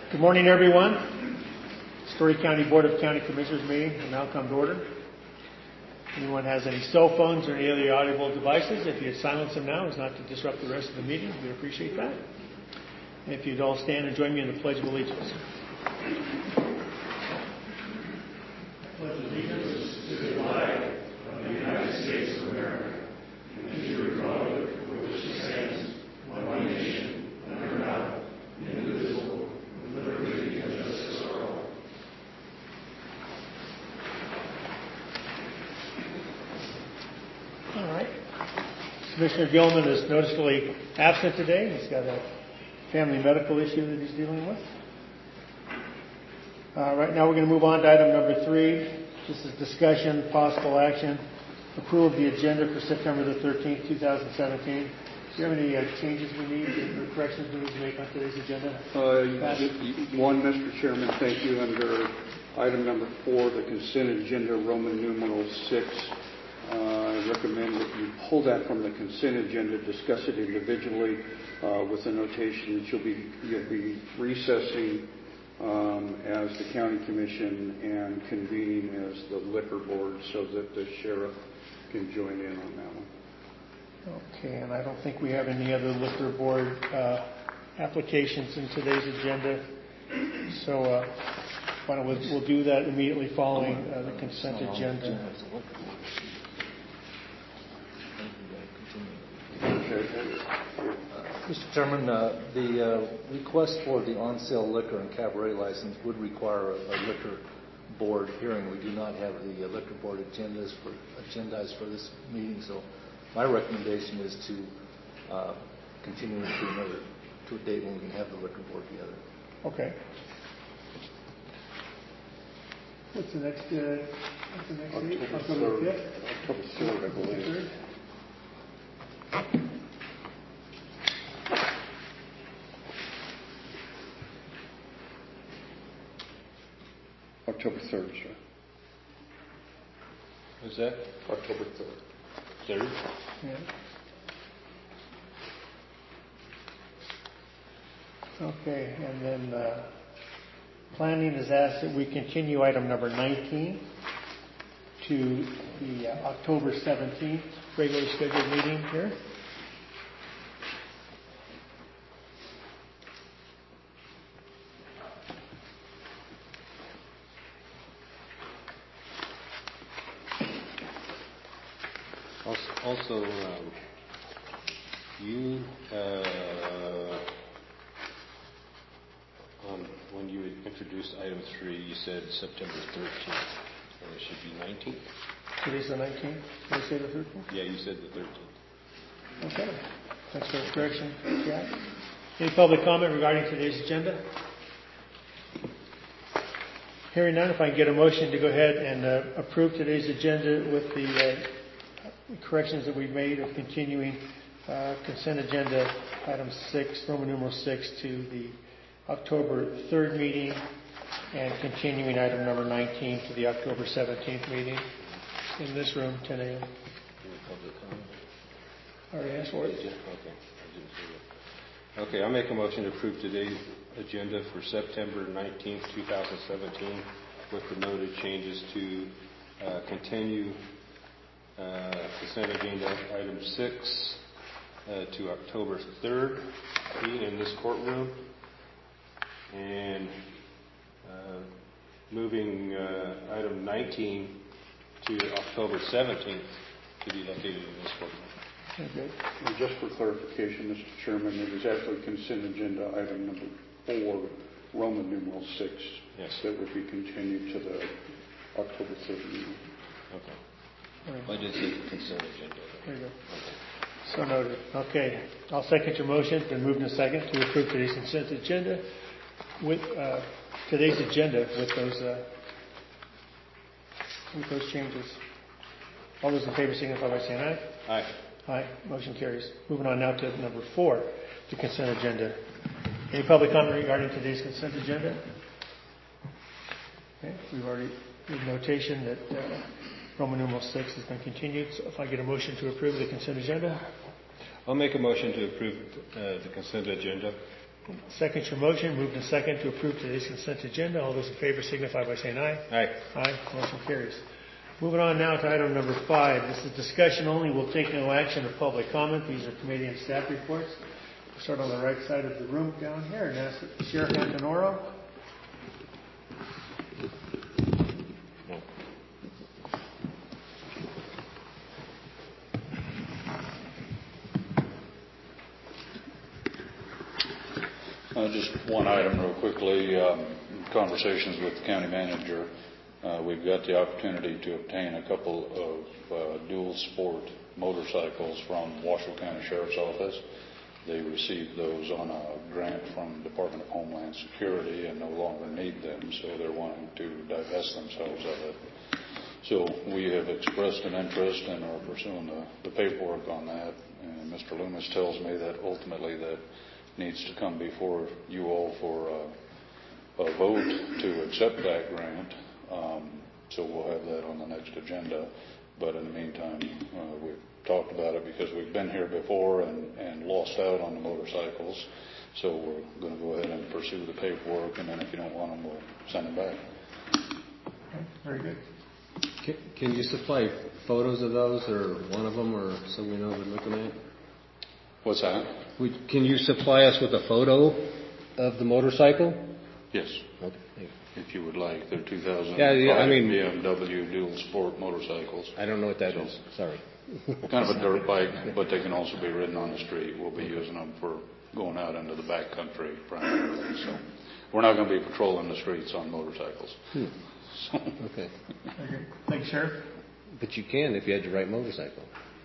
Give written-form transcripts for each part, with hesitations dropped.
Good morning, everyone. Story County Board of County Commissioners meeting will now come to order. Anyone has any cell phones or any other audible devices, if you'd silence them now, as not to disrupt the rest of the meeting, we'd appreciate that. And if you'd all stand and join me in the Pledge of Allegiance. Pledge allegiance to the flag of the United States of America and to the republic for which it stands, one nation, under God, indivisible, with liberty and justice for all. All right. Commissioner Gilman is noticeably absent today. He's got a family medical issue that he's dealing with. Right now we're going to move on to item number 3. This is discussion, possible action, approval of the agenda for September the 13th, 2017. Do you have any changes we need or corrections we need to make on today's agenda? One, Mr. Chairman, thank you. Under item number 4, the consent agenda, Roman numeral 6, I recommend that you pull that from the consent agenda, discuss it individually with the notation that you'll be recessing as the county commission and convening as the liquor board so that the sheriff can join in on that one. Okay, and I don't think we have any other liquor board applications in today's agenda. So why don't we'll do that immediately following the consent agenda. Mr. Chairman, the request for the on-sale liquor and cabaret license would require a liquor board hearing. We do not have the liquor board agendized for this meeting, so my recommendation is to continue to a date when we can have the liquor board together. Okay. What's the next date? October 5th? October 3rd, I believe. October 3rd, sir. Is that October 3rd? 3rd? Yeah. Okay, and then planning has asked that we continue item number 19 to the October 17th regularly scheduled meeting here. Also, when you introduced item 3, you said September 13th, and it should be 19th. Today's the 19th. Did I say the 13th? Yeah, you said the 13th. Okay. Thanks for the correction, Jack. Any public comment regarding today's agenda? Hearing none, if I can get a motion to go ahead and approve today's agenda with the corrections that we've made of continuing consent agenda item 6, Roman numeral 6, to the October 3rd meeting, and continuing item number 19 to the October 17th meeting in this room, 10 a.m. Already asked for it? Okay, I didn't see that. Okay, I'll make a motion to approve today's agenda for September 19th, 2017, with the noted changes to continue consent agenda item 6 to October 3rd meeting in this courtroom, and moving item 19 to October 17th to be located in this courtroom. Okay. And just for clarification, Mr. Chairman, it is actually consent agenda item number 4, Roman numeral 6, yes, that would be continued to the October 3rd meeting. Okay. Well, I did say consent agenda. There you go. Okay. So noted. Okay. I'll second your motion. Been moved in second to approve today's consent agenda with those changes. All those in favor signify by saying aye. Aye. Aye. Motion carries. Moving on now to number 4, the consent agenda. Any public comment regarding today's consent agenda? Okay. We've already made notation that Roman numeral 6 has been continued. So if I get a motion to approve the consent agenda. I'll make a motion to approve the consent agenda Second your motion. Moved and second to approve today's consent agenda. All those in favor signify by saying aye. Aye. Aye. Motion carries. Moving on now to item number 5. This is discussion only. We'll take no action or public comment. These are committee and staff reports. We'll start on the right side of the room down here and ask Sheriff Antonoro. Just one item real quickly. Conversations with the county manager. We've got the opportunity to obtain a couple of dual sport motorcycles from Washoe County Sheriff's Office. They received those on a grant from Department of Homeland Security and no longer need them, so they're wanting to divest themselves of it. So we have expressed an interest and are pursuing the paperwork on that. And Mr. Loomis tells me that ultimately that needs to come before you all for a vote to accept that grant. So we'll have that on the next agenda. But in the meantime, we've talked about it because we've been here before and lost out on the motorcycles. So we're going to go ahead and pursue the paperwork, and then if you don't want them, we'll send them back. Okay, very good. Can you supply photos of those, or one of them, or so we know what we're looking at? What's that? Can you supply us with a photo of the motorcycle? Yes. Okay. Thank you. If you would like. They're 2005 BMW dual sport motorcycles. I don't know what that is. Sorry. Kind of a dirt bike, but they can also be ridden on the street. We'll be using them for going out into the back country primarily. So we're not going to be patrolling the streets on motorcycles. So. Okay. Very good. Thank you, Sheriff. But you can if you had the right motorcycle.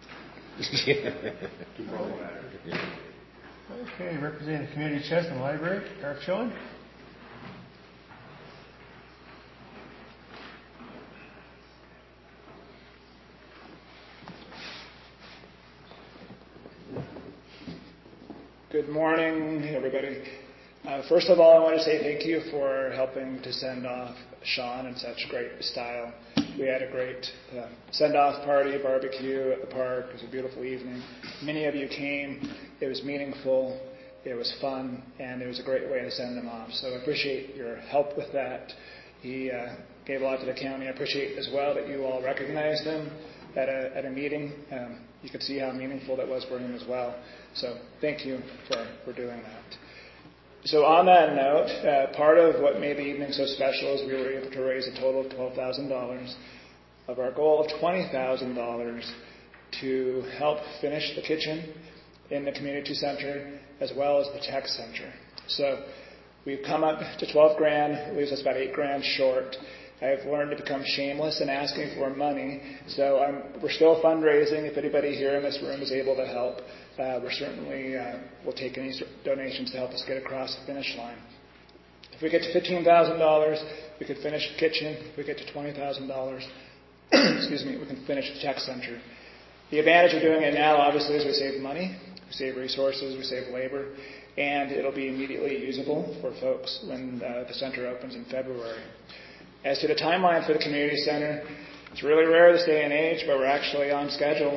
Okay, representing the community chest and library, Sheriff Schoen. Good morning, everybody. First of all, I want to say thank you for helping to send off Sean in such great style. We had a great send-off party, barbecue at the park. It was a beautiful evening. Many of you came. It was meaningful. It was fun, and it was a great way to send them off. So I appreciate your help with that. He gave a lot to the county. I appreciate as well that you all recognized him at a meeting. You could see how meaningful that was for him as well. So thank you for doing that. So on that note, part of what made the evening so special is we were able to raise a total of $12,000 of our goal of $20,000 to help finish the kitchen in the community center as well as the tech center. So we've come up to $12,000. It leaves us about $8,000 short. I've learned to become shameless in asking for money. So we're still fundraising. If anybody here in this room is able to help, we're certainly will take any donations to help us get across the finish line. If we get to $15,000, we could finish the kitchen. If we get to $20,000, excuse me, we can finish the tech center. The advantage of doing it now, obviously, is we save money, we save resources, we save labor, and it'll be immediately usable for folks when the center opens in February. As to the timeline for the community center, it's really rare this day and age, but we're actually on schedule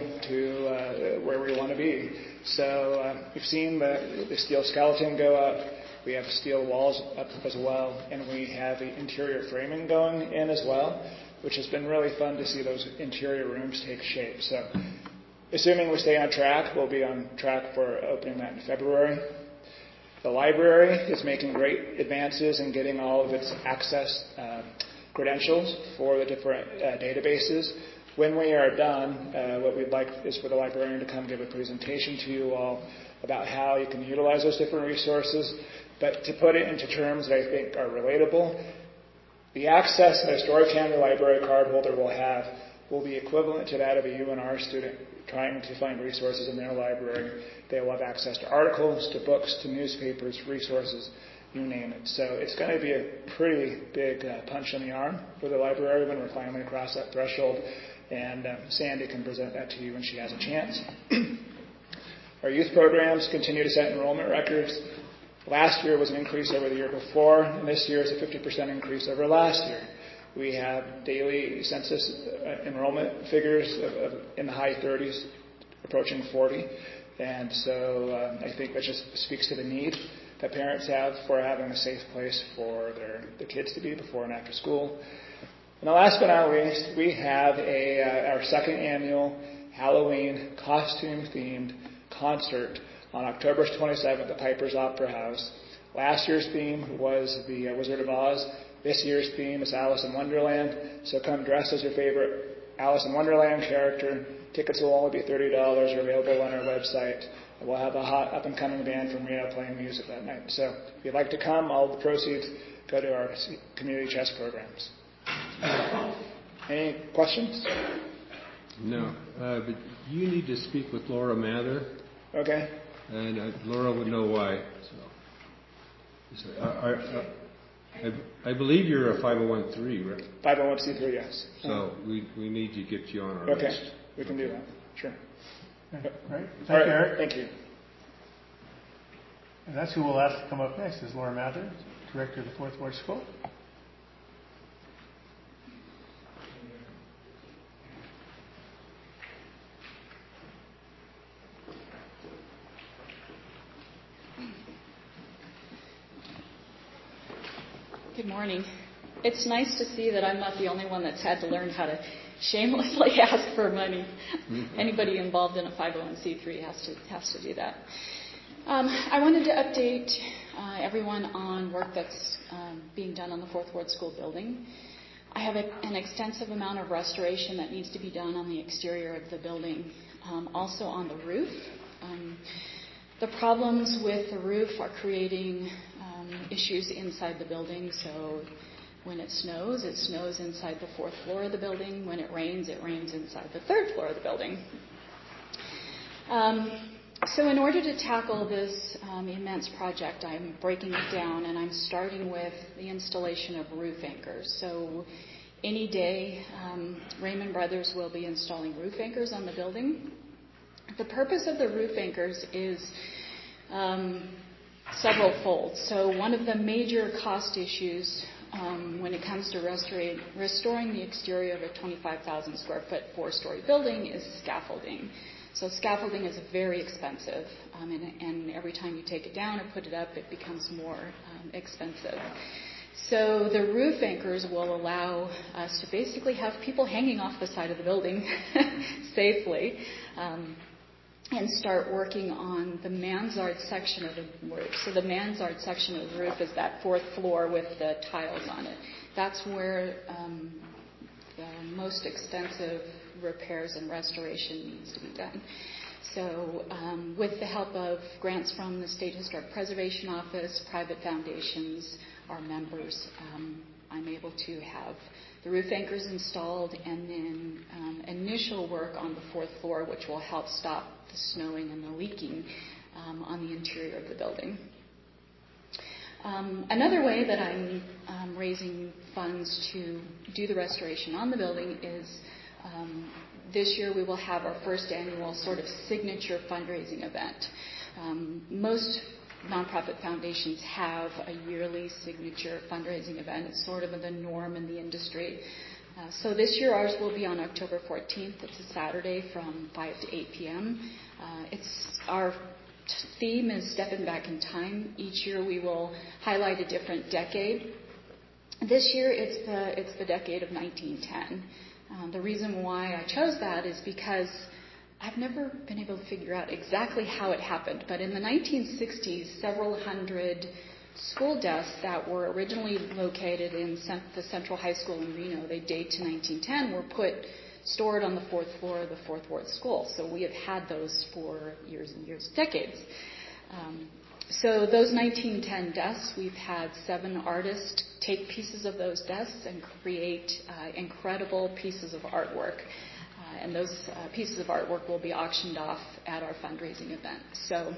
to where we want to be. So we've seen the steel skeleton go up. We have steel walls up as well, and we have the interior framing going in as well, which has been really fun to see those interior rooms take shape. So assuming we stay on track, we'll be on track for opening that in February. The library is making great advances in getting all of its access credentials for the different databases. When we are done, what we'd like is for the librarian to come give a presentation to you all about how you can utilize those different resources. But to put it into terms that I think are relatable, the access that a Story County Library cardholder will have will be equivalent to that of a UNR student trying to find resources in their library. They will have access to articles, to books, to newspapers, resources, you name it. So it's going to be a pretty big punch in the arm for the library when we're finally across that threshold. And Sandy can present that to you when she has a chance. Our youth programs continue to set enrollment records. Last year was an increase over the year before, and this year is a 50% increase over last year. We have daily census enrollment figures in the high 30s, approaching 40. And so I think that just speaks to the need that parents have for having a safe place for their kids to be before and after school. And last but not least, we have our second annual Halloween costume-themed concert on October 27th at Piper's Opera House. Last year's theme was the Wizard of Oz. This year's theme is Alice in Wonderland. So come dressed as your favorite Alice in Wonderland character. Tickets will only be $30. They're available on our website. We'll have a hot up-and-coming band from Reno playing music that night. So if you'd like to come, all the proceeds go to our community chess programs. Any questions? No, but you need to speak with Laura Mather, Okay. and Laura would know why. So, I believe you're a 501(c)(3), right? 501(c)(3), yes. So we need to get you on our Okay, list. we can do that. Sure. Okay, great. All Thank right. you, Eric. Thank you. And that's who we'll ask to come up next, is Laura Mather, Director of the Fourth Ward School. Good morning. It's nice to see that I'm not the only one that's had to learn how to shamelessly ask for money. Anybody involved in a 501(c)(3) has to do that. I wanted to update everyone on work that's being done on the Fourth Ward School building. I have an extensive amount of restoration that needs to be done on the exterior of the building, also on the roof. The problems with the roof are creating issues inside the building. So when it snows inside the fourth floor of the building. When it rains inside the third floor of the building. So in order to tackle this immense project, I'm breaking it down, and I'm starting with the installation of roof anchors. So any day, Raymond Brothers will be installing roof anchors on the building. The purpose of the roof anchors is several fold. So one of the major cost issues when it comes to restoring the exterior of a 25,000 square foot 4-story building is scaffolding. So scaffolding is very expensive, and every time you take it down or put it up, it becomes more expensive. So the roof anchors will allow us to basically have people hanging off the side of the building safely, and start working on the mansard section of the roof. So the mansard section of the roof is that fourth floor with the tiles on it. That's where the most extensive repairs and restoration needs to be done. So with the help of grants from the State Historic Preservation Office, private foundations, our members, I'm able to have the roof anchors installed, and then initial work on the fourth floor, which will help stop the snowing and the leaking on the interior of the building. Another way that I'm raising funds to do the restoration on the building is this year we will have our first annual sort of signature fundraising event. Most nonprofit foundations have a yearly signature fundraising event. It's sort of the norm in the industry. So this year ours will be on October 14th. It's a Saturday from 5 to 8 p.m. Our theme is Stepping Back in Time. Each year we will highlight a different decade. This year it's the decade of 1910. The reason why I chose that is because I've never been able to figure out exactly how it happened, but in the 1960s, several hundred school desks that were originally located in the Central High School in Reno, they date to 1910, were stored on the fourth floor of the Fourth Ward School. So we have had those for years and years, decades. So those 1910 desks, we've had 7 artists take pieces of those desks and create incredible pieces of artwork. And those pieces of artwork will be auctioned off at our fundraising event. So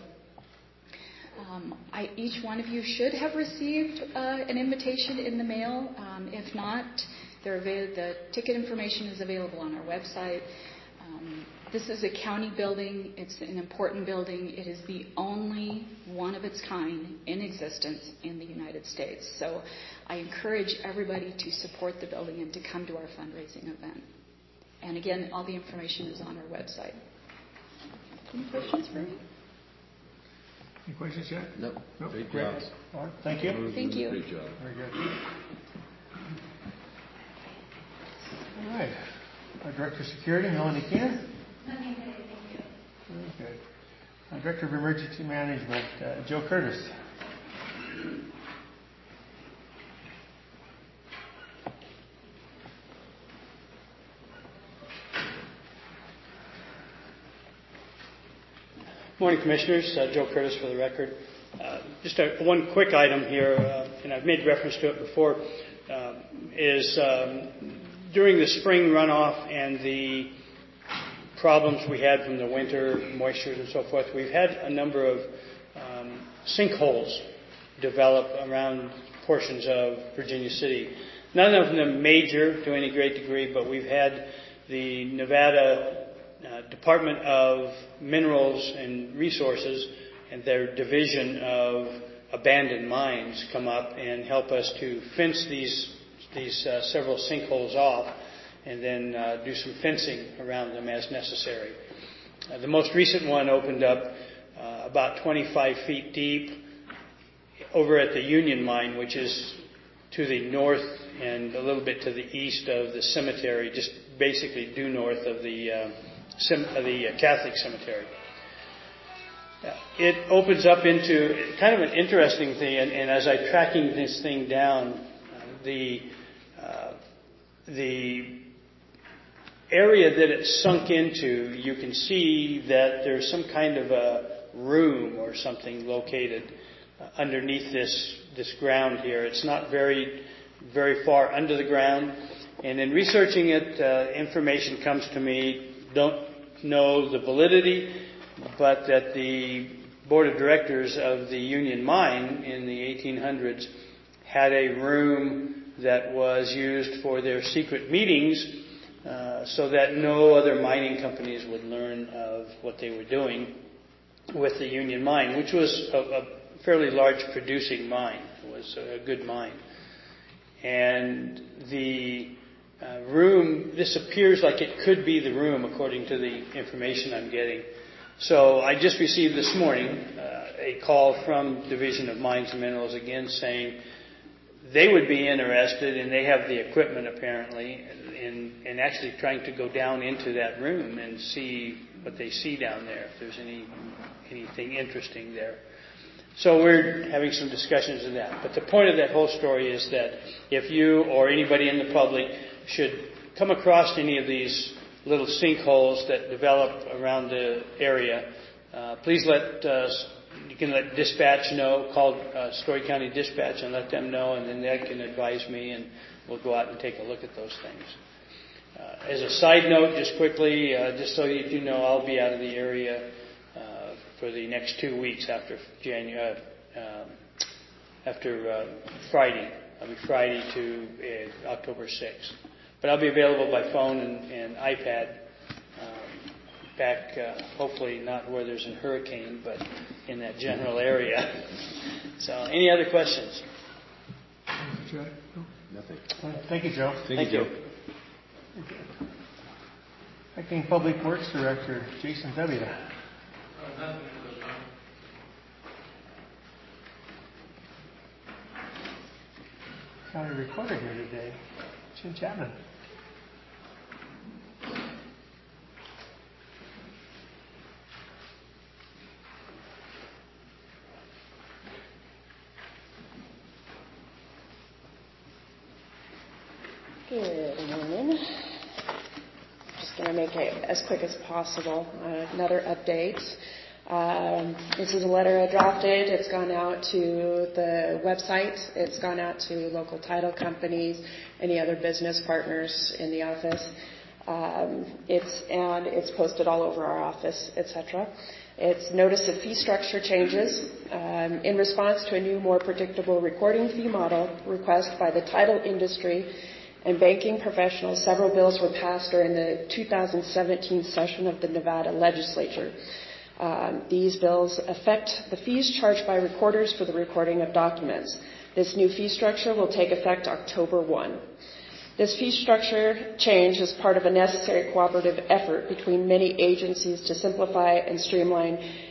each one of you should have received an invitation in the mail. If not, the ticket information is available on our website. This is a county building. It's an important building. It is the only one of its kind in existence in the United States. So I encourage everybody to support the building and to come to our fundraising event. And again, all the information is on our website. Any questions for me? Any questions yet? No. Nope. Great Great. job. All right. Thank you. Thank you. Great job. Very good. All right. Our Director of Security, Melanie Keenan. Very good. Our Director of Emergency Management, Joe Curtis. Morning, Commissioners. Joe Curtis for the record. Just one quick item here, and I've made reference to it before, is during the spring runoff and the problems we had from the winter moistures and so forth, we've had a number of sinkholes develop around portions of Virginia City. None of them major to any great degree, but we've had the Nevada Department of Minerals and Resources and their division of abandoned mines come up and help us to fence these several sinkholes off and then do some fencing around them as necessary. The most recent one opened up about 25 feet deep over at the Union Mine, which is to the north and a little bit to the east of the cemetery, just basically due north of the Catholic cemetery. It opens up into kind of an interesting thing, and as I'm tracking this thing down, the area that it sunk into, you can see that there's some kind of a room or something located underneath this ground here. It's not very far under the ground, and in researching it, information comes to me. Don't know the validity, but that the board of directors of the Union Mine in the 1800s had a room that was used for their secret meetings so that no other mining companies would learn of what they were doing with the Union Mine, which was a fairly large producing mine. It was a good mine. And the room, this appears like it could be the room according to the information I'm getting. So I just received this morning a call from Division of Mines and Minerals again saying they would be interested, and they have the equipment apparently, in actually trying to go down into that room and see what they see down there, if there's anything interesting there. So we're having some discussions of that. But the point of that whole story is that if you or anybody in the public should come across any of these little sinkholes that develop around the area, please you can let dispatch know, call Story County Dispatch and let them know, and then they can advise me, and we'll go out and take a look at those things. As a side note, just quickly, just so you do know, I'll be out of the area for the next 2 weeks after Friday. I'll be Friday to October 6th. But I'll be available by phone and iPad back, hopefully not where there's a hurricane, but in that general area. So any other questions? Nothing. Thank you, Joe. Thank you. Acting Public Works Director, Jason W. County Recorder here today, Jim Chapman. Good morning. Just going to make it as quick as possible. Another update. This is a letter I drafted. It's gone out to the website. It's gone out to local title companies, any other business partners in the office. It's posted all over our office, etc. It's notice of fee structure changes in response to a new, more predictable recording fee model request by the title industry and banking professionals. Several bills were passed during the 2017 session of the Nevada legislature. These bills affect the fees charged by recorders for the recording of documents. This new fee structure will take effect October 1. This fee structure change is part of a necessary cooperative effort between many agencies to simplify and streamline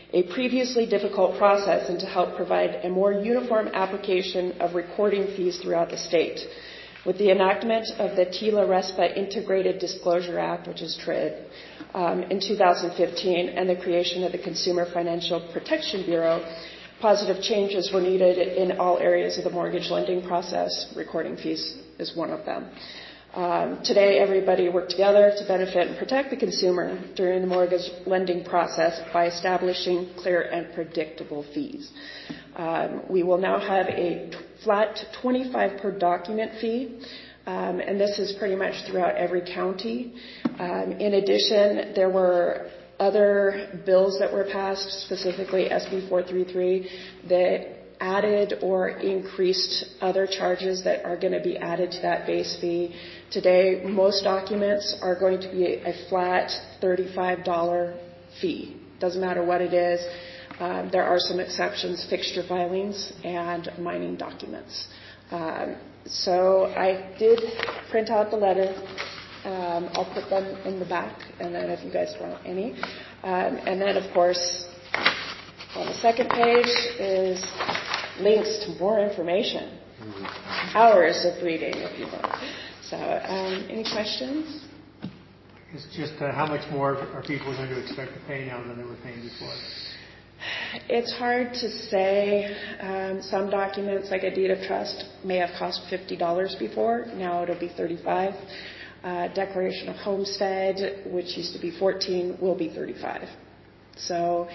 a previously difficult process and to help provide a more uniform application of recording fees throughout the state. With the enactment of the TILA-RESPA Integrated Disclosure Act, which is TRID, in 2015, and the creation of the Consumer Financial Protection Bureau, positive changes were needed in all areas of the mortgage lending process. Recording fees is one of them. Today, everybody worked together to benefit and protect the consumer during the mortgage lending process by establishing clear and predictable fees. We will now have a flat $25 per document fee, and this is pretty much throughout every county. In addition, there were other bills that were passed, specifically SB 433, that added or increased other charges that are going to be added to that base fee. Today, most documents are going to be a flat $35 fee. Doesn't matter what it is. There are some exceptions, fixture filings and mining documents. So I did print out the letter. I'll put them in the back, and then if you guys want any. And then, of course, on the second page is links to more information. Hours of reading, if you want. So, any questions? It's just how much more are people going to expect to pay now than they were paying before? It's hard to say. Some documents, like a deed of trust, may have cost $50 before. Now it'll be $35. Declaration of homestead, which used to be $14, will be $35. So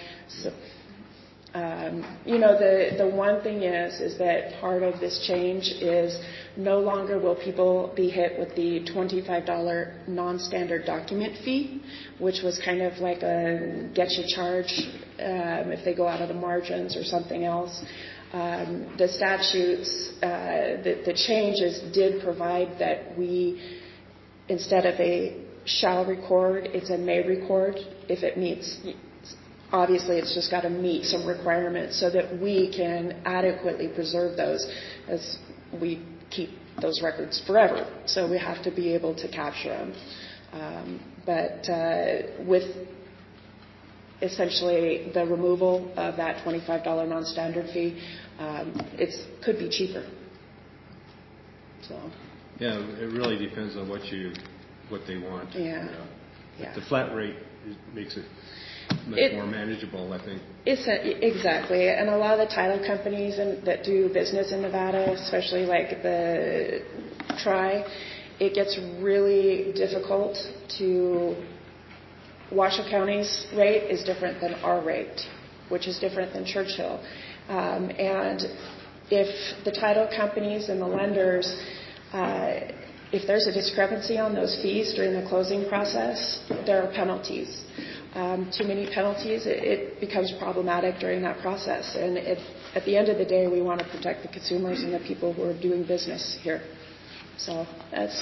the one thing is that part of this change is no longer will people be hit with the $25 non-standard document fee, which was kind of like a getcha charge if they go out of the margins or something else. The statutes, the changes did provide that we, instead of a shall record, it's a may record if it meets. Obviously, it's just got to meet some requirements so that we can adequately preserve those, as we keep those records forever. So we have to be able to capture them. But with essentially the removal of that $25 non-standard fee, it could be cheaper. So. Yeah, it really depends on what they want. Yeah. The flat rate makes it much more manageable, I think. Exactly. And a lot of the title companies that do business in Nevada, especially like the Tri, it gets really difficult to. Washoe County's rate is different than our rate, which is different than Churchill. And if the title companies and the lenders, if there's a discrepancy on those fees during the closing process, there are penalties. Too many penalties, it becomes problematic during that process. And at the end of the day, we want to protect the consumers and the people who are doing business here. So that's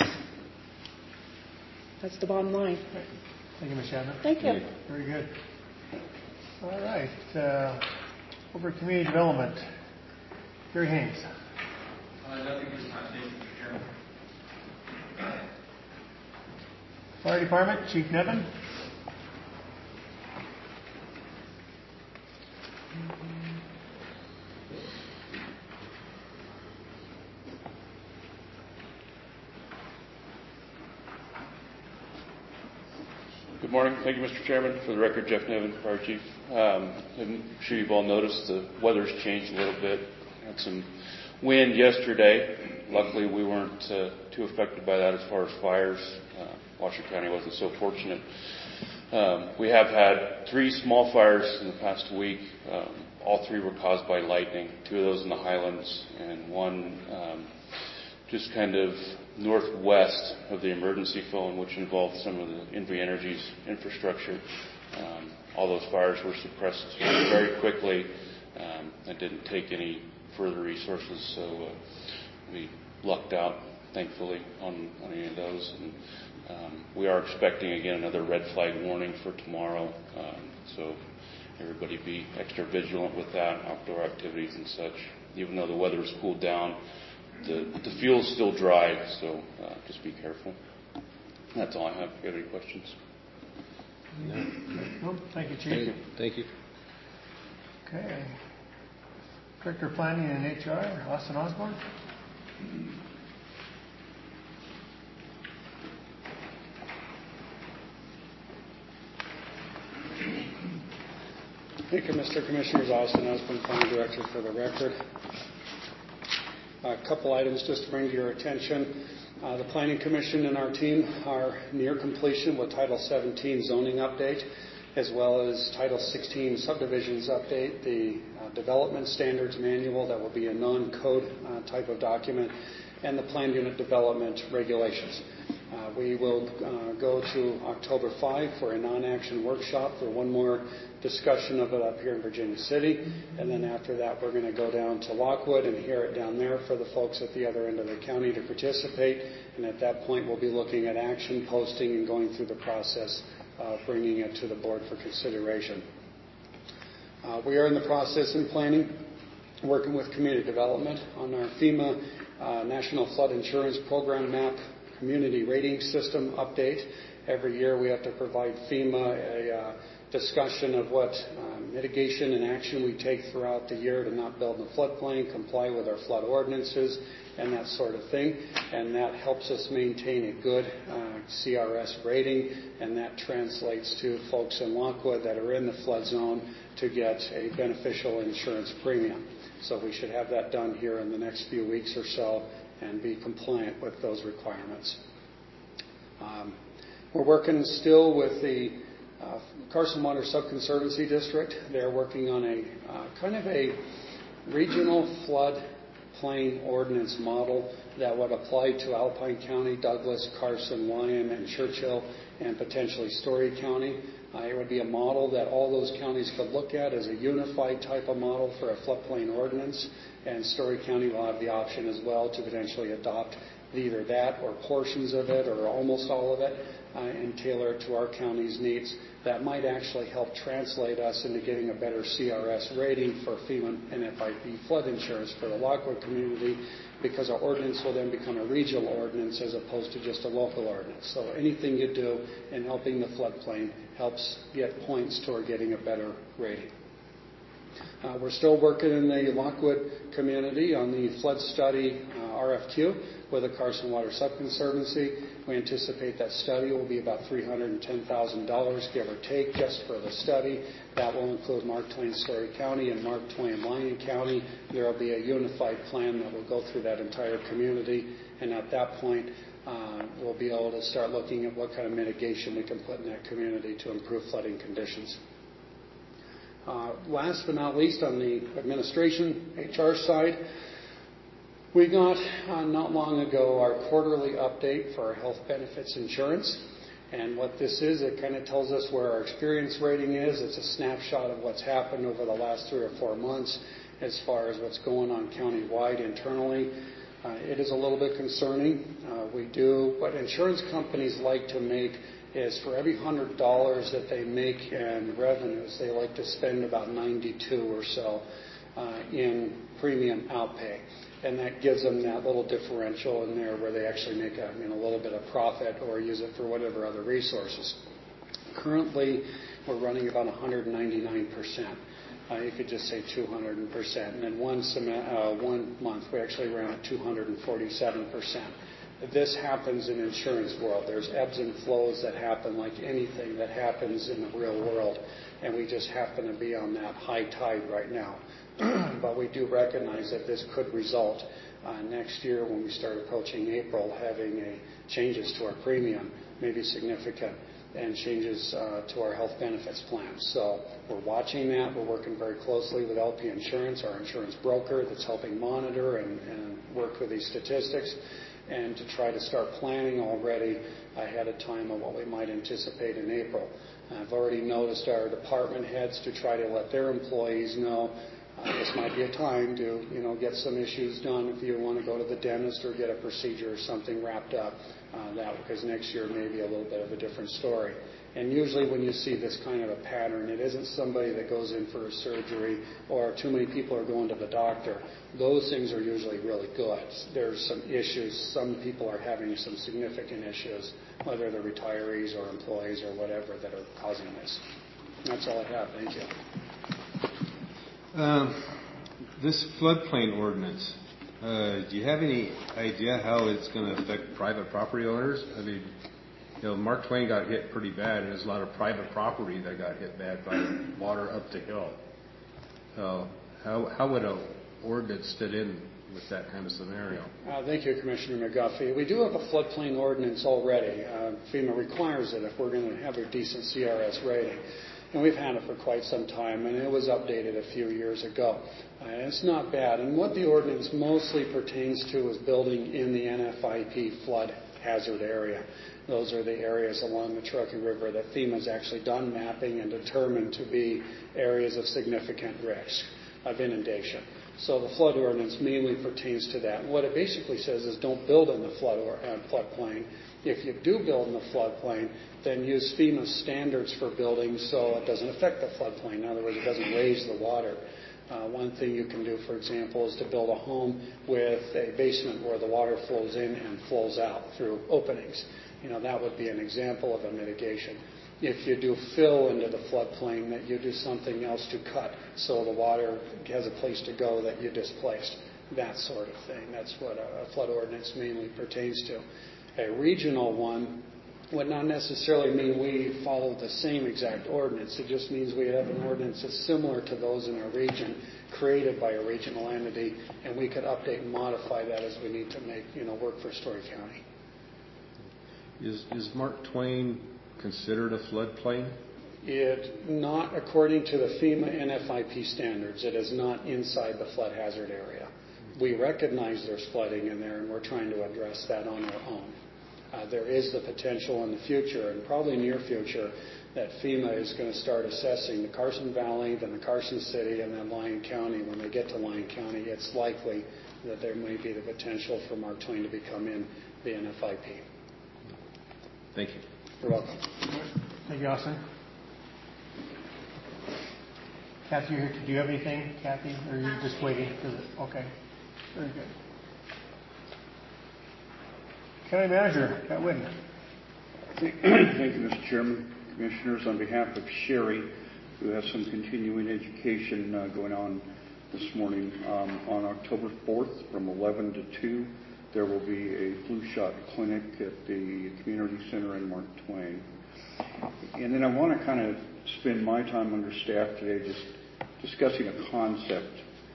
the bottom line. Thank you, Ms. Shatner. Thank you. Very good. All right. Over at Community Development, Gary Haynes. Nothing this time. Thank you, Mr. Chairman. Fire Department, Chief Nevin. Good morning. Thank you, Mr. Chairman. For the record, Jeff Nevin, Fire Chief. I'm sure you've all noticed the weather's changed a little bit. Had some wind yesterday. Luckily, we weren't too affected by that as far as fires. Washoe County wasn't so fortunate. We have had 3 small fires in the past week. All 3 were caused by lightning. 2 of those in the Highlands and 1 just kind of northwest of the emergency phone, which involved some of the Envi Energy's infrastructure. All those fires were suppressed very quickly and didn't take any further resources, so we lucked out, thankfully, on any of those. And we are expecting, again, another red flag warning for tomorrow, so everybody be extra vigilant with that, outdoor activities and such. Even though the weather has cooled down, the fuel is still dry, so just be careful. That's all I have. If you have any questions. No. Thank you, Chief. Thank you. Okay. Director of Planning and HR, Austin Osborne. Thank you, Mr. Commissioners. Austin Osborne, Planning Director for the record. A couple items just to bring to your attention. The Planning Commission and our team are near completion with Title 17 zoning update, as well as Title 16 subdivisions update, the development standards manual that will be a non-code type of document, and the planned unit development regulations. We will go to October 5 for a non-action workshop for one more discussion of it up here in Virginia City. And then after that, we're going to go down to Lockwood and hear it down there for the folks at the other end of the county to participate. And at that point, we'll be looking at action posting and going through the process of bringing it to the board for consideration. We are in the process in planning, working with community development on our FEMA National Flood Insurance Program map community rating system update. Every year we have to provide FEMA a discussion of what mitigation and action we take throughout the year to not build in the floodplain, comply with our flood ordinances, and that sort of thing. And that helps us maintain a good CRS rating, and that translates to folks in Lockwood that are in the flood zone to get a beneficial insurance premium. So we should have that done here in the next few weeks or so and be compliant with those requirements. We're working still with the Carson Water Subconservancy District. They're working on a kind of a regional flood plain ordinance model that would apply to Alpine County, Douglas, Carson, Lyon, and Churchill, and potentially Story County. It would be a model that all those counties could look at as a unified type of model for a floodplain ordinance, and Story County will have the option as well to potentially adopt either that or portions of it or almost all of it and tailor it to our county's needs. That might actually help translate us into getting a better CRS rating for FEMA and FIP flood insurance for the Lockwood community, because our ordinance will then become a regional ordinance as opposed to just a local ordinance. So anything you do in helping the floodplain helps get points toward getting a better rating. We're still working in the Lockwood community on the flood study RFQ with the Carson Water Subconservancy. We anticipate that study will be about $310,000, give or take, just for the study. That will include Mark Twain Story County and Mark Twain Lyon County. There will be a unified plan that will go through that entire community, and at that point, we'll be able to start looking at what kind of mitigation we can put in that community to improve flooding conditions. Last but not least, on the administration HR side, we got not long ago our quarterly update for our health benefits insurance. And what this is, it kind of tells us where our experience rating is. It's a snapshot of what's happened over the last 3 or 4 months as far as what's going on countywide internally. It is a little bit concerning. We do what insurance companies like to make is for every $100 that they make in revenues, they like to spend about 92 or so in premium outpay. And that gives them that little differential in there where they actually make a little bit of profit or use it for whatever other resources. Currently, we're running about 199%. You could just say 200%. And then one month, we actually ran at 247%. This happens in insurance world. There's ebbs and flows that happen like anything that happens in the real world, and we just happen to be on that high tide right now. But we do recognize that this could result next year when we start approaching April, having changes to our premium, maybe significant, and changes to our health benefits plans. So we're watching that. We're working very closely with LP Insurance, our insurance broker that's helping monitor and work with these statistics, and to try to start planning already ahead of time of what we might anticipate in April. I've already noticed our department heads to try to let their employees know this might be a time to get some issues done if you want to go to the dentist or get a procedure or something wrapped up. Because next year may be a little bit of a different story. And usually when you see this kind of a pattern, it isn't somebody that goes in for a surgery or too many people are going to the doctor. Those things are usually really good. There's some issues. Some people are having some significant issues, whether they're retirees or employees or whatever that are causing this. That's all I have. Thank you. This floodplain ordinance, do you have any idea how it's going to affect private property owners? I mean, Mark Twain got hit pretty bad, and there's a lot of private property that got hit bad by water up the hill. So how would an ordinance fit in with that kind of scenario? Thank you, Commissioner McGuffey. We do have a floodplain ordinance already. FEMA requires it if we're going to have a decent CRS rating. And we've had it for quite some time, and it was updated a few years ago. It's not bad. And what the ordinance mostly pertains to is building in the NFIP flood hazard area. Those are the areas along the Cherokee River that FEMA's actually done mapping and determined to be areas of significant risk of inundation. So the flood ordinance mainly pertains to that. And what it basically says is don't build in the floodplain. If you do build in the floodplain, then use FEMA standards for building so it doesn't affect the floodplain. In other words, it doesn't raise the water. One thing you can do, for example, is to build a home with a basement where the water flows in and flows out through openings. That would be an example of a mitigation. If you do fill into the floodplain, that you do something else to cut so the water has a place to go that you displaced. That sort of thing. That's what a flood ordinance mainly pertains to. A regional one would not necessarily mean we follow the same exact ordinance. It just means we have an ordinance that's similar to those in our region, created by a regional entity, and we could update and modify that as we need to make work for Story County. Is Mark Twain considered a floodplain? It not according to the FEMA NFIP standards. It is not inside the flood hazard area. We recognize there's flooding in there, and we're trying to address that on our own. There is the potential in the future, and probably near future, that FEMA is going to start assessing the Carson Valley, then the Carson City, and then Lyon County. When they get to Lyon County, it's likely that there may be the potential for Mark Twain to become in the NFIP. Thank you. You're welcome. Thank you, Austin. Kathy, do you have anything, Kathy, or are you just waiting for the... Okay, very good. County Manager, Pat Whitten. Thank you, Mr. Chairman. Commissioners, on behalf of Sherry, who has some continuing education going on this morning, on October 4th from 11 to 2, there will be a flu shot clinic at the community center in Mark Twain. And then I want to kind of spend my time under staff today just discussing a concept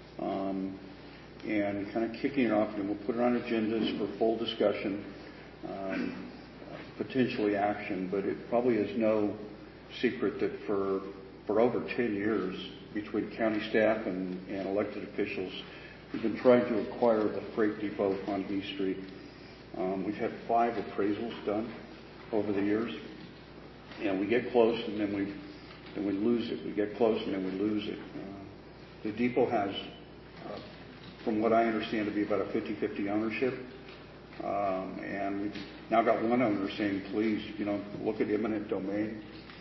and kind of kicking it off, and we'll put it on agendas for full discussion, potentially action, but it probably is no secret that for over 10 years between county staff and elected officials, we've been trying to acquire the freight depot on B Street. We've had 5 appraisals done over the years, and we get close and then we lose it. We get close and then we lose it. The depot has, from what I understand, to be about a 50-50 ownership. And we've now got one owner saying, please, look at eminent domain,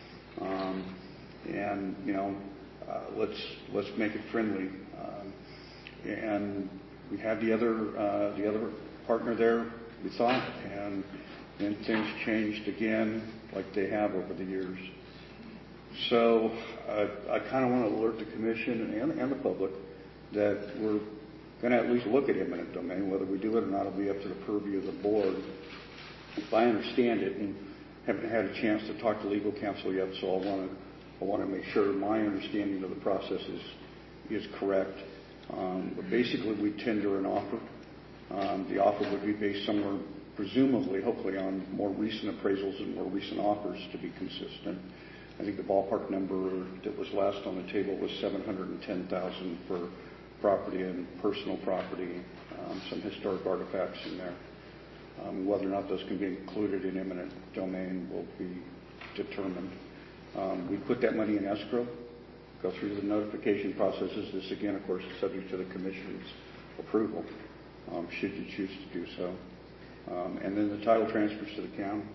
and let's make it friendly. And we had the other partner there, we thought, and then things changed again, like they have over the years. So I kind of want to alert the commission and the public that we're going to at least look at eminent domain. Whether we do it or not will be up to the purview of the board. If I understand it, and haven't had a chance to talk to legal counsel yet, so I want to make sure my understanding of the process is correct. But basically, we tender an offer. The offer would be based somewhere, presumably, hopefully, on more recent appraisals and more recent offers to be consistent. I think the ballpark number that was last on the table was $710,000 for property and personal property, some historic artifacts in there. Whether or not those can be included in eminent domain will be determined. We put that money in escrow, go through the notification processes. This, again, of course, is subject to the commission's approval, should you choose to do so. And then the title transfers to the county.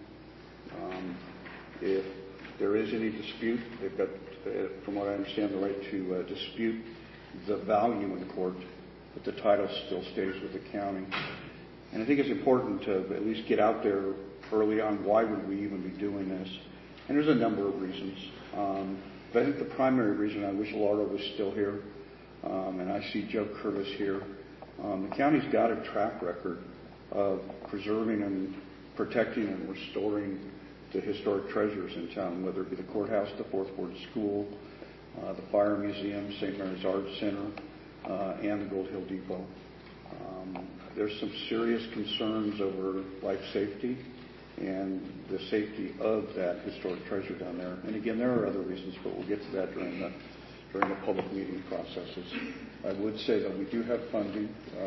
If there is any dispute, they've got, from what I understand, the right to dispute the value in court, but the title still stays with the county. And I think it's important to at least get out there early on, why would we even be doing this? And there's a number of reasons. But I think the primary reason, I wish Laura was still here, and I see Joe Curtis here. The county's got a track record of preserving and protecting and restoring the historic treasures in town, whether it be the courthouse, the Fourth Ward School, the Fire Museum, St. Mary's Arts Center, and the Gold Hill Depot. There's some serious concerns over life safety and the safety of that historic treasure down there. And again, there are other reasons, but we'll get to that during the public meeting processes. I would say that we do have funding.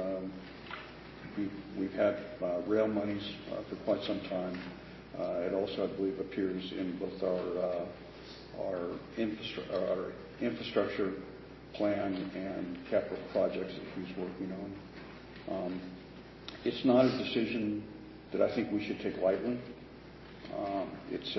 We've had rail monies for quite some time. It also, I believe, appears in both our infrastructure plan and capital projects that he's working on. It's not a decision that I think we should take lightly. It's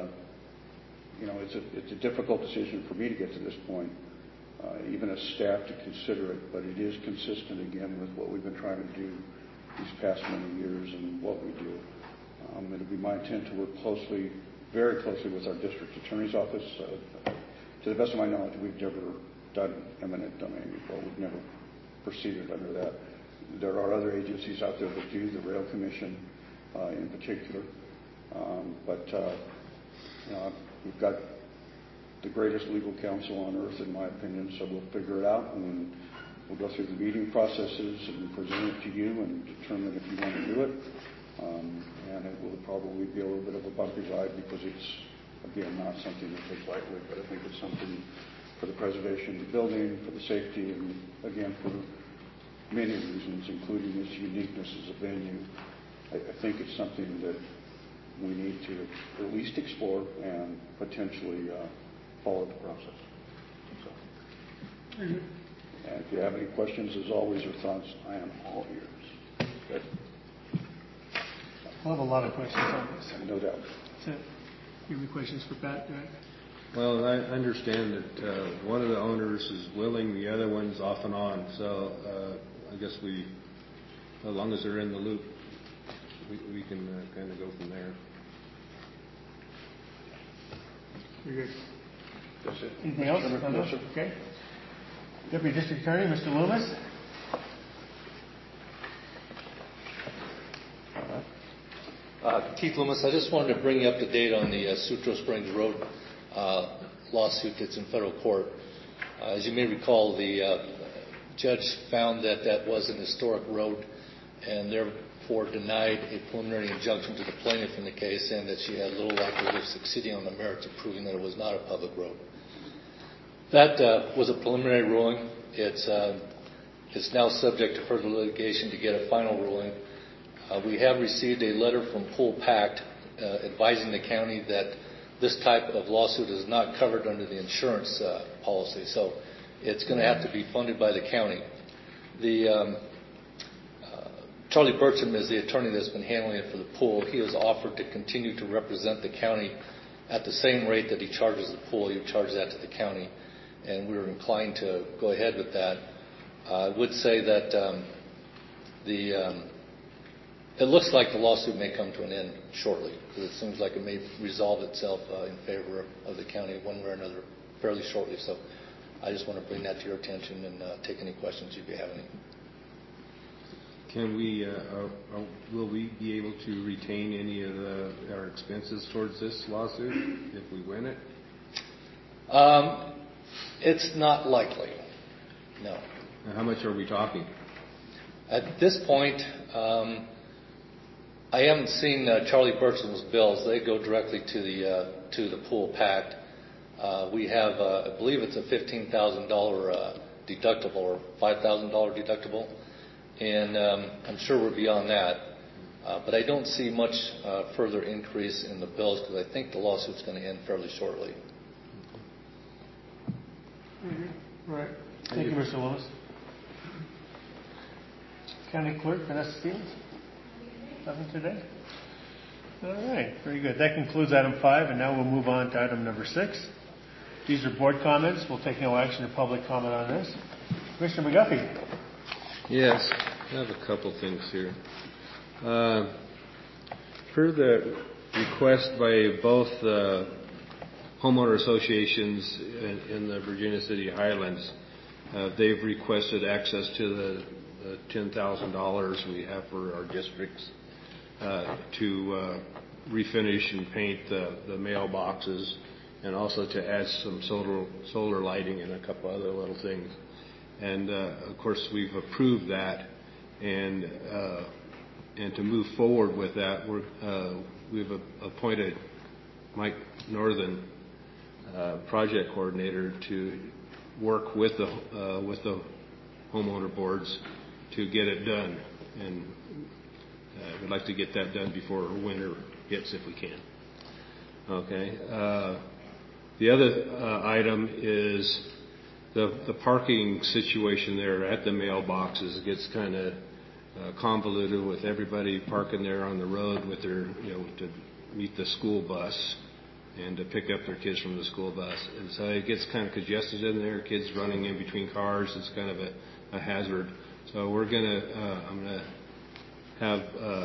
a difficult decision for me to get to this point, even as staff to consider it, but it is consistent again with what we've been trying to do these past many years and what we do. It'll be my intent to work very closely with our district attorney's office. To the best of my knowledge, we've never done eminent domain before. We've never proceeded under that. There are other agencies out there that do, the Rail Commission in particular. We've got the greatest legal counsel on earth, in my opinion, so we'll figure it out, and we'll go through the meeting processes and present it to you and determine if you want to do it. And it will probably be a little bit of a bumpy ride because it's, again, not something to take lightly, but I think it's something for the preservation of the building, for the safety, and again, for many reasons, including its uniqueness as a venue. I think it's something that we need to at least explore and potentially follow the process. So, and if you have any questions, as always, or thoughts, I am all ears. Good. We'll have a lot of questions on this. No doubt. So, you have any questions for Pat? Well, I understand that one of the owners is willing, the other one's off and on. So I guess as long as they're in the loop, we can kind of go from there. You're good. That's it. Anything else? No, sir. Okay. Deputy District Attorney, Mr. Loomis. Keith Loomis, I just wanted to bring you up to date on the Sutro Springs Road lawsuit that's in federal court. As you may recall, the judge found that was an historic road and therefore denied a preliminary injunction to the plaintiff in the case, and that she had little likelihood of succeeding on the merits of proving that it was not a public road. That was a preliminary ruling. It's now subject to further litigation to get a final ruling. We have received a letter from Pool Pact advising the county that this type of lawsuit is not covered under the insurance policy, so it's going to have to be funded by the county. Charlie Burcham is the attorney that's been handling it for the pool. He has offered to continue to represent the county at the same rate that he charges the pool. He would charge that to the county, and we were inclined to go ahead with that. I would say that it looks like the lawsuit may come to an end shortly, because it seems like it may resolve itself in favor of the county one way or another fairly shortly. So I just want to bring that to your attention and take any questions if you have any. Can we, will we be able to retain any of our expenses towards this lawsuit if we win it? It's not likely, no. Now, how much are we talking? At this point, I haven't seen Charlie Burcham's bills. They go directly to the Pool Pact. We have, I believe it's a $15,000 deductible or $5,000 deductible, and I'm sure we're beyond that. But I don't see much further increase in the bills because I think the lawsuit's going to end fairly shortly. Mm-hmm. Right. Thank you, Mr. Lewis. County Clerk Vanessa Stevens. Nothing today? All right. Very good. That concludes item 5, and now we'll move on to item number 6. These are board comments. We'll take no action or public comment on this. Commissioner McGuffey. Yes, I have a couple things here. Per the request by both homeowner associations in the Virginia City Highlands, They've requested access to the $10,000 we have for our districts to refinish and paint the mailboxes, and also to add some solar lighting and a couple other little things. And of course, we've approved that, and to move forward with that, we've appointed Mike Northern, project coordinator, to work with the homeowner boards to get it done, and we'd like to get that done before winter hits if we can. Okay. The other item is the parking situation there at the mailboxes. It gets kind of convoluted with everybody parking there on the road with their, to meet the school bus and to pick up their kids from the school bus. And so it gets kind of congested in there, kids running in between cars. It's kind of a hazard. So I'm going to have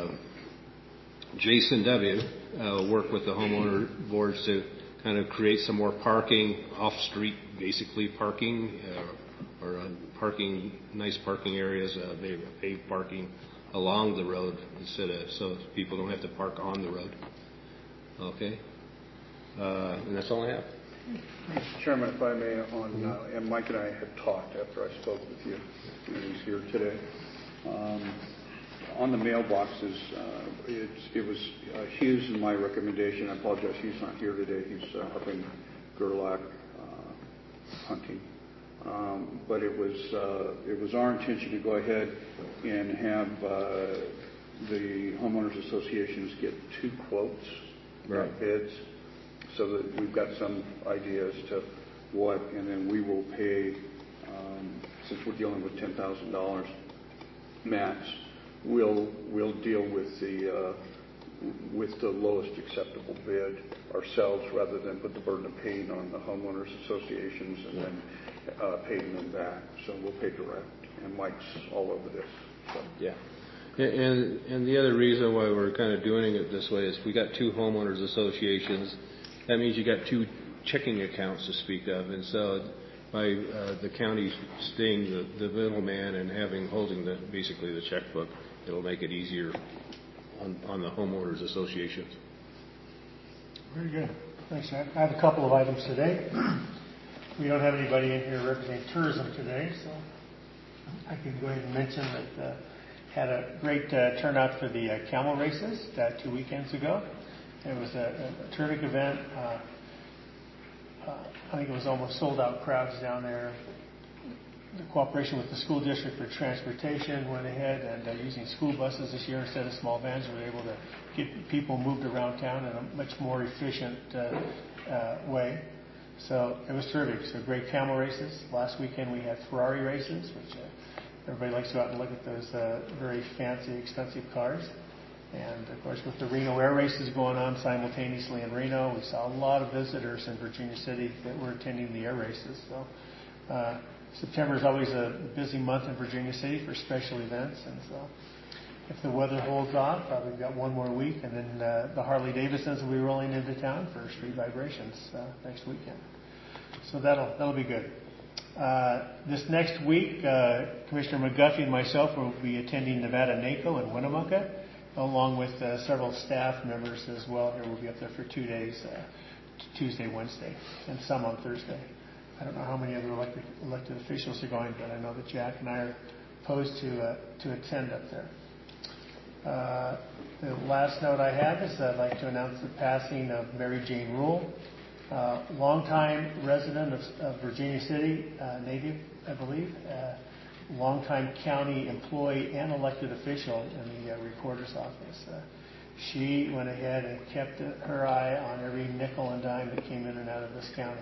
Jason W. Work with the homeowner boards to kind of create some more parking, off-street, basically parking, or nice parking areas, paved parking along the road so people don't have to park on the road. Okay? And that's all I have. Mr. Chairman, if I may, and Mike and I had talked after I spoke with you, and he's here today. On the mailboxes, it was Hughes and my recommendation. I apologize, Hughes not here today. He's up in Gerlach hunting. But it was our intention to go ahead and have the homeowners associations get 2 quotes, bids, so that we've got some idea as to what, and then we will pay, since we're dealing with $10,000 max, we'll deal with the lowest acceptable bid ourselves, rather than put the burden of paying on the homeowners associations and then paying them back. So we'll pay direct, and Mike's all over this. So. Yeah. And the other reason why we're kind of doing it this way is we got 2 homeowners associations. That means you got 2 checking accounts to speak of, and so by the county staying the middleman and holding basically the checkbook, it'll make it easier on the homeowners associations. Very good. Thanks, Matt. I have a couple of items today. We don't have anybody in here representing tourism today, so I can go ahead and mention that had a great turnout for the camel races 2 weekends ago. It was a terrific event. I think it was almost sold out crowds down there. The cooperation with the school district for transportation went ahead, and using school buses this year instead of small vans, we were able to get people moved around town in a much more efficient way. So it was terrific. So great camel races. Last weekend we had Ferrari races, which everybody likes to go out and look at those very fancy, expensive cars. And, of course, with the Reno Air Races going on simultaneously in Reno, we saw a lot of visitors in Virginia City that were attending the air races. So September is always a busy month in Virginia City for special events. And so if the weather holds off, we've got one more week. And then the Harley Davidsons will be rolling into town for Street Vibrations next weekend. So that'll be good. This next week, Commissioner McGuffey and myself will be attending Nevada NACO in Winnemucca, along with several staff members as well. Here we'll be up there for 2 days, Tuesday, Wednesday, and some on Thursday. I don't know how many other elected officials are going, but I know that Jack and I are opposed to attend up there. The last note I have is I'd like to announce the passing of Mary Jane Rule, longtime resident of Virginia City, native, I believe, longtime county employee and elected official in the recorder's office. She went ahead and kept her eye on every nickel and dime that came in and out of this county.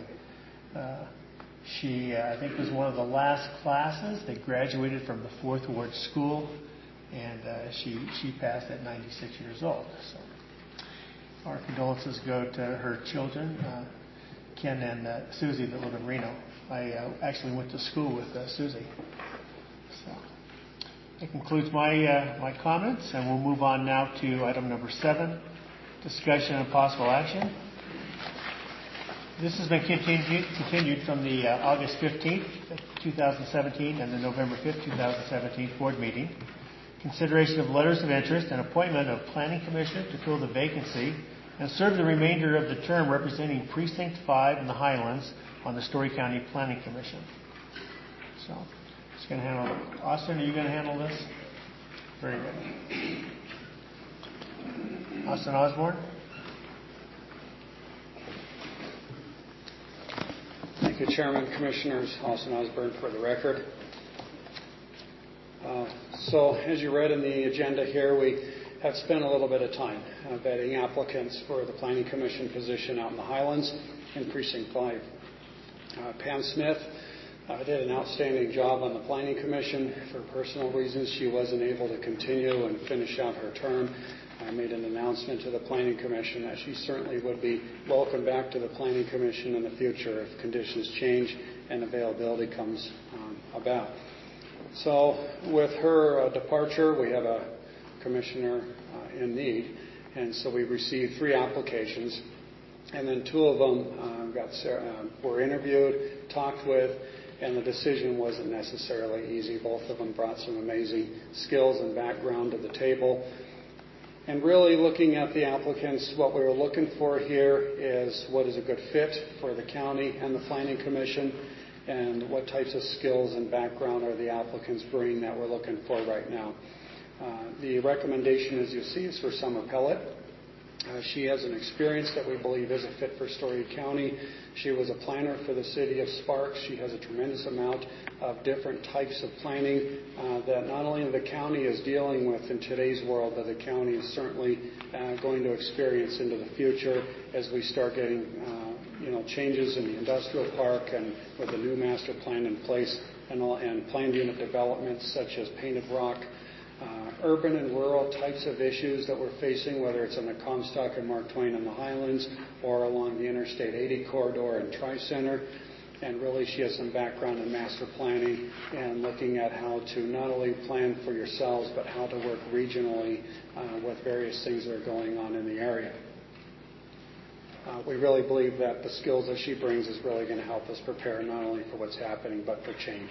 She, I think, was one of the last classes that graduated from the Fourth Ward School, and she passed at 96 years old. So our condolences go to her children, Ken and Susie, that live in Reno. I actually went to school with Susie. So that concludes my comments, and we'll move on now to item number 7, discussion and possible action. This has been continued from the August 15th, 2017, and the November 5th, 2017 board meeting. Consideration of letters of interest and appointment of Planning Commission to fill the vacancy and serve the remainder of the term representing Precinct 5 in the Highlands on the Story County Planning Commission. So, just going to handle. Austin, are you going to handle this? Very good. Austin Osborne. Thank you, Chairman, Commissioners. Austin Osborne for the record. So, as you read in the agenda here, we have spent a little bit of time vetting applicants for the Planning Commission position out in the Highlands in Precinct 5. Pam Smith did an outstanding job on the Planning Commission. For personal reasons, she wasn't able to continue and finish out her term. I made an announcement to the Planning Commission that she certainly would be welcome back to the Planning Commission in the future if conditions change and availability comes about. So with her departure, we have a commissioner in need, and so we received 3 applications, and then 2 of them were interviewed, talked with, and the decision wasn't necessarily easy. Both of them brought some amazing skills and background to the table. And really looking at the applicants, what we were looking for here is what is a good fit for the county and the Planning Commission, and what types of skills and background are the applicants bringing that we're looking for right now. The recommendation, as you see, is for Summer Pellet. She has an experience that we believe is a fit for Story County. She was a planner for the city of Sparks. She has a tremendous amount of different types of planning that not only the county is dealing with in today's world, but the county is certainly going to experience into the future as we start getting changes in the industrial park and with the new master plan in place and planned unit developments such as Painted Rock. Urban and rural types of issues that we're facing, whether it's on the Comstock and Mark Twain in the Highlands or along the Interstate 80 corridor and Tri-Center. And really she has some background in master planning and looking at how to not only plan for yourselves, but how to work regionally with various things that are going on in the area. We really believe that the skills that she brings is really going to help us prepare not only for what's happening, but for change.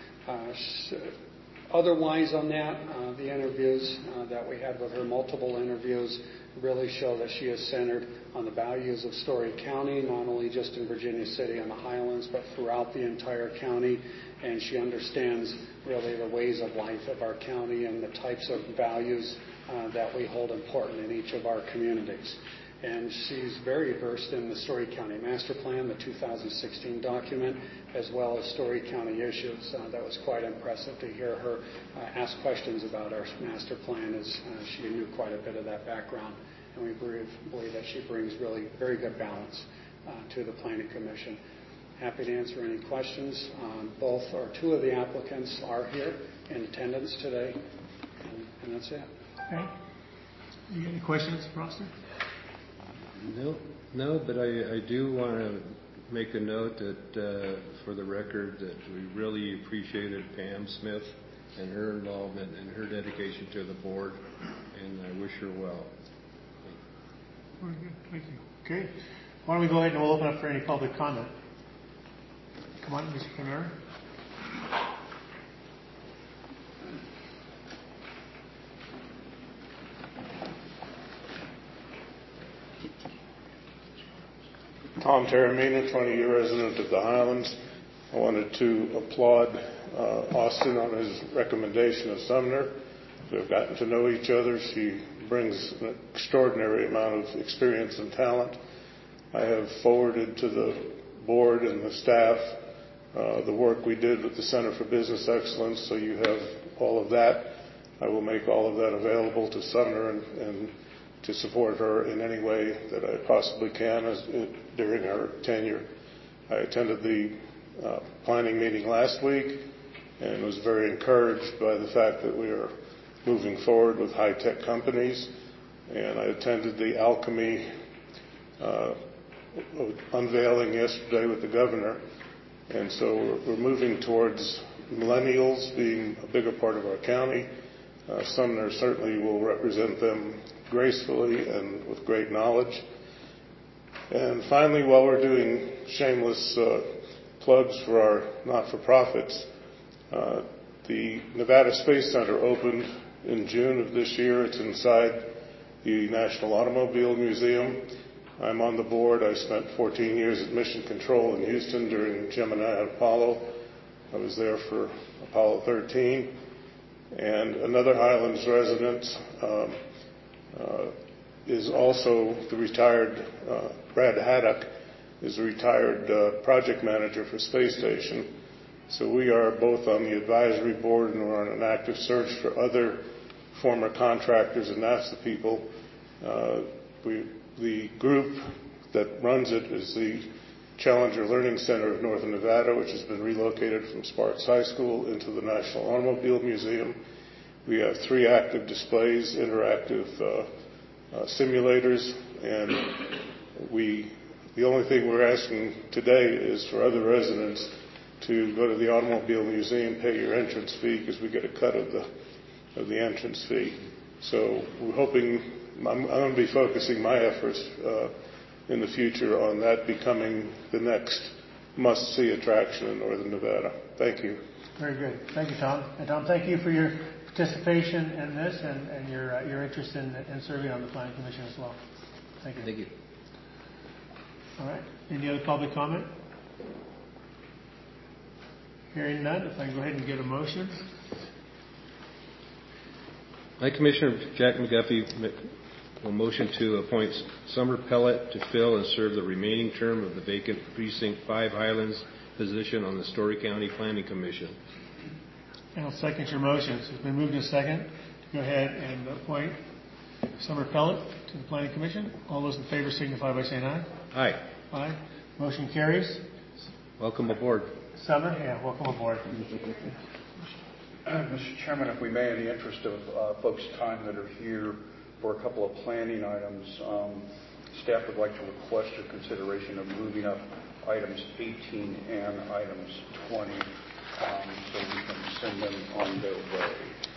Otherwise on that, the interviews that we had with her, multiple interviews, really show that she is centered on the values of Story County, not only just in Virginia City and the Highlands, but throughout the entire county. And she understands really the ways of life of our county and the types of values that we hold important in each of our communities. And she's very versed in the Story County Master Plan, the 2016 document, as well as Story County issues. That was quite impressive to hear her ask questions about our master plan, as she knew quite a bit of that background. And we believe that she brings really very good balance to the Planning Commission. Happy to answer any questions. Both or 2 of the applicants are here in attendance today, and that's it. Okay. You got any questions, Prosser? No, but I do want to make a note that for the record that we really appreciated Pam Smith and her involvement and her dedication to the board, and I wish her well. Very good. Thank you. Okay. Why don't we go ahead and we'll open up for any public comment. Come on, Mr. Panera. Tom Taramina, 20-year resident of the Highlands. I wanted to applaud Austin on his recommendation of Sumner. We've gotten to know each other. She brings an extraordinary amount of experience and talent. I have forwarded to the board and the staff the work we did with the Center for Business Excellence, so you have all of that. I will make all of that available to Sumner and to support her in any way that I possibly can during her tenure. I attended the planning meeting last week and was very encouraged by the fact that we are moving forward with high-tech companies. And I attended the Alchemy unveiling yesterday with the governor. And so we're moving towards millennials being a bigger part of our county. Sumner certainly will represent them gracefully and with great knowledge. And finally, while we're doing shameless plugs for our not-for-profits. The Nevada Space Center opened in June of this year. It's inside the National Automobile Museum. I'm on the board. I spent 14 years at Mission Control in Houston during Gemini and Apollo. I was there for Apollo 13. And another Highlands resident is also the retired Brad Haddock is a retired project manager for Space Station. So we are both on the advisory board, and we're on an active search for other former contractors and NASA people. The group that runs it is the Challenger Learning Center of Northern Nevada, which has been relocated from Sparks High School into the National Automobile Museum. We have 3 active displays, interactive simulators, and the only thing we're asking today is for other residents to go to the Automobile Museum, pay your entrance fee, because we get a cut of the entrance fee. So we're hoping, I'm going to be focusing my efforts in the future on that becoming the next must-see attraction in Northern Nevada. Thank you. Very good. Thank you, Tom. And Tom, thank you for your participation in this and your interest in serving on the Planning Commission as well. Thank you. Thank you. All right. Any other public comment? Hearing none, if I can go ahead and get a motion. I, Commissioner Jack McGuffey, will motion to appoint Summer Pellet to fill and serve the remaining term of the vacant Precinct 5 Highlands position on the Story County Planning Commission. And I'll second your motions. It's been moved to second to go ahead and appoint Summer Pellet to the Planning Commission. All those in favor signify by saying aye. Aye. Aye. Motion carries. Welcome aboard. Summer, yeah, welcome aboard. Mr. Chairman, if we may, in the interest of folks' time that are here for a couple of planning items, staff would like to request your consideration of moving up items 18 and items 20 so we can send them on their way.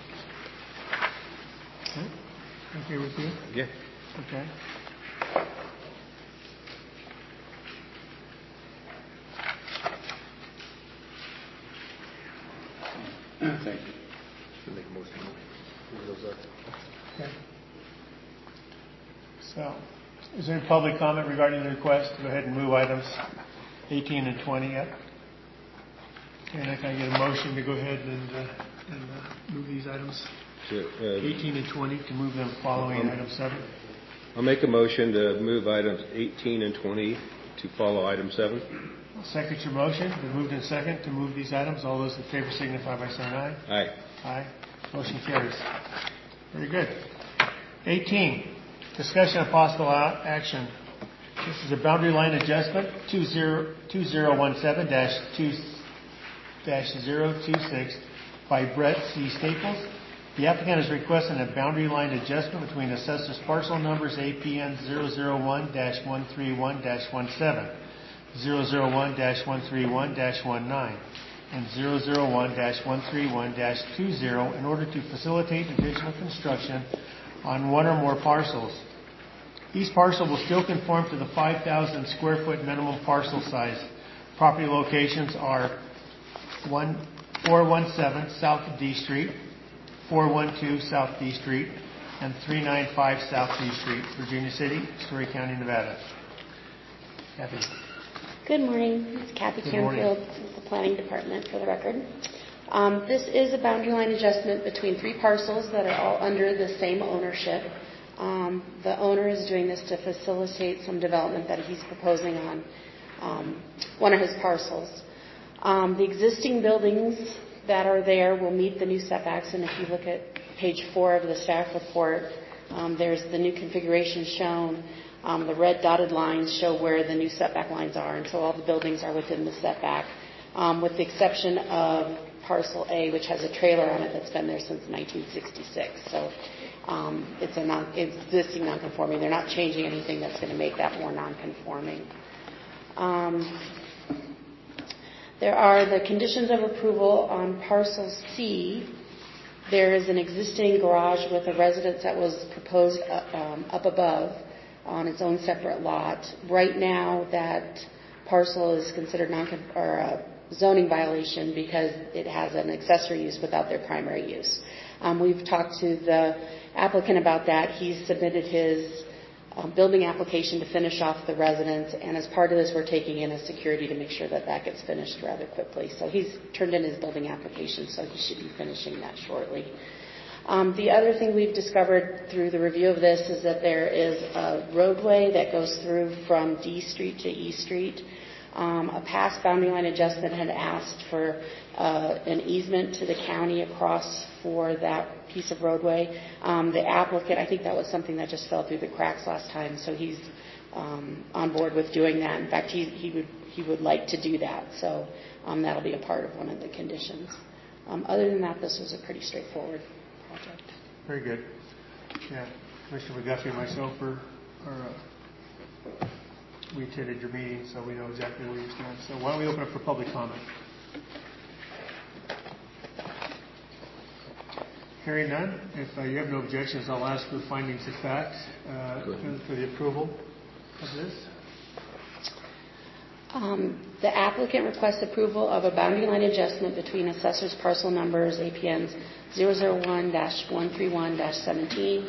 Okay with you? Yeah. Okay. Thank you. Should make a motion to move those up. Okay. So, is there any public comment regarding the request to go ahead and move items 18 and 20 up? And I can get a motion to go ahead and move these items 18 and 20 to move them following item 7. I'll make a motion to move items 18 and 20 to follow item 7. I'll second your motion. Been moved in second to move these items. All those in favor signify by saying aye. Aye. Aye. Motion carries. Very good. 18, discussion of possible action. This is a boundary line adjustment, 2017-2-026 by Brett C. Staples. The applicant is requesting a boundary line adjustment between assessors parcel numbers APN 001-131-17, 001-131-19, and 001-131-20 in order to facilitate additional construction on one or more parcels. Each parcel will still conform to the 5,000 square foot minimum parcel size. Property locations are 417 South D Street, 412 South D Street, and 395 South D Street, Virginia City, Story County, Nevada. Kathy. Good morning. It's Kathy Canfield with the Planning Department, for the record. This is a boundary line adjustment between 3 parcels that are all under the same ownership. The owner is doing this to facilitate some development that he's proposing on one of his parcels. The existing buildings that are there will meet the new setbacks, and if you look at page 4 of the staff report, there's the new configuration shown. The red dotted lines show where the new setback lines are, and so all the buildings are within the setback, with the exception of parcel A, which has a trailer on it that's been there since 1966. So it's an existing non-conforming. They're not changing anything that's going to make that more non-conforming. There are the conditions of approval on parcel C. There is an existing garage with a residence that was proposed up above on its own separate lot. Right now, that parcel is considered a zoning violation because it has an accessory use without their primary use. We've talked to the applicant about that. He's submitted his building application to finish off the residence, and as part of this, we're taking in a security to make sure that that gets finished rather quickly. So he's turned in his building application, so he should be finishing that shortly. The other thing we've discovered through the review of this is that there is a roadway that goes through from D Street to E Street. A past boundary line adjustment had asked for an easement to the county across for that piece of roadway. The applicant, I think that was something that just fell through the cracks last time, so he's on board with doing that. In fact, he would like to do that, so that'll be a part of one of the conditions. Other than that, this was a pretty straightforward project. Very good. Yeah, Commissioner McGuffey and myself we attended your meeting, so we know exactly where you stand. So why don't we open up for public comment? Hearing none, if you have no objections, I'll ask for findings of fact for the approval of this. The applicant requests approval of a boundary line adjustment between assessors parcel numbers APNs 001-131-17,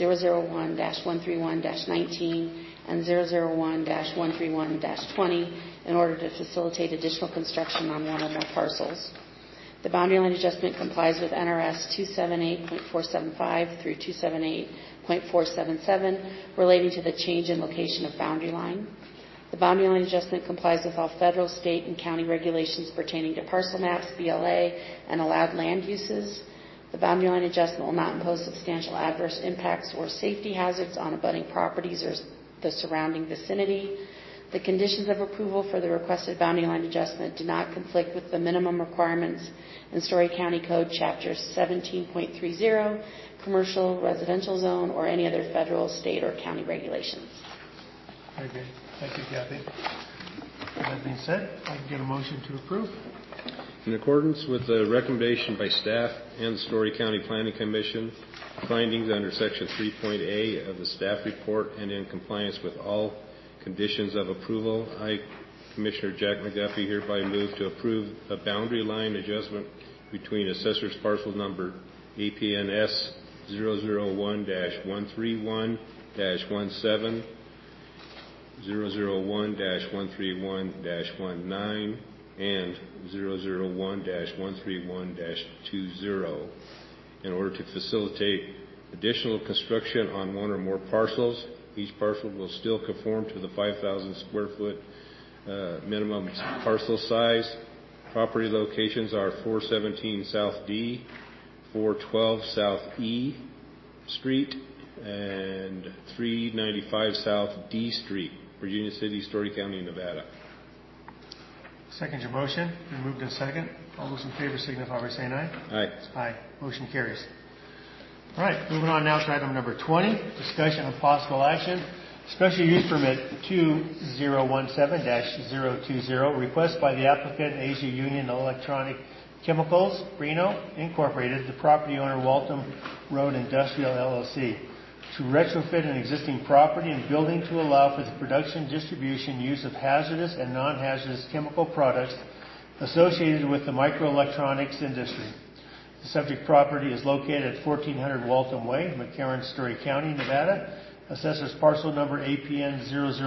001-131-19, and 001-131-20 in order to facilitate additional construction on one or more parcels. The boundary line adjustment complies with NRS 278.475 through 278.477 relating to the change in location of boundary line. The boundary line adjustment complies with all federal, state, and county regulations pertaining to parcel maps, BLA, and allowed land uses. The boundary line adjustment will not impose substantial adverse impacts or safety hazards on abutting properties or the surrounding vicinity. The conditions of approval for the requested boundary line adjustment do not conflict with the minimum requirements in Story County Code Chapter 17.30, Commercial Residential Zone, or any other federal, state, or county regulations. Very good. Thank you, Kathy. With that being said, I can get a motion to approve. In accordance with the recommendation by staff and the Story County Planning Commission, findings under Section 3.A of the staff report and in compliance with all conditions of approval, I, Commissioner Jack McGuffey, hereby move to approve a boundary line adjustment between Assessor's Parcel Number APNS 001-131-17, 001-131-19, and 001-131-20 in order to facilitate additional construction on one or more parcels. Each parcel will still conform to the 5,000 square foot minimum parcel size. Property locations are 417 South D, 412 South E Street, and 395 South D Street, Virginia City, Story County, Nevada. Second your motion. Been moved in second. All those in favor signify by saying aye. Aye. Aye. Motion carries. All right, moving on now to item number 20, discussion of possible action. Special use permit 2017-020, request by the applicant Asia Union Electronic Chemicals, Reno, Incorporated, the property owner Waltham Road Industrial LLC, to retrofit an existing property and building to allow for the production, distribution, use of hazardous and non-hazardous chemical products associated with the microelectronics industry. The subject property is located at 1400 Waltham Way, McCarran, Story County, Nevada. Assessors parcel number APN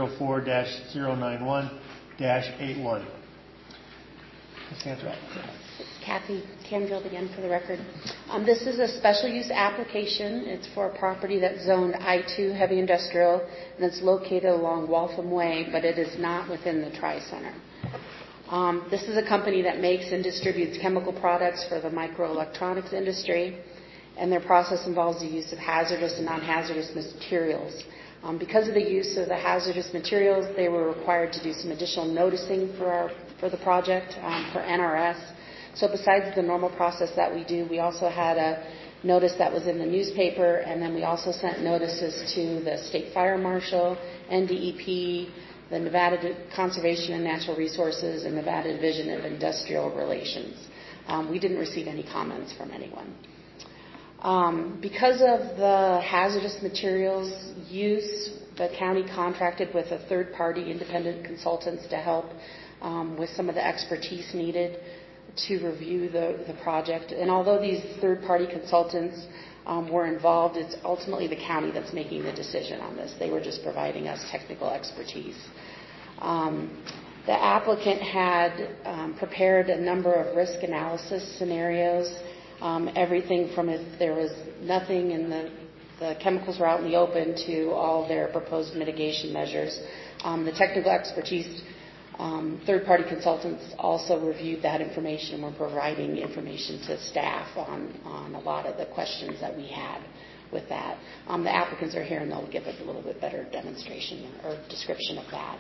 004-091-81. Ms. Cantrell. Kathy Canfield again for the record. This is a special use application. It's for a property that's zoned I-2 heavy industrial, and it's located along Waltham Way, but it is not within the Tri-Center. This is a company that makes and distributes chemical products for the microelectronics industry, and their process involves the use of hazardous and non-hazardous materials. Because of the use of the hazardous materials, they were required to do some additional noticing for the project for NRS. So besides the normal process that we do, we also had a notice that was in the newspaper, and then we also sent notices to the State Fire Marshal, NDEP, the Nevada Conservation and Natural Resources, and Nevada Division of Industrial Relations. We didn't receive any comments from anyone. Because of the hazardous materials use, The county contracted with a third-party independent consultants to help with some of the expertise needed to review the project. And although these third-party consultants were involved, it's ultimately the county that's making the decision on this. They were just providing us technical expertise. The applicant had prepared a number of risk analysis scenarios, everything from if there was nothing and the chemicals were out in the open to all their proposed mitigation measures. The technical expertise, third-party consultants also reviewed that information and were providing information to staff on a lot of the questions that we had with that. The applicants are here and they'll give a little bit better demonstration or description of that.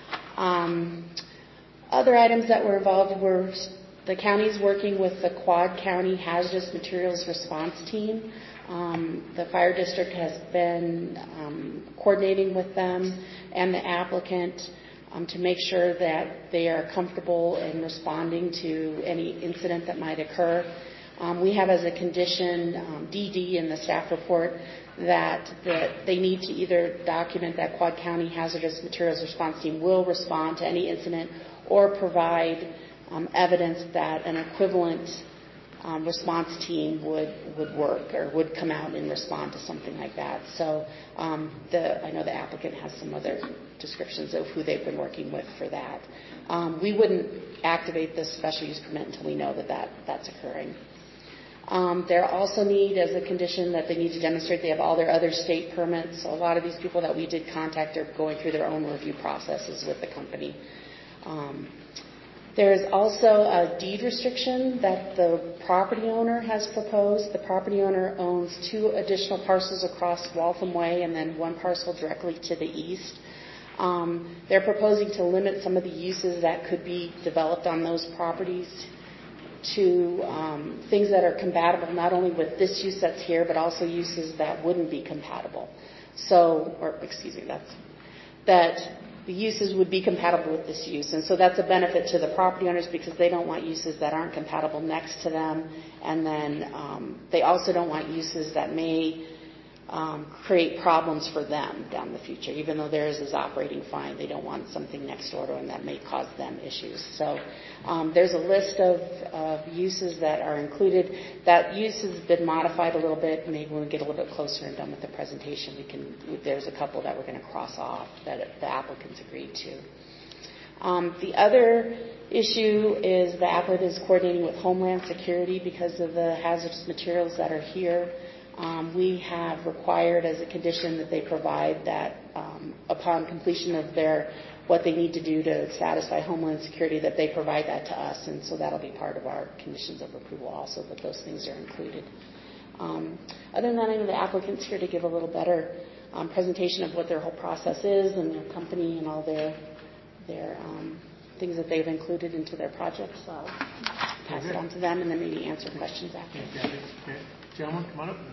Other items that were involved were the county's working with the Quad County Hazardous Materials Response Team. The fire district has been coordinating with them and the applicant to make sure that they are comfortable in responding to any incident that might occur. We have as a condition, DD in the staff report, that they need to either document that Quad County Hazardous Materials Response Team will respond to any incident or provide evidence that an equivalent response team would work or would come out and respond to something like that. So I know the applicant has some other descriptions of who they've been working with for that. We wouldn't activate this special use permit until we know that's occurring. They also need, as a condition, that they need to demonstrate they have all their other state permits. So a lot of these people that we did contact are going through their own review processes with the company. There is also a deed restriction that the property owner has proposed. The property owner owns 2 additional parcels across Waltham Way and then 1 parcel directly to the east. They're proposing to limit some of the uses that could be developed on those properties to things that are compatible not only with this use that's here, but also uses that wouldn't be compatible. That the uses would be compatible with this use. And so that's a benefit to the property owners because they don't want uses that aren't compatible next to them. And then they also don't want uses that may create problems for them down the future. Even though theirs is operating fine, they don't want something next door to them that may cause them issues. So there's a list of uses that are included. That use has been modified a little bit. Maybe when we get a little bit closer and done with the presentation, there's a couple that we're going to cross off that the applicants agreed to. The other issue is the applicant is coordinating with Homeland Security because of the hazardous materials that are here. We have required as a condition that they provide that upon completion of what they need to do to satisfy Homeland Security, that they provide that to us, and so that'll be part of our conditions of approval also, that those things are included. Other than that, I know the applicant's here to give a little better presentation of what their whole process is and their company and all their things that they've included into their projects. So I'll pass it on to them and then maybe answer questions after. Okay. Gentlemen, come on up.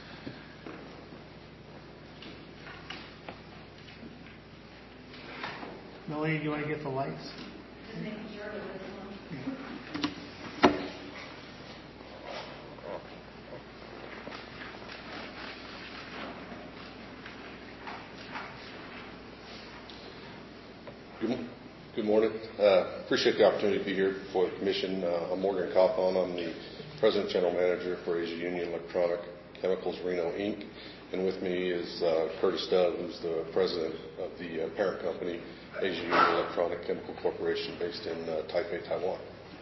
Melanie, do you want to get the lights? Good morning. Appreciate the opportunity to be here for the commission. I'm Morgan Cawthon. I'm the President General Manager for Asia Union Electronic Chemicals Reno, Inc. And with me is Curtis Dove, who's the president of the parent company, Asia Union Electronic Chemical Corporation, based in Taipei, Taiwan.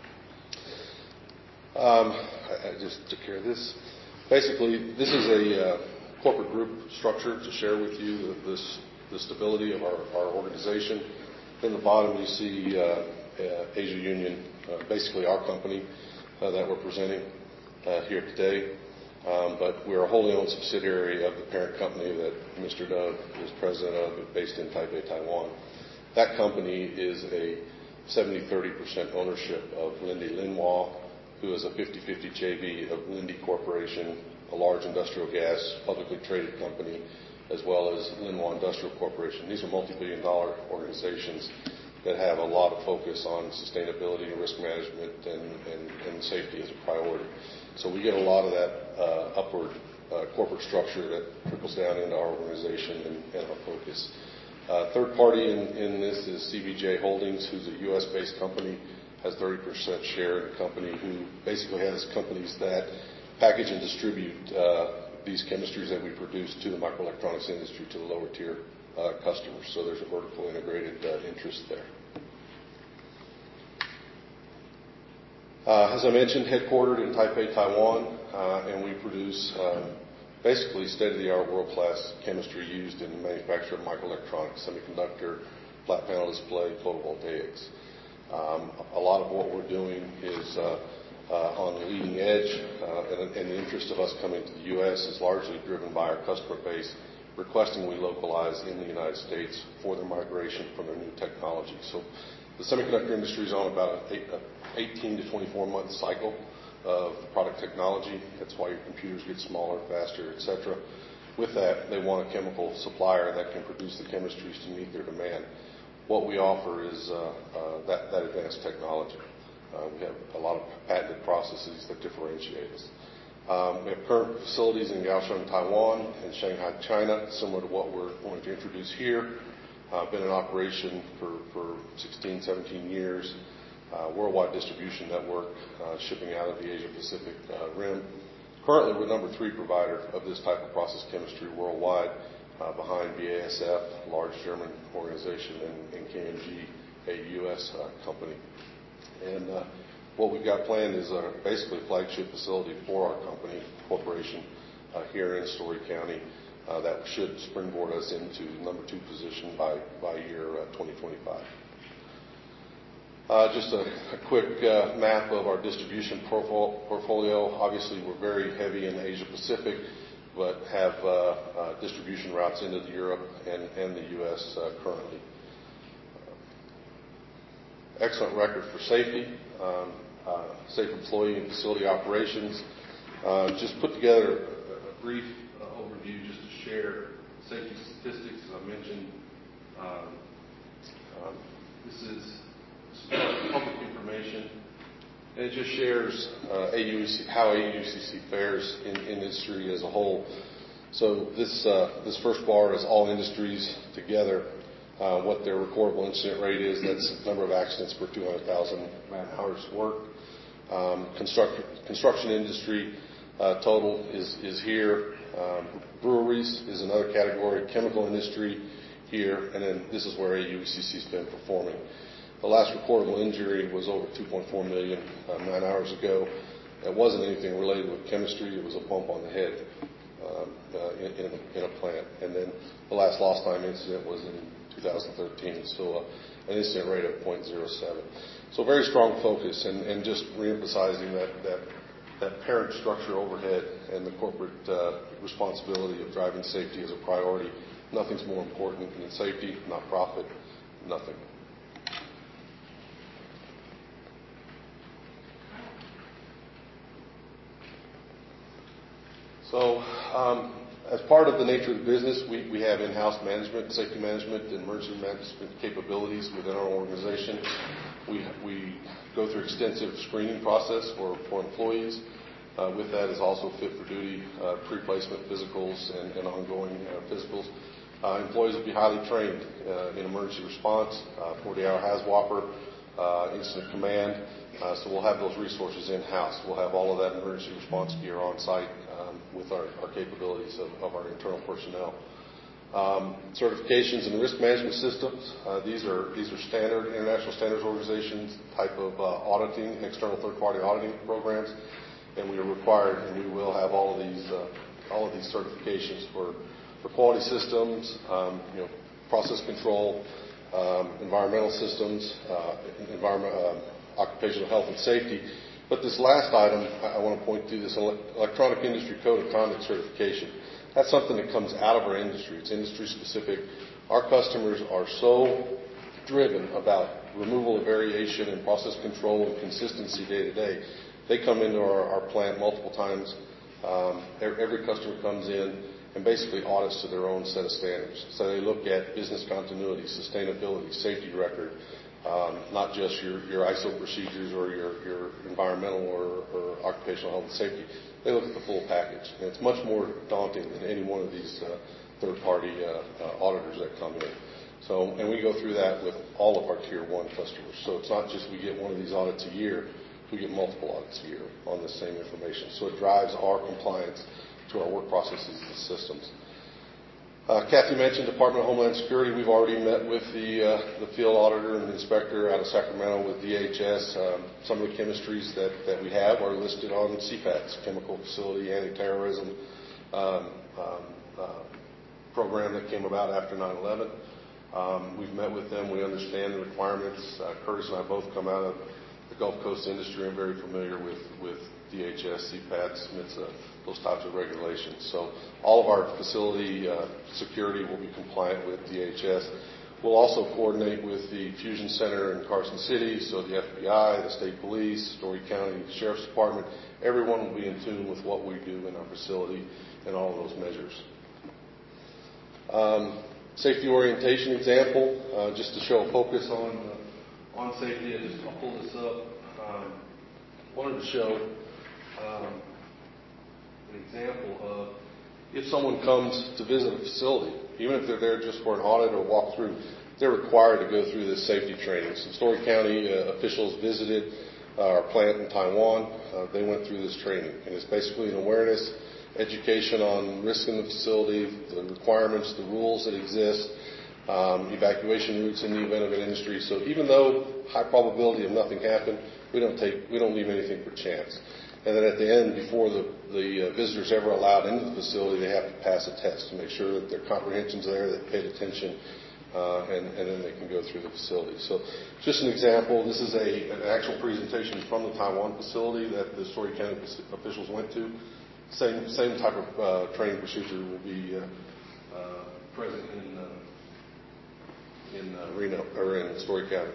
I just took care of this. Basically, this is a corporate group structure to share with you the stability of our organization. In the bottom, you see Asia Union, basically our company that we're presenting here today. But we're a wholly owned subsidiary of the parent company that Mr. Dove is president of, based in Taipei, Taiwan. That company is a 70-30% ownership of Linde Linhua, who is a 50-50 JV of Linde Corporation, a large industrial gas publicly traded company, as well as Linhua Industrial Corporation. These are multi-billion-dollar organizations that have a lot of focus on sustainability and risk management and safety as a priority. So we get a lot of that upward corporate structure that trickles down into our organization and our focus. Third party in this is CBJ Holdings, who's a U.S.-based company, has 30% share in the company, who basically has companies that package and distribute these chemistries that we produce to the microelectronics industry, to the lower tier customers. So there's a vertical integrated interest there. As I mentioned, headquartered in Taipei, Taiwan, and we produce basically state-of-the-art world-class chemistry used in the manufacture of microelectronics, semiconductor, flat panel display, photovoltaics. A lot of what we're doing is on the leading edge, and the interest of us coming to the U.S. is largely driven by our customer base requesting we localize in the United States for their migration from their new technology. So the semiconductor industry is on about an 18 to 24 month cycle of product technology. That's why your computers get smaller, faster, etc. With that, they want a chemical supplier that can produce the chemistries to meet their demand. What we offer is that advanced technology. We have a lot of patented processes that differentiate us. We have current facilities in Kaohsiung, Taiwan, and Shanghai, China, similar to what we're going to introduce here. Been in operation for 16, 17 years. Worldwide distribution network, shipping out of the Asia-Pacific rim. Currently, we're number 3 provider of this type of process chemistry worldwide, behind BASF, a large German organization, and KMG, a U.S. company. And what we've got planned is basically a flagship facility for our company, corporation, here in Story County, that should springboard us into number 2 position by year 2025. Just a quick map of our distribution portfolio. Obviously, we're very heavy in Asia Pacific, but have distribution routes into Europe and the U.S. Currently. Excellent record for safety, safe employee and facility operations. Just put together a brief overview just to share safety statistics. As I mentioned, this is public information, and it just shares how AUCC fares in industry as a whole. So this first bar is all industries together, what their recordable incident rate is. That's the number of accidents per 200,000 man-hours worked. Construction industry total is here. Breweries is another category. Chemical industry here, and then this is where AUCC's been performing. The last recordable injury was over 2.4 million man-hours ago. It wasn't anything related with chemistry. It was a bump on the head in a plant. And then the last lost time incident was in 2013, so an incident rate of 0.07. So very strong focus, and just reemphasizing that parent structure overhead and the corporate responsibility of driving safety as a priority. Nothing's more important than safety, not profit, nothing. So, as part of the nature of the business, we have in-house management, safety management, and emergency management capabilities within our organization. We go through extensive screening process for employees. With that is also fit for duty, pre-placement physicals, and ongoing physicals. Employees will be highly trained in emergency response, 40-hour HAZWOPER, incident command. So we'll have those resources in-house. We'll have all of that emergency response gear on site with our capabilities of our internal personnel. Certifications and risk management systems. These are standard international standards organizations type of auditing, external third-party auditing programs, and we are required, and we will have all of these certifications for quality systems, process control, environmental systems, occupational health and safety. But this last item, I want to point to this Electronic Industry Code of Conduct certification. That's something that comes out of our industry. It's industry specific. Our customers are so driven about removal of variation and process control and consistency day to day. They come into our plant multiple times. Every customer comes in and basically audits to their own set of standards. So they look at business continuity, sustainability, safety record, not just your ISO procedures or your environmental or occupational health and safety. they look at the full package. And it's much more daunting than any one of these third-party auditors that come in. So, and we go through that with all of our Tier 1 customers. So it's not just we get one of these audits a year, we get multiple audits a year on the same information. So it drives our compliance to our work processes and systems. Kathy mentioned Department of Homeland Security. We've already met with the field auditor and the inspector out of Sacramento with DHS. Some of the chemistries that we have are listed on CFATS, Chemical Facility Anti-Terrorism program that came about after 9/11. We've met with them. We understand the requirements. Curtis and I both come out of the Gulf Coast industry and very familiar with DHS, CFATS, NHTSA, those types of regulations. So all of our facility security will be compliant with DHS. We'll also coordinate with the Fusion Center in Carson City, so the FBI, the State Police, Story County Sheriff's Department. Everyone will be in tune with what we do in our facility and all of those measures. Safety orientation example, just to show a focus on safety. I'll pull this up. Wanted to show an example of if someone comes to visit a facility, even if they're there just for an audit or walkthrough, they're required to go through this safety training. So Story County officials visited our plant in Taiwan. They went through this training, and it's basically an awareness, education on risk in the facility, the requirements, the rules that exist, evacuation routes in the event of an industry. So even though high probability of nothing happened, we don't leave anything for chance. And then at the end, before the visitors ever allowed into the facility, they have to pass a test to make sure that their comprehension's there, they paid attention, and then they can go through the facility. So just an example, this is an actual presentation from the Taiwan facility that the Story County officials went to. Same type of training procedure will be present in Reno or in Story County.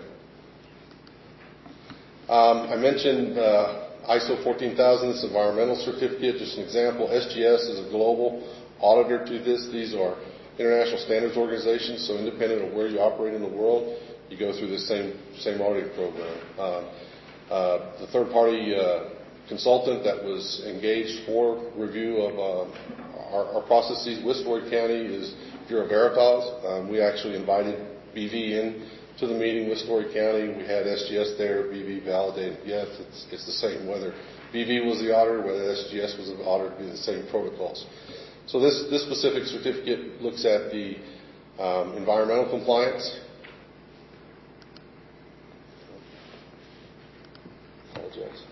I mentioned ISO 14000, this environmental certificate, just an example. SGS is a global auditor to this. These are international standards organizations, so independent of where you operate in the world, you go through the same auditing program. The third-party consultant that was engaged for review of our processes with Story County is Bureau Veritas. We actually invited BV in to the meeting with Story County. We had SGS there. BV validated, yes, it's the same. Whether BV was the auditor, whether SGS was the auditor, it'd be the same protocols. So this specific certificate looks at the environmental compliance. Apologize.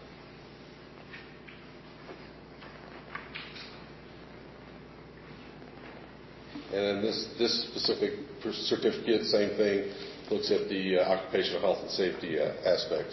And then this specific certificate, same thing, looks at the occupational health and safety aspect.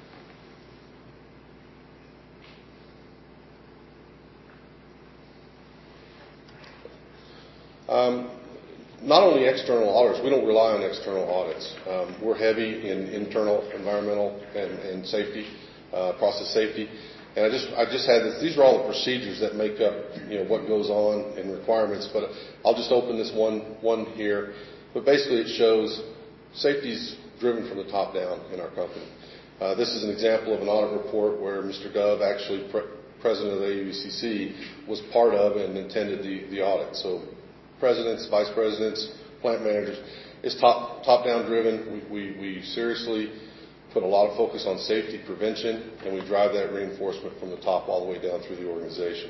Not only external auditors, we don't rely on external audits. We're heavy in internal environmental and safety, process safety. And I just had this. These are all the procedures that make up, what goes on and requirements. But I'll just open this one here. But basically, it shows safety's driven from the top down in our company. This is an example of an audit report where Mr. Dove, actually president of the AUCC, was part of and attended the audit. So presidents, vice presidents, plant managers, it's top down driven. We seriously put a lot of focus on safety prevention, and we drive that reinforcement from the top all the way down through the organization.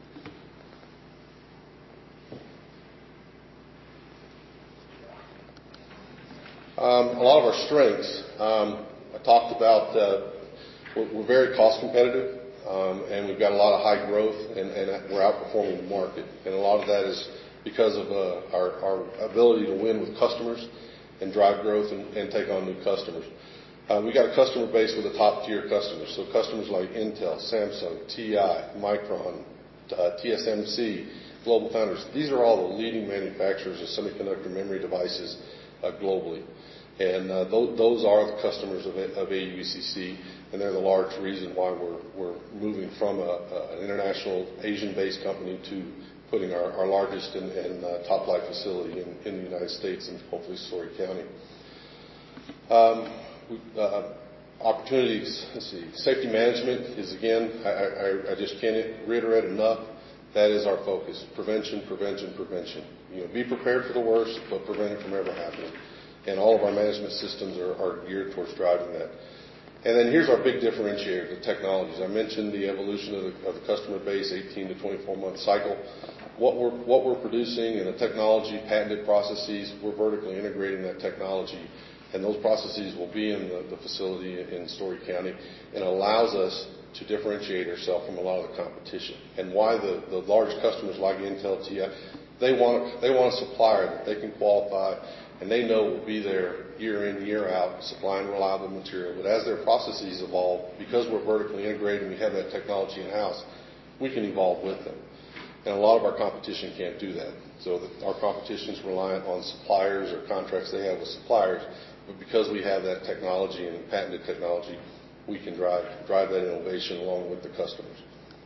A lot of our strengths, I talked about, we're very cost competitive, and we've got a lot of high growth, and we're outperforming the market. And a lot of that is because of our ability to win with customers and drive growth and take on new customers. We got a customer base with a top tier customers. So customers like Intel, Samsung, TI, Micron, TSMC, GlobalFoundries. These are all the leading manufacturers of semiconductor memory devices globally. And those are the customers of AUCC, and they're the large reason why we're moving from an international Asian-based company to putting our largest and top flight facility in the United States and hopefully Story County. Opportunities, let's see, safety management is, again, I just can't reiterate enough, that is our focus. Prevention, prevention, prevention. Be prepared for the worst, but prevent it from ever happening. And all of our management systems are geared towards driving that. And then here's our big differentiator, the technologies. I mentioned the evolution of the customer base, 18 to 24-month cycle. What we're producing and the technology, patented processes, we're vertically integrating that technology. And those processes will be in the facility in Story County, and allows us to differentiate ourselves from a lot of the competition. And why the large customers like Intel, TI, they want a supplier that they can qualify and they know will be there year in, year out, supplying reliable material. But as their processes evolve, because we're vertically integrated and we have that technology in-house, we can evolve with them. And a lot of our competition can't do that. So our competition is reliant on suppliers or contracts they have with suppliers. But because we have that technology and patented technology, we can drive that innovation along with the customers.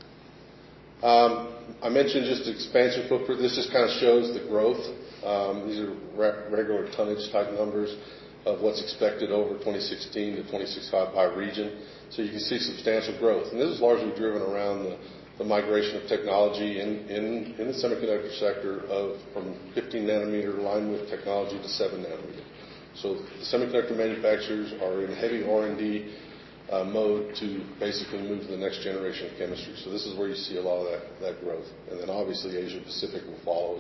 I mentioned just expansion footprint. This just kind of shows the growth. These are regular tonnage type numbers of what's expected over 2016 to 2065 by region. So you can see substantial growth. And this is largely driven around the migration of technology in the semiconductor sector from 15 nanometer line width technology to 7 nanometer. So the semiconductor manufacturers are in heavy R&D mode to basically move to the next generation of chemistry. So this is where you see a lot of that growth. And then obviously Asia Pacific will follow as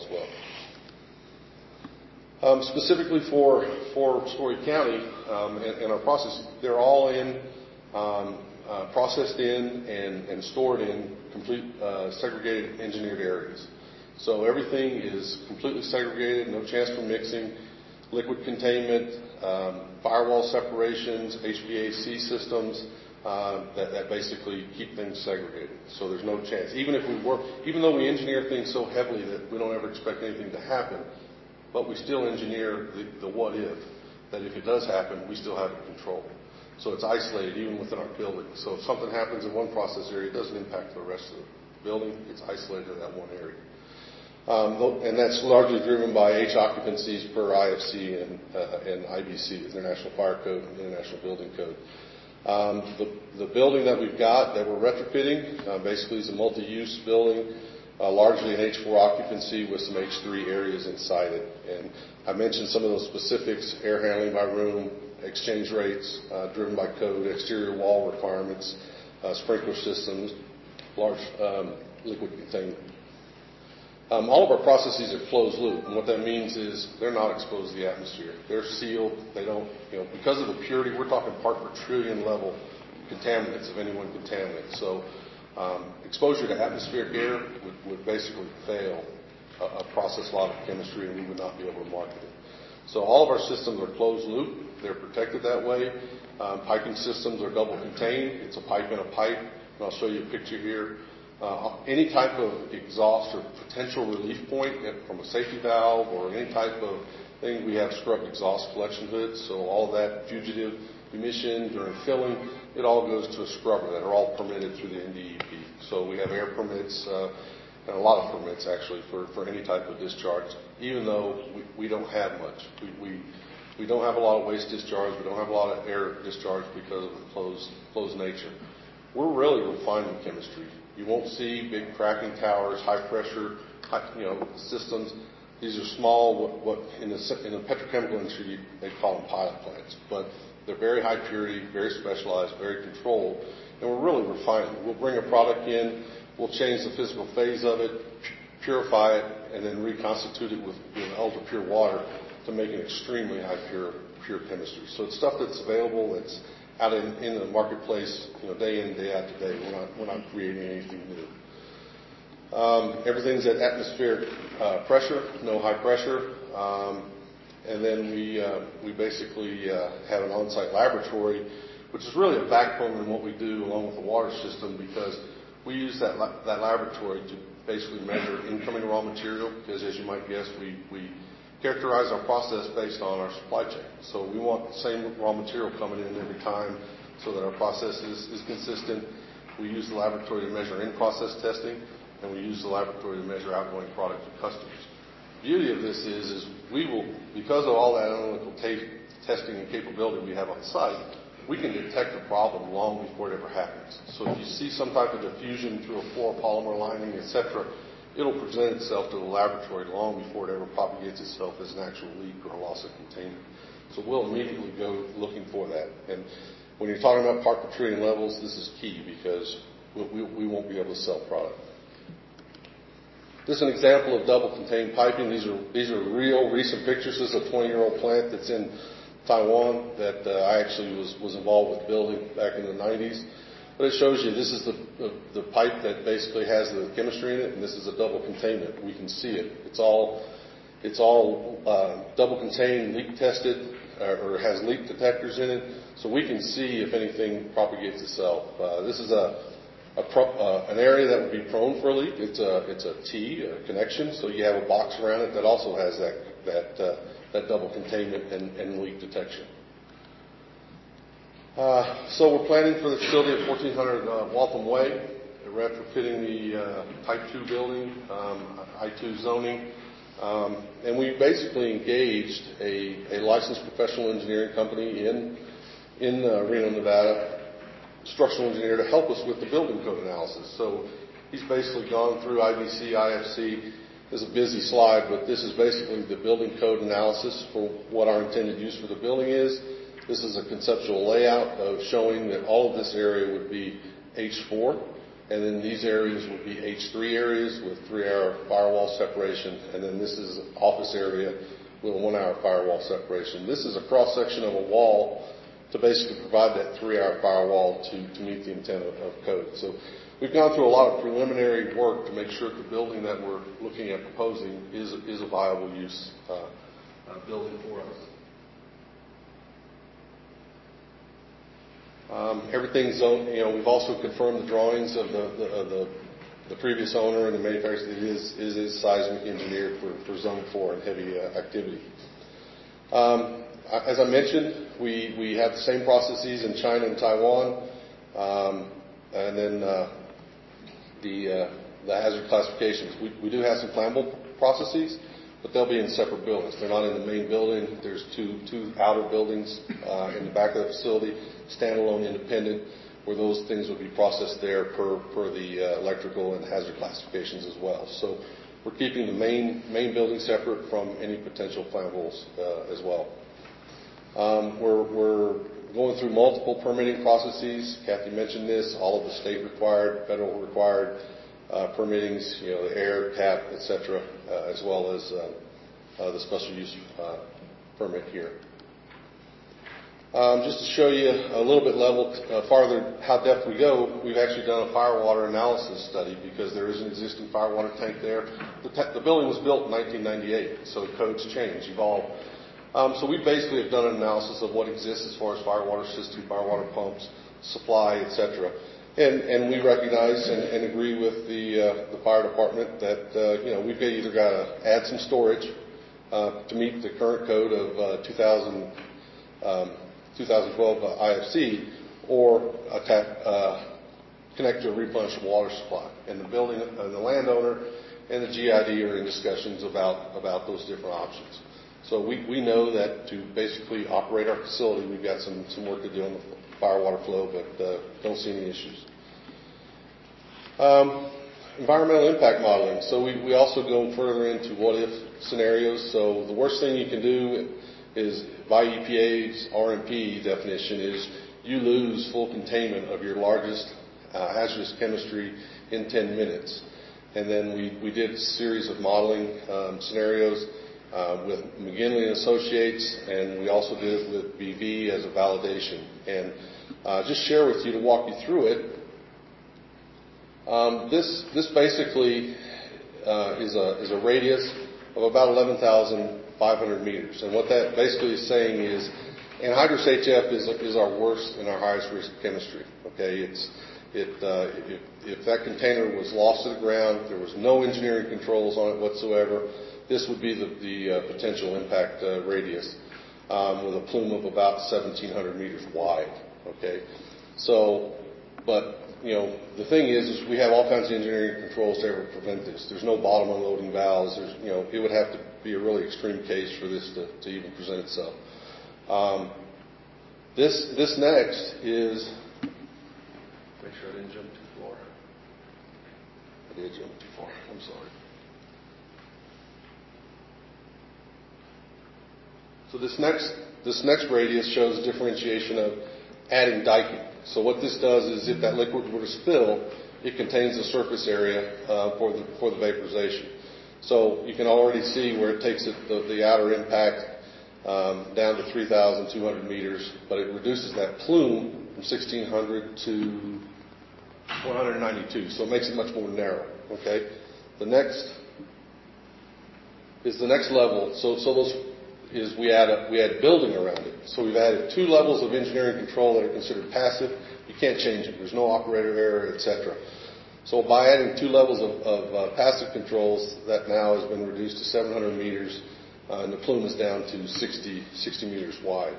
well. Specifically for Story County and our process, they're all processed in and stored in complete segregated engineered areas. So everything is completely segregated, no chance for mixing. Liquid containment, firewall separations, HVAC systems that basically keep things segregated. So there's no chance. Even though we engineer things so heavily that we don't ever expect anything to happen, but we still engineer the what if, that if it does happen, we still have it controlled. So it's isolated even within our building. So if something happens in one process area, it doesn't impact the rest of the building. It's isolated to that one area. And that's largely driven by H occupancies per IFC and IBC, the International Fire Code and the International Building Code. The building that we've got that we're retrofitting basically is a multi-use building, largely an H4 occupancy with some H3 areas inside it. And I mentioned some of those specifics: air handling by room, exchange rates driven by code, exterior wall requirements, sprinkler systems, large liquid containment. All of our processes are closed loop, and what that means is they're not exposed to the atmosphere. They're sealed. They don't, because of the purity, we're talking part per trillion level contaminants of any one contaminant. So exposure to atmospheric air would basically fail a process lot of chemistry, and we would not be able to market it. So all of our systems are closed loop. They're protected that way. Piping systems are double contained. It's a pipe in a pipe, and I'll show you a picture here. Any type of exhaust or potential relief point from a safety valve or any type of thing, we have scrubbed exhaust collection hoods. So all that fugitive emission during filling, it all goes to a scrubber that are all permitted through the NDEP. So we have air permits and a lot of permits actually for any type of discharge, even though we don't have much. We don't have a lot of waste discharge. We don't have a lot of air discharge because of the closed nature. We're really refining chemistry. You won't see big cracking towers, high pressure, systems. These are small, what in the petrochemical industry they call them pilot plants, but they're very high purity, very specialized, very controlled, and we're really refining. We'll bring a product in, we'll change the physical phase of it, purify it, and then reconstitute it with ultra pure water to make an extremely high pure chemistry. So it's stuff that's available, that's out in the marketplace, day in, day out today. We're not creating anything new. Everything's at atmospheric pressure, no high pressure. And then we basically have an on-site laboratory, which is really a backbone in what we do along with the water system, because we use that laboratory to basically measure incoming raw material, because as you might guess, we characterize our process based on our supply chain. So we want the same raw material coming in every time so that our process is consistent. We use the laboratory to measure in-process testing, and we use the laboratory to measure outgoing product to customers. The beauty of this is we will, because of all that analytical testing and capability we have on site, we can detect a problem long before it ever happens. So if you see some type of diffusion through a fluoropolymer lining, etc., it'll present itself to the laboratory long before it ever propagates itself as an actual leak or a loss of containment. So we'll immediately go looking for that. And when you're talking about part per trillion levels, this is key because we won't be able to sell product. This is an example of double contained piping. These are real recent pictures. This is a 20-year-old plant that's in Taiwan that I actually was involved with building back in the 90s. But it shows you this is the pipe that basically has the chemistry in it, and this is a double containment. We can see it. It's all double contained, leak tested, or has leak detectors in it, so we can see if anything propagates itself. This is an area that would be prone for a leak. It's a T, a connection, so you have a box around it that also has that double containment and leak detection. So we're planning for the facility at 1400 Waltham Way, retrofitting the Type 2 building, I-2 zoning. And we basically engaged a licensed professional engineering company in Reno, Nevada, structural engineer, to help us with the building code analysis. So he's basically gone through IBC, IFC. This is a busy slide, but this is basically the building code analysis for what our intended use for the building is. This is a conceptual layout of showing that all of this area would be H4, and then these areas would be H3 areas with 3-hour firewall separation, and then this is office area with a 1-hour firewall separation. This is a cross-section of a wall to basically provide that 3-hour firewall to meet the intent of code. So we've gone through a lot of preliminary work to make sure that the building that we're looking at proposing is a viable use building for us. Everything's zoned. We've also confirmed the drawings of the previous owner and the manufacturer that is seismic engineered for Zone 4 and heavy activity. As I mentioned, we have the same processes in China and Taiwan, and then the hazard classifications. We do have some flammable processes, but they'll be in separate buildings. They're not in the main building. There's two outer buildings in the back of the facility, standalone, independent, where those things would be processed there per the electrical and hazard classifications as well. So we're keeping the main building separate from any potential flammables as well. We're going through multiple permitting processes. Kathy mentioned this, all of the state required, federal required permittings, the air, tap, etc., as well as the special use permit here. Just to show you a little bit farther how depth we go, we've actually done a fire water analysis study because there is an existing fire water tank there. The building was built in 1998, so codes change, evolve. So we basically have done an analysis of what exists as far as fire water system, fire water pumps, supply, etc. And we recognize and agree with the fire department that we've either got to add some storage to meet the current code of 2012 IFC, or connect to a replenishable water supply. And the building, the landowner, and the GID are in discussions about those different options. So we know that to basically operate our facility, we've got some work to do on the fire water flow, but don't see any issues. Environmental impact modeling. So we also go further into what-if scenarios. So the worst thing you can do is, by EPA's RMP definition, is you lose full containment of your largest hazardous chemistry in 10 minutes. And then we did a series of modeling scenarios with McGinley & Associates, and we also did it with BV as a validation. And just share with you, to walk you through it, this basically is a radius of about 11,500 meters. And what that basically is saying is, anhydrous HF is our worst and our highest risk chemistry. Okay, if that container was lost to the ground, there was no engineering controls on it whatsoever, this would be the potential impact radius with a plume of about 1,700 meters wide. Okay, so, but the thing is we have all kinds of engineering controls to ever prevent this. There's no bottom unloading valves. It would have to be a really extreme case for this to even present itself. This next is, make sure I didn't jump too far. I did jump too far. I'm sorry. So this next radius shows differentiation of adding diking. So what this does is if that liquid were to spill, it contains the surface area for the vaporization. So you can already see where it takes the outer impact down to 3,200 meters, but it reduces that plume from 1,600 to 192. So it makes it much more narrow. Okay. The next is the next level. So those is we add building around it. So we've added 2 levels of engineering control that are considered passive. You can't change it. There's no operator error, etc. So by adding 2 levels of passive controls, that now has been reduced to 700 meters, and the plume is down to 60 meters wide.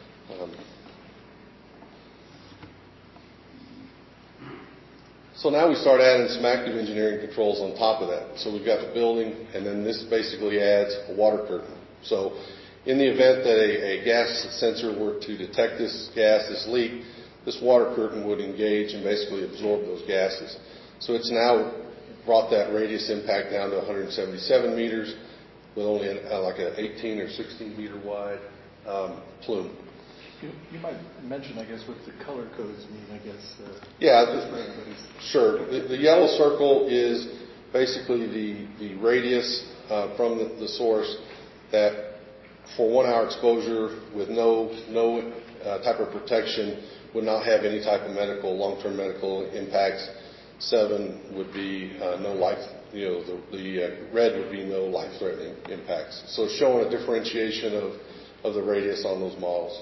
So now we start adding some active engineering controls on top of that. So we've got the building, and then this basically adds a water curtain. So in the event that a gas sensor were to detect this gas, this leak, this water curtain would engage and basically absorb those gases. So it's now brought that radius impact down to 177 meters with only like an 18 or 16 meter wide plume. You might mention, I guess, what the color codes mean, I guess. Sure. The yellow circle is basically the radius from the source that for 1 hour exposure with no type of protection would not have any type of long-term medical impacts. 7 would be no life, the red would be no life-threatening impacts. So it's showing a differentiation of the radius on those models.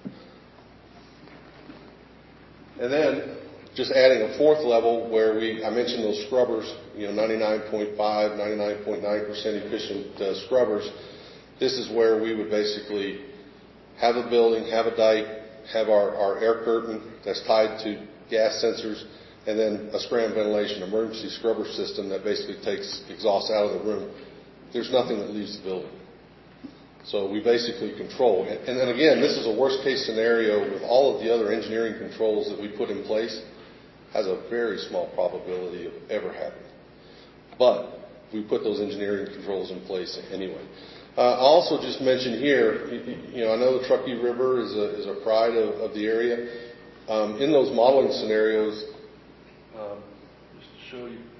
And then just adding a 4th level where I mentioned those scrubbers, 99.5, 99.9% efficient scrubbers. This is where we would basically have a building, have a dike, have our air curtain that's tied to gas sensors, and then a scram ventilation emergency scrubber system that basically takes exhaust out of the room. There's nothing that leaves the building. So we basically control. And then again, this is a worst case scenario with all of the other engineering controls that we put in place. Has a very small probability of ever happening. But we put those engineering controls in place anyway. I'll also just mention here, I know the Truckee River is a pride of the area. In those modeling scenarios, just to show you,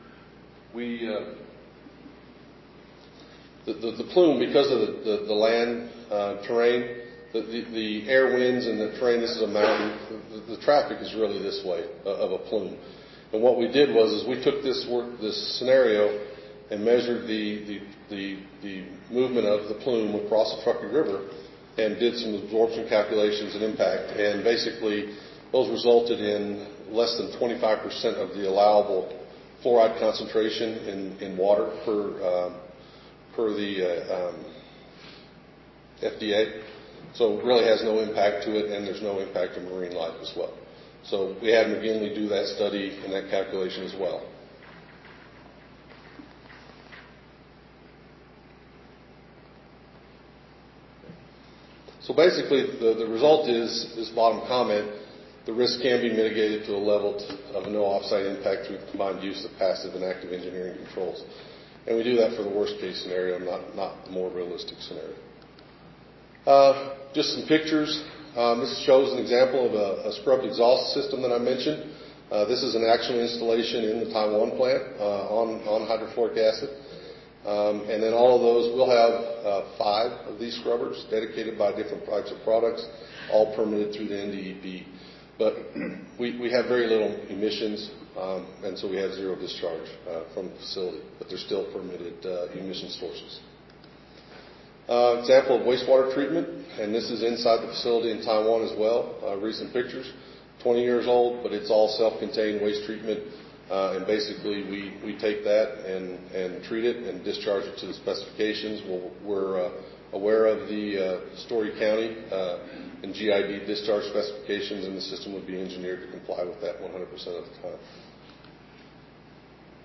the plume, because of the land terrain, the air winds and the terrain, this is a mountain, the traffic is really this way of a plume. And what we did was we took this scenario and measured the movement of the plume across the Truckee River and did some absorption calculations and impact. And basically, those resulted in less than 25% of the allowable fluoride concentration in water per the FDA. So it really has no impact to it, and there's no impact to marine life as well. So we had McGinley do that study and that calculation as well. So basically, the result is this bottom comment: the risk can be mitigated to a level of no offsite impact through the combined use of passive and active engineering controls. And we do that for the worst case scenario, not the more realistic scenario. Just some pictures. This shows an example of a scrubbed exhaust system that I mentioned. This is an actual installation in the Taiwan plant on hydrofluoric acid. And then all of those, we'll have 5 of these scrubbers dedicated by different types of products, all permitted through the NDEP. But we have very little emissions, and so we have 0 discharge from the facility, but they're still permitted emission sources. Example of wastewater treatment, and this is inside the facility in Taiwan as well. Recent pictures, 20 years old, but it's all self-contained waste treatment. And basically, we take that and treat it and discharge it to the specifications. We're aware of the Story County and GID discharge specifications, and the system would be engineered to comply with that 100% of the time.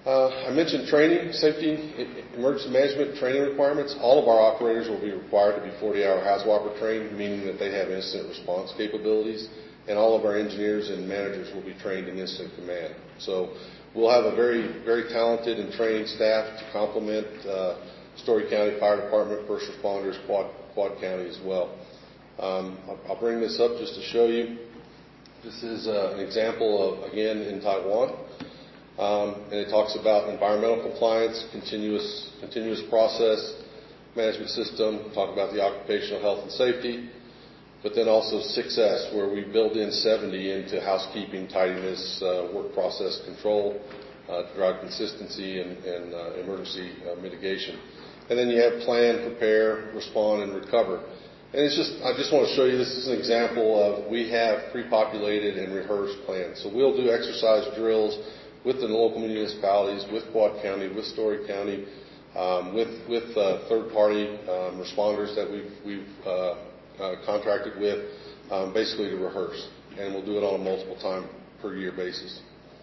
I mentioned training, safety, emergency management training requirements. All of our operators will be required to be 40-hour HAZWOPER trained, meaning that they have incident response capabilities, and all of our engineers and managers will be trained in incident command. So we'll have a very, very talented and trained staff to complement Story County Fire Department, first responders, Quad County as well. I'll bring this up just to show you. This is an example of, again, in Taiwan. And it talks about environmental compliance, continuous process management system, talk about the occupational health and safety, but then also 6S, where we build in 70 into housekeeping, tidiness, work process control, to drive consistency and emergency mitigation. And then you have plan, prepare, respond, and recover. And I just want to show you, this is an example of, we have pre-populated and rehearsed plans. So we'll do exercise drills with the local municipalities, with Quad County, with Story County, with third-party responders that we've contracted with, basically to rehearse. And we'll do it on a multiple time per year basis.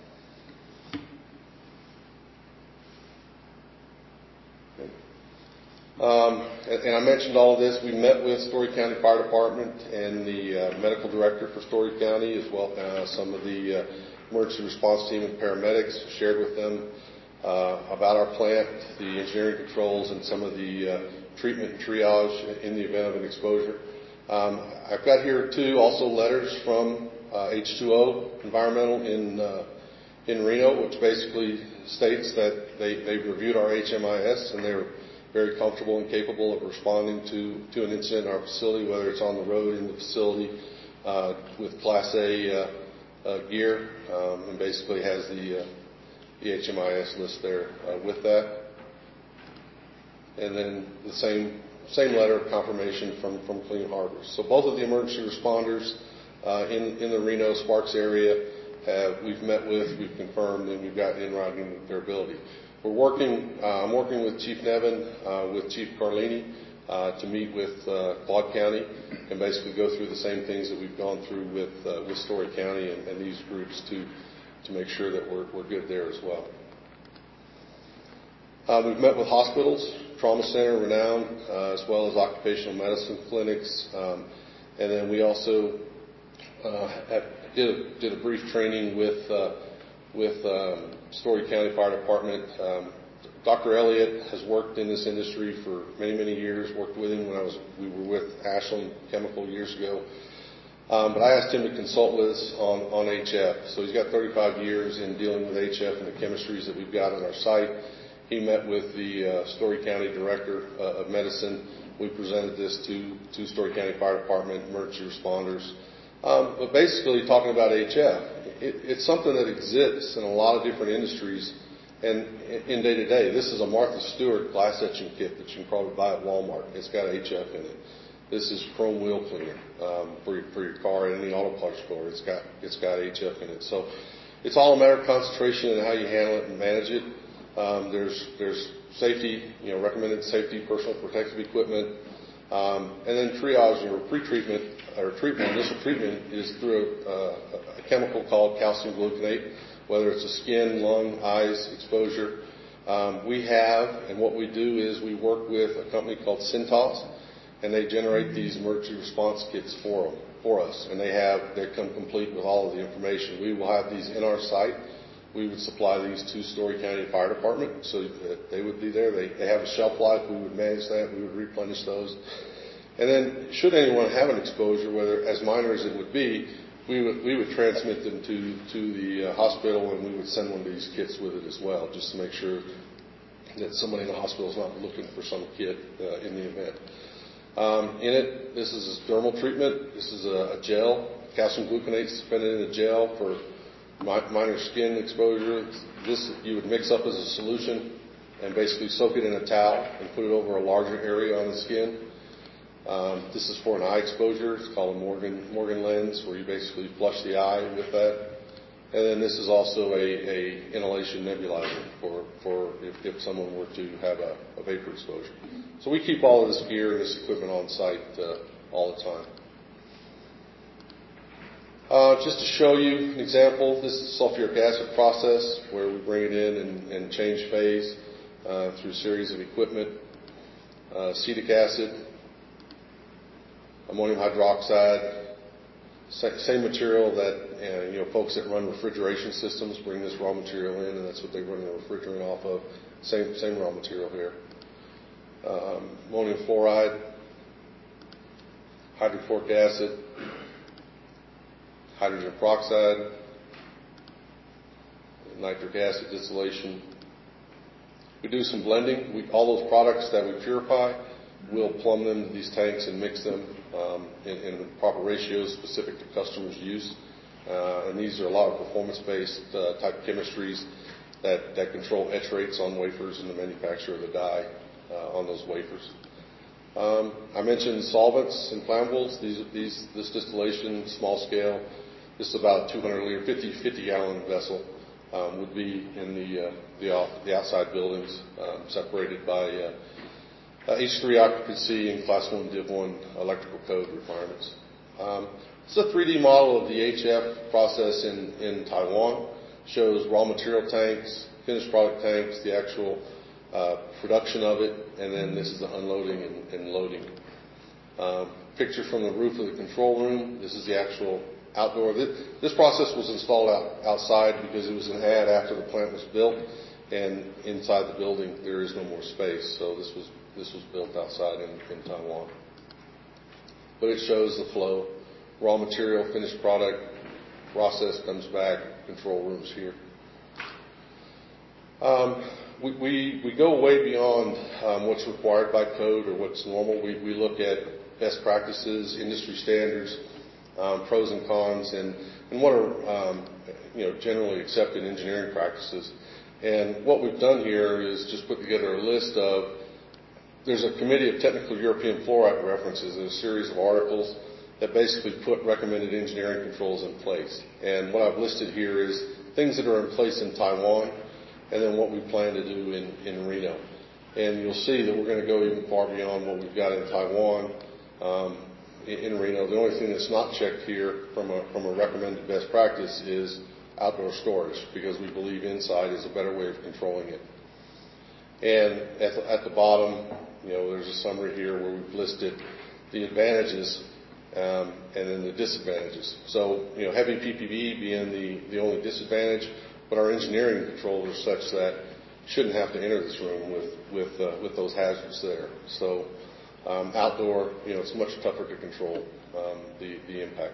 And I mentioned all of this. We met with Story County Fire Department and the medical director for Story County, as well as some of the emergency response team and paramedics, shared with them about our plant, the engineering controls, and some of the treatment and triage in the event of an exposure. I've got here too also letters from H2O Environmental in Reno, which basically states that they've reviewed our HMIS and they're very comfortable and capable of responding to an incident in our facility, whether it's on the road, in the facility, with Class A gear, and basically has the HMIS list there with that. And then the same letter of confirmation from Clean Harbors. So both of the emergency responders in the Reno Sparks area we've met with, we've confirmed, and we've got in writing their ability. I'm working with Chief Nevin, with Chief Carlini, to meet with Quad County and basically go through the same things that we've gone through with Story County and these groups to make sure that we're good there as well. We've met with hospitals, Trauma Center, Renown, as well as occupational medicine clinics, and then we also did a brief training with Story County Fire Department. Dr. Elliott has worked in this industry for many, many years. Worked with him when we were with Ashland Chemical years ago. But I asked him to consult with us on HF. So he's got 35 years in dealing with HF and the chemistries that we've got on our site. He met with the Story County Director of Medicine. We presented this to Story County Fire Department, emergency responders. But basically talking about HF, it's something that exists in a lot of different industries and in day-to-day. This is a Martha Stewart glass etching kit that you can probably buy at Walmart. It's got HF in it. This is chrome wheel cleaner for your car at any auto parts store. It's got HF in it. So it's all a matter of concentration and how you handle it and manage it. There's safety, recommended safety, personal protective equipment, and then triage or pre-treatment or treatment. Initial treatment is through a chemical called calcium gluconate, whether it's a skin, lung, eyes exposure. We have, and what we do is we work with a company called Cintas, and they generate these emergency response kits for us, and they come complete with all of the information. We will have these in our site. We would supply these to Story County Fire Department, so that they would be there. They have a shelf life. We would manage that. We would replenish those. And then, should anyone have an exposure, whether as minor as it would be, we would transmit them to the hospital, and we would send one of these kits with it as well, just to make sure that somebody in the hospital is not looking for some kit in the event. In it, this is a dermal treatment. This is a gel, calcium gluconate suspended in a gel for minor skin exposure. This you would mix up as a solution and basically soak it in a towel and put it over a larger area on the skin. This is for an eye exposure. It's called a Morgan lens, where you basically flush the eye with that. And then this is also a inhalation nebulizer for if someone were to have a vapor exposure. So we keep all of this gear and this equipment on site all the time. Just to show you an example, this is the sulfuric acid process where we bring it in and change phase through a series of equipment. Acetic acid, ammonium hydroxide, same material that folks that run refrigeration systems bring this raw material in, and that's what they run the refrigerant off of. Same raw material here. Ammonium fluoride, hydrochloric acid, hydrogen peroxide, nitric acid distillation. We do some blending. All those products that we purify, we'll plumb them to these tanks and mix them in proper ratios specific to customers' use. And these are a lot of performance-based type chemistries that control etch rates on wafers and the manufacture of the die on those wafers. I mentioned solvents and flammables. This distillation, small scale, this is about 200 liter, 50 gallon vessel. Would be in the outside buildings, separated by H3 occupancy and Class 1 Div 1 electrical code requirements. It's a 3D model of the HF process in Taiwan. Shows raw material tanks, finished product tanks, the actual production of it, and then this is the unloading and loading. Picture from the roof of the control room. This is the actual outdoor. This process was installed outside because it was an ad after the plant was built, and inside the building there is no more space. So this was built outside in Taiwan. But it shows the flow: raw material, finished product, process comes back, control rooms here. We go way beyond what's required by code or what's normal. We look at best practices, industry standards, pros and cons, and what are generally accepted engineering practices. And what we've done here is just put together a list of. There's a committee of technical European fluoride references and a series of articles that basically put recommended engineering controls in place. And what I've listed here is things that are in place in Taiwan, and then what we plan to do in Reno. And you'll see that we're going to go even far beyond what we've got in Taiwan. In Reno, the only thing that's not checked here from a recommended best practice is outdoor storage, because we believe inside is a better way of controlling it. And at the bottom, there's a summary here where we've listed the advantages and then the disadvantages. So, heavy PPE being the only disadvantage, but our engineering controls are such that you shouldn't have to enter this room with those hazards there. So, outdoor, it's much tougher to control the impact.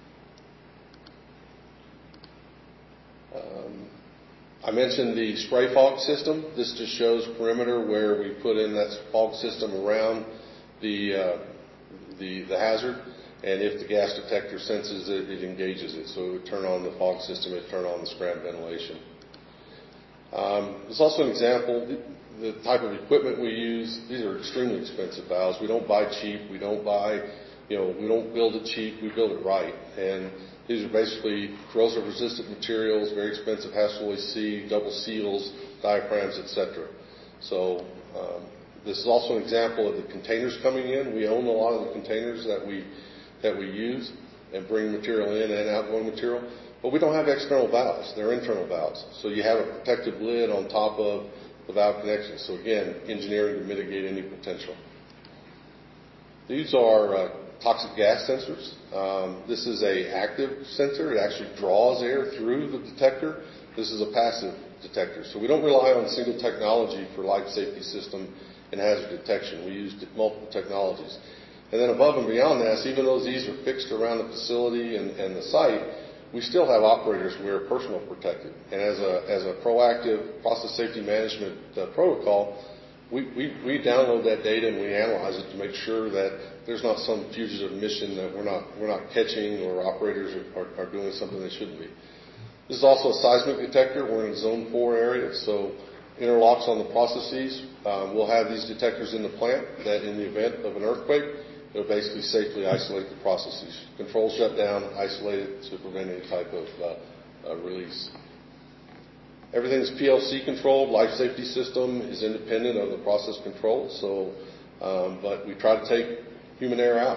I mentioned the spray fog system. This just shows perimeter where we put in that fog system around the hazard, and if the gas detector senses it, it engages it. So it would turn on the fog system, it would turn on the scram ventilation. There's also an example, the type of equipment we use. These are extremely expensive valves. We don't buy cheap. We don't buy, we don't build it cheap. We build it right. And these are basically corrosion-resistant materials, very expensive Hastelloy C, double seals, diaphragms, etc. So this is also an example of the containers coming in. We own a lot of the containers that we use and bring material in and outgoing material. But we don't have external valves. They're internal valves. So you have a protective lid on top of the valve connection. So again, engineering to mitigate any potential. These are toxic gas sensors. This is an active sensor. It actually draws air through the detector. This is a passive detector. So we don't rely on a single technology for life safety system and hazard detection. We use multiple technologies. And then above and beyond that, even though these are fixed around the facility and the site, we still have operators wear personal protective. And as a proactive process safety management protocol, we download that data and we analyze it to make sure that there's not some fugitive emission that we're not catching, or operators are doing something they shouldn't be. This is also a seismic detector. We're in a Zone 4 area, so interlocks on the processes. We'll have these detectors in the plant that in the event of an earthquake, it'll basically safely isolate the processes. Control shut down, isolate it to prevent any type of release. Everything's PLC controlled. Life safety system is independent of the process control. So, but we try to take human error out.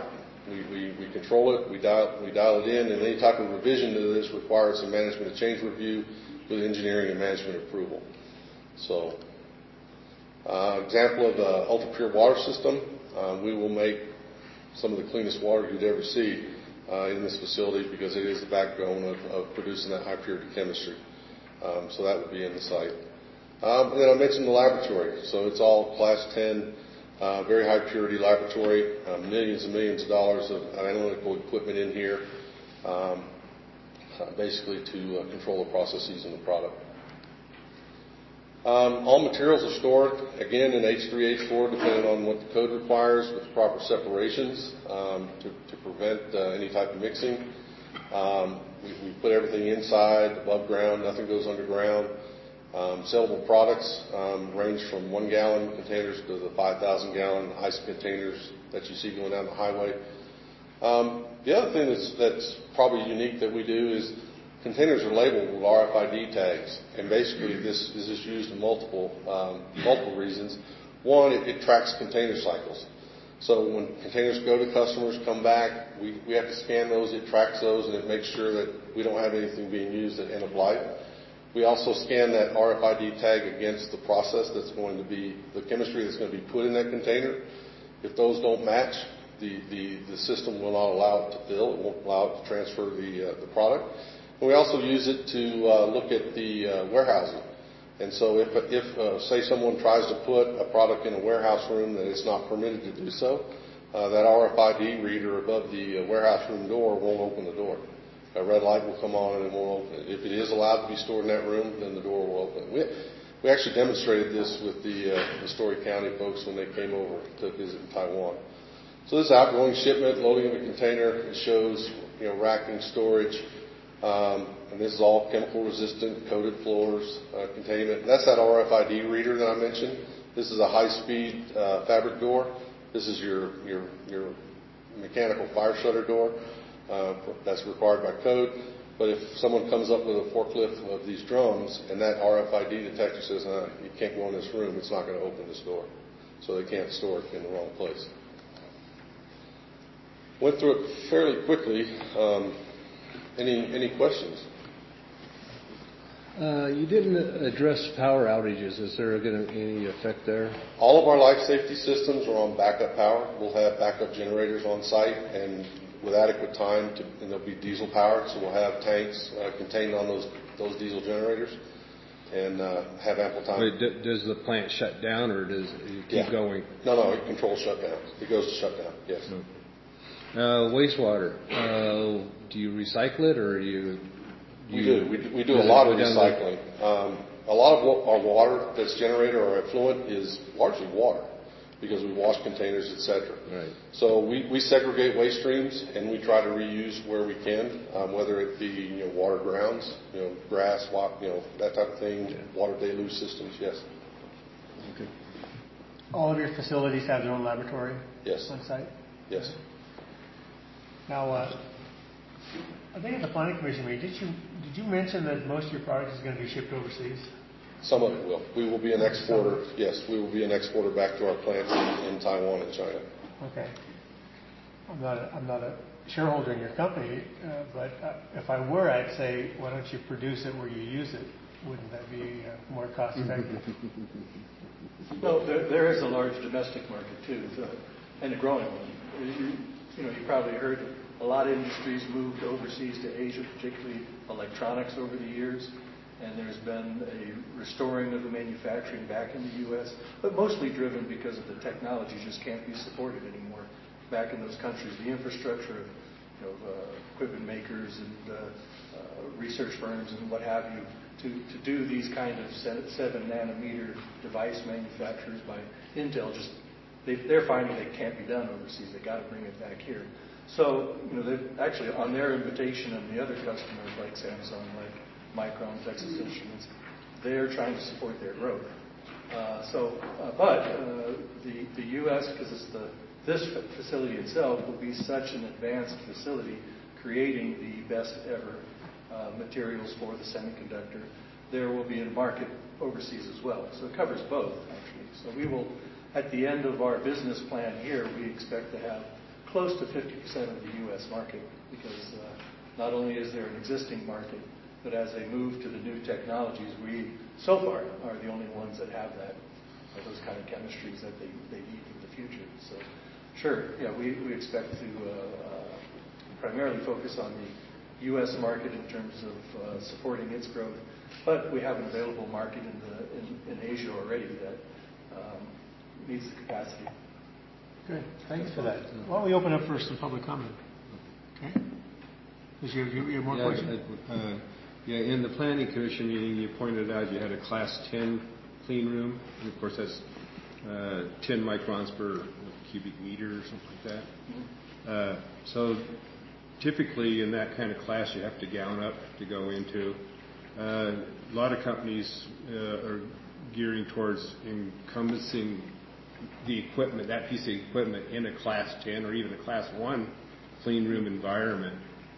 We control it, we dial it in, and any type of revision to this requires a management of change review with engineering and management approval. So, example of the ultra-pure water system, we will make some of the cleanest water you'd ever see in this facility because it is the backbone of producing that high purity chemistry. So that would be in the site. And then I mentioned the laboratory. So it's all Class 10, very high purity laboratory, millions and millions of dollars of analytical equipment in here, basically to control the processes in the product. All materials are stored, again, in H3, H4, depending on what the code requires, with proper separations to prevent any type of mixing. We put everything inside, above ground, nothing goes underground. Sellable products range from 1 gallon containers to the 5,000 gallon ice containers that you see going down the highway. The other thing that's probably unique that we do is containers are labeled with RFID tags, and basically this is used in multiple reasons. One, it tracks container cycles. So when containers go to customers, come back, we have to scan those, it tracks those, and it makes sure that we don't have anything being used at end of life. We also scan that RFID tag against the process that's going to be, the chemistry that's going to be put in that container. If those don't match, the system will not allow it to fill, it won't allow it to transfer the product. And we also use it to look at the warehousing. And so if say someone tries to put a product in a warehouse room that it's not permitted to do so, that RFID reader above the warehouse room door won't open the door. A red light will come on and it won't open it. If it is allowed to be stored in that room, then the door will open. We actually demonstrated this with the Story County folks when they came over to visit in Taiwan. So this is outgoing shipment, loading of a container. It shows racking, storage. And this is all chemical resistant, coated floors, containment. And that's that RFID reader that I mentioned. This is a high-speed fabric door. This is your mechanical fire shutter door. That's required by code. But if someone comes up with a forklift of these drums and that RFID detector says, you can't go in this room, it's not going to open this door. So they can't store it in the wrong place. Went through it fairly quickly. Any questions? You didn't address power outages. Is there going to be any effect there? All of our life safety systems are on backup power. We'll have backup generators on site and with adequate time, and they'll be diesel powered, so we'll have tanks contained on those diesel generators and have ample time. Wait, does the plant shut down or does it keep going? No, it controls shutdown. It goes to shutdown, yes. Wastewater, do you recycle it or We do a lot of recycling. A lot of our water that's generated or effluent is largely water because we wash containers, etc. Right. So we segregate waste streams and we try to reuse where we can, whether it be water grounds, grass, that type of thing, water deluge systems. Yes. Okay. All of your facilities have their own laboratory. Yes. On site. Yes. Now, I think at the planning commission meeting, did you mention that most of your product is going to be shipped overseas? Some of it will. We will be an exporter. Yes, we will be an exporter back to our plants in Taiwan and China. Okay. I'm not a shareholder in your company, but if I were, I'd say, why don't you produce it where you use it? Wouldn't that be more cost effective? Well, there is a large domestic market too, and a growing one. You probably heard a lot of industries moved overseas to Asia, particularly electronics over the years. And there's been a restoring of the manufacturing back in the U.S., but mostly driven because of the technology just can't be supported anymore back in those countries. The infrastructure of equipment makers and research firms and what have you to do these kind of 7-nanometer device manufacturers by Intel, they're finding they can't be done overseas. They got to bring it back here. So they've actually on their invitation and the other customers like Samsung, like Micron, Texas Instruments, they're trying to support their growth. But the U.S., because this facility itself will be such an advanced facility, creating the best ever materials for the semiconductor, there will be a market overseas as well. So it covers both, actually. So we will, at the end of our business plan here, we expect to have close to 50% of the U.S. market, because not only is there an existing market, but as they move to the new technologies, we so far are the only ones that have those kind of chemistries that they need for the future. So, sure, yeah, we expect to primarily focus on the U.S. market in terms of supporting its growth, but we have an available market in Asia already that needs the capacity. Good. Thanks for that. Why don't we open up for some public comment? Okay. Is you have more questions? In the Planning Commission meeting, you pointed out you had a Class 10 clean room, and of course that's 10 microns per cubic meter or something like that. So typically in that kind of class you have to gown up to go into. A lot of companies are gearing towards encompassing the equipment, that piece of equipment, in a Class 10 or even a Class 1 clean room environment.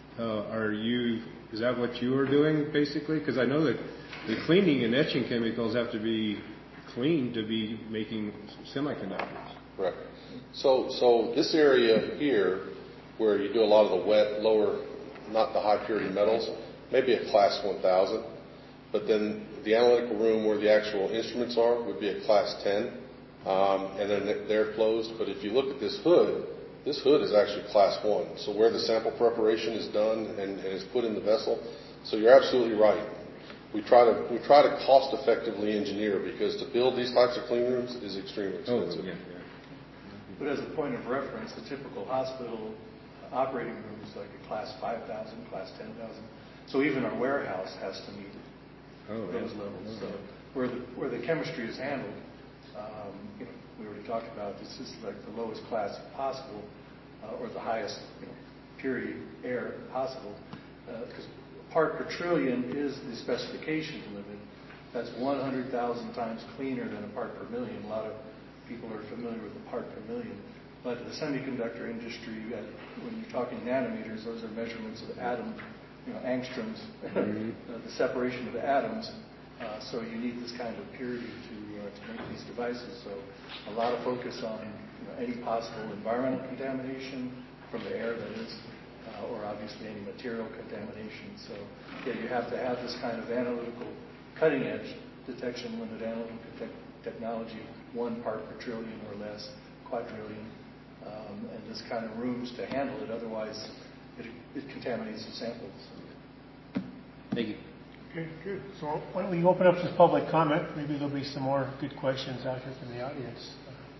Is that what you are doing basically? Because I know that the cleaning and etching chemicals have to be cleaned to be making semiconductors. Correct. So this area here, where you do a lot of the wet, lower, not the high purity metals, maybe a Class 1000, but then the analytical room where the actual instruments are would be a Class 10, and then they're closed. But if you look at this hood is actually Class 1. So where the sample preparation is done and is put in the vessel. So you're absolutely right. We try to cost effectively engineer, because to build these types of clean rooms is extremely expensive. But as a point of reference, the typical hospital operating room is like a Class 5,000, Class 10,000. So even our warehouse has to meet those levels. So where the chemistry is handled, we already talked about, this is like the lowest class possible, or the highest purity air possible, because part per trillion is the specification limit. That's 100,000 times cleaner than a part per million. A lot of people are familiar with the part per million. But the semiconductor industry, when you're talking nanometers, those are measurements of atom, angstroms, the separation of the atoms. So you need this kind of purity to make these devices. So a lot of focus on any possible environmental contamination from the air, that is, or obviously any material contamination. So you have to have this kind of analytical cutting edge detection limit analytical technology, 1 part per trillion or less, quadrillion, and this kind of rooms to handle it. Otherwise, it contaminates the samples. Thank you. Okay, good. So why don't we open up to public comment? Maybe there'll be some more good questions out here from the audience.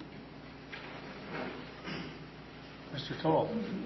Mr. Toll.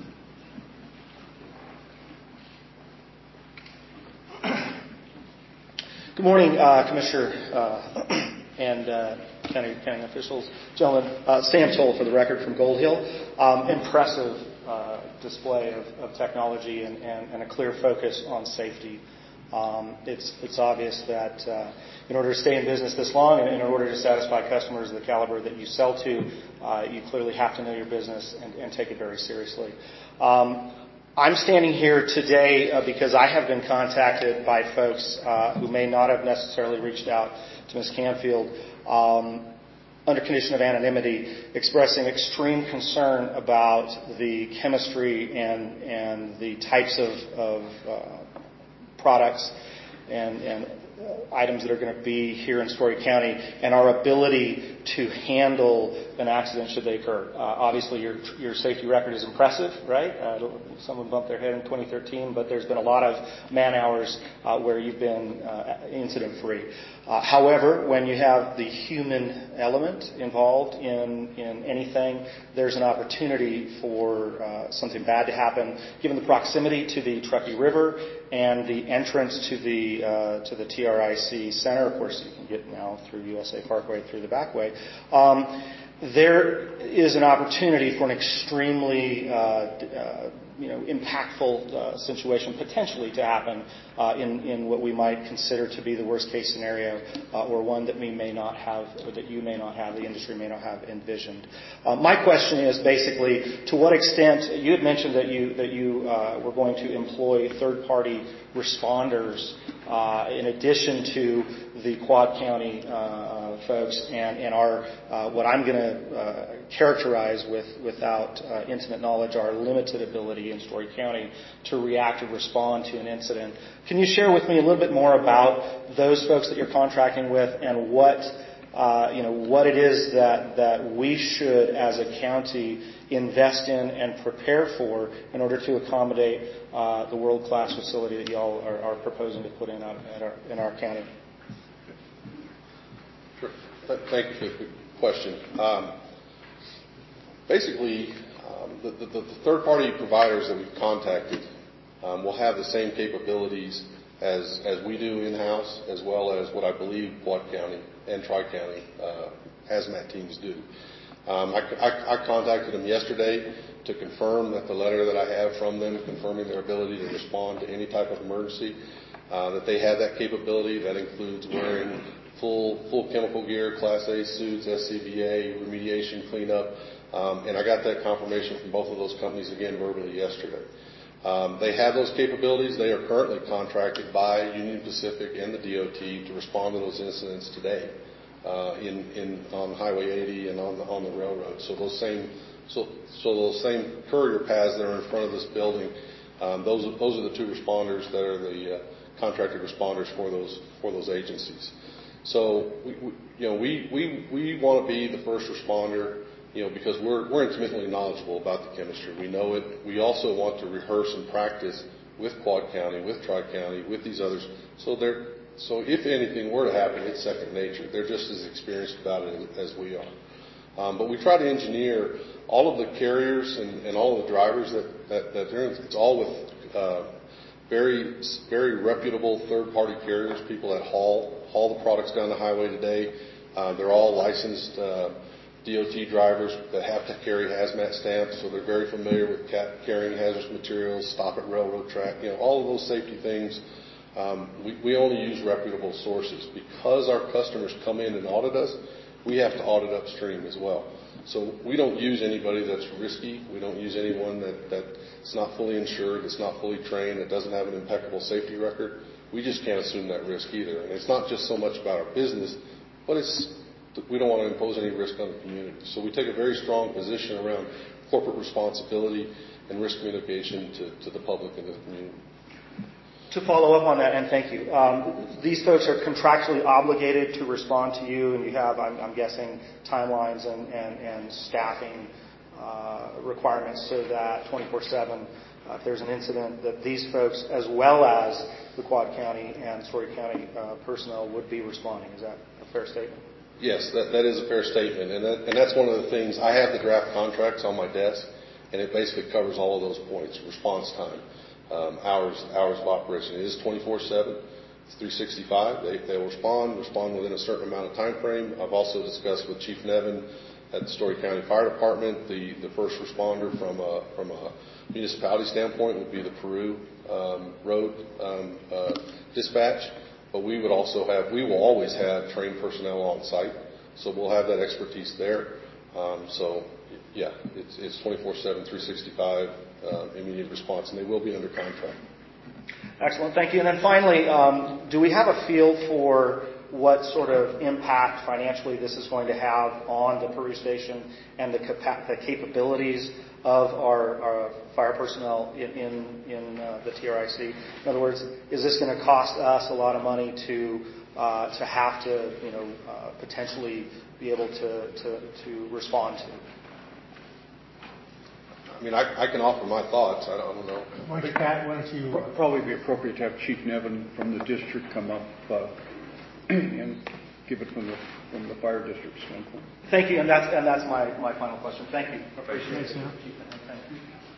Good morning, Commissioner and county officials. Gentlemen, Sam Toll for the record from Gold Hill. Impressive display of technology and a clear focus on safety. It's obvious that in order to stay in business this long and in order to satisfy customers of the caliber that you sell to, you clearly have to know your business and take it very seriously. I'm standing here today because I have been contacted by folks who may not have necessarily reached out to Ms. Canfield under condition of anonymity, expressing extreme concern about the chemistry and the types of products and items that are going to be here in Story County, and our ability to handle an accident should they occur. Obviously, your safety record is impressive, right? Someone bumped their head in 2013, but there's been a lot of man-hours where you've been incident-free. However, when you have the human element involved in anything, there's an opportunity for something bad to happen. Given the proximity to the Truckee River and the entrance to the TRIC Center, of course, you can get now through USA Parkway through the back way. There is an opportunity for an extremely impactful situation potentially to happen in what we might consider to be the worst case scenario, or one that we may not have, or that you may not have, the industry may not have envisioned. My question is basically, to what extent, you had mentioned that you were going to employ third-party responders in addition to the Quad County folks and our what I'm going to characterize without intimate knowledge, our limited ability in Story County to react or respond to an incident. Can you share with me a little bit more about those folks that you're contracting with and what it is that we should, as a county, invest in and prepare for in order to accommodate the world-class facility that you all are proposing to put in our county? Sure. Thank you for the question. Basically, the third-party providers that we've contacted will have the same capabilities as we do in-house, as well as what I believe Quad County and Tri-County hazmat teams do. I contacted them yesterday to confirm that the letter that I have from them confirming their ability to respond to any type of emergency, that they have that capability. That includes wearing full chemical gear, Class A suits, SCBA, remediation, cleanup, and I got that confirmation from both of those companies again verbally yesterday. They have those capabilities. They are currently contracted by Union Pacific and the DOT to respond to those incidents today on Highway 80 and on the railroad. So those same courier paths that are in front of this building, those are the two responders that are the contracted responders for those agencies. So we want to be the first responder, because we're intimately knowledgeable about the chemistry. We know it. We also want to rehearse and practice with Quad County, with Tri-County, with these others. So if anything were to happen, it's second nature. They're just as experienced about it as we are. But we try to engineer all of the carriers and all of the drivers that they're in. It's all with very, very reputable third-party carriers, people that haul the products down the highway today. They're all licensed DOT drivers that have to carry hazmat stamps, so they're very familiar with carrying hazardous materials, stop at railroad track, all of those safety things. We only use reputable sources. Because our customers come in and audit us, we have to audit upstream as well. So we don't use anybody that's risky. We don't use anyone that's not fully insured, that's not fully trained, that doesn't have an impeccable safety record. We just can't assume that risk either. And it's not just so much about our business, but we don't want to impose any risk on the community. So we take a very strong position around corporate responsibility and risk mitigation to the public and the community. To follow up on that, and thank you, these folks are contractually obligated to respond to you, and you have, I'm guessing, timelines and staffing requirements so that 24/7, if there's an incident, that these folks, as well as the Quad County and Story County personnel, would be responding. Is that a fair statement? Yes, that is a fair statement, and that's one of the things. I have the draft contracts on my desk, and it basically covers all of those points: response time, hours of operation. It is 24/7. It's 365. They'll respond within a certain amount of time frame. I've also discussed with Chief Nevin at the Story County Fire Department. The first responder from a municipality standpoint would be the Peru Road dispatch. But we will always have trained personnel on site, so we'll have that expertise there. It's 24/7, 365 immediate response, and they will be under contract. Excellent, thank you. And then finally, do we have a feel for what sort of impact financially this is going to have on the Peru station and the capabilities of our fire personnel in the TRIC? In other words, is this going to cost us a lot of money to have to potentially be able to respond to? I mean, I can offer my thoughts. I don't know. Pat, why don't you probably be appropriate to have Chief Nevin from the district come up and give it from the fire district standpoint. Thank you, and that's my final question. Thank you. Appreciate it, Chief Nevin. Thank you.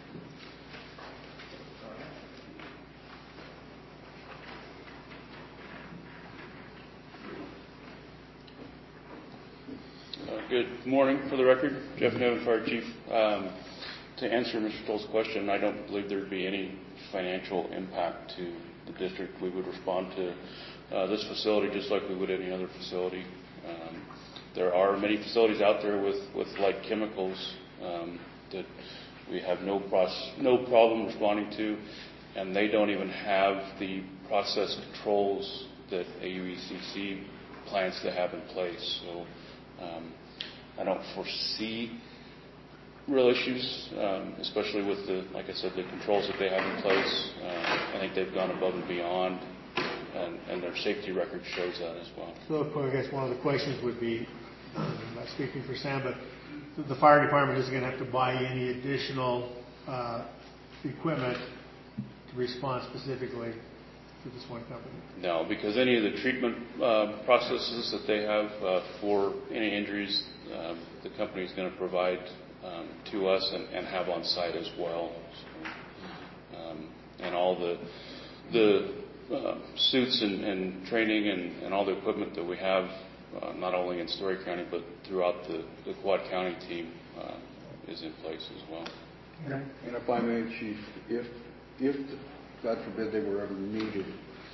Good morning. For the record, Jeff Nevin, Fire Chief. To answer Mr. Stoll's question, I don't believe there would be any financial impact to the district. We would respond to this facility just like we would any other facility. There are many facilities out there with like chemicals that we have no problem responding to, and they don't even have the process controls that AUECC plans they have in place. So I don't foresee real issues, especially with like I said, the controls that they have in place. I think they've gone above and beyond, and their safety record shows that as well. So I guess one of the questions would be, I'm not speaking for Sam, but the fire department isn't going to have to buy any additional equipment to respond specifically to this one company? No, because any of the treatment processes that they have for any injuries, the company is going to provide to us and have on site as well. So, and all the suits and training and all the equipment that we have, not only in Story County but throughout the Quad County team, is in place as well. Okay. And if I may, Chief, if God forbid they were ever needed,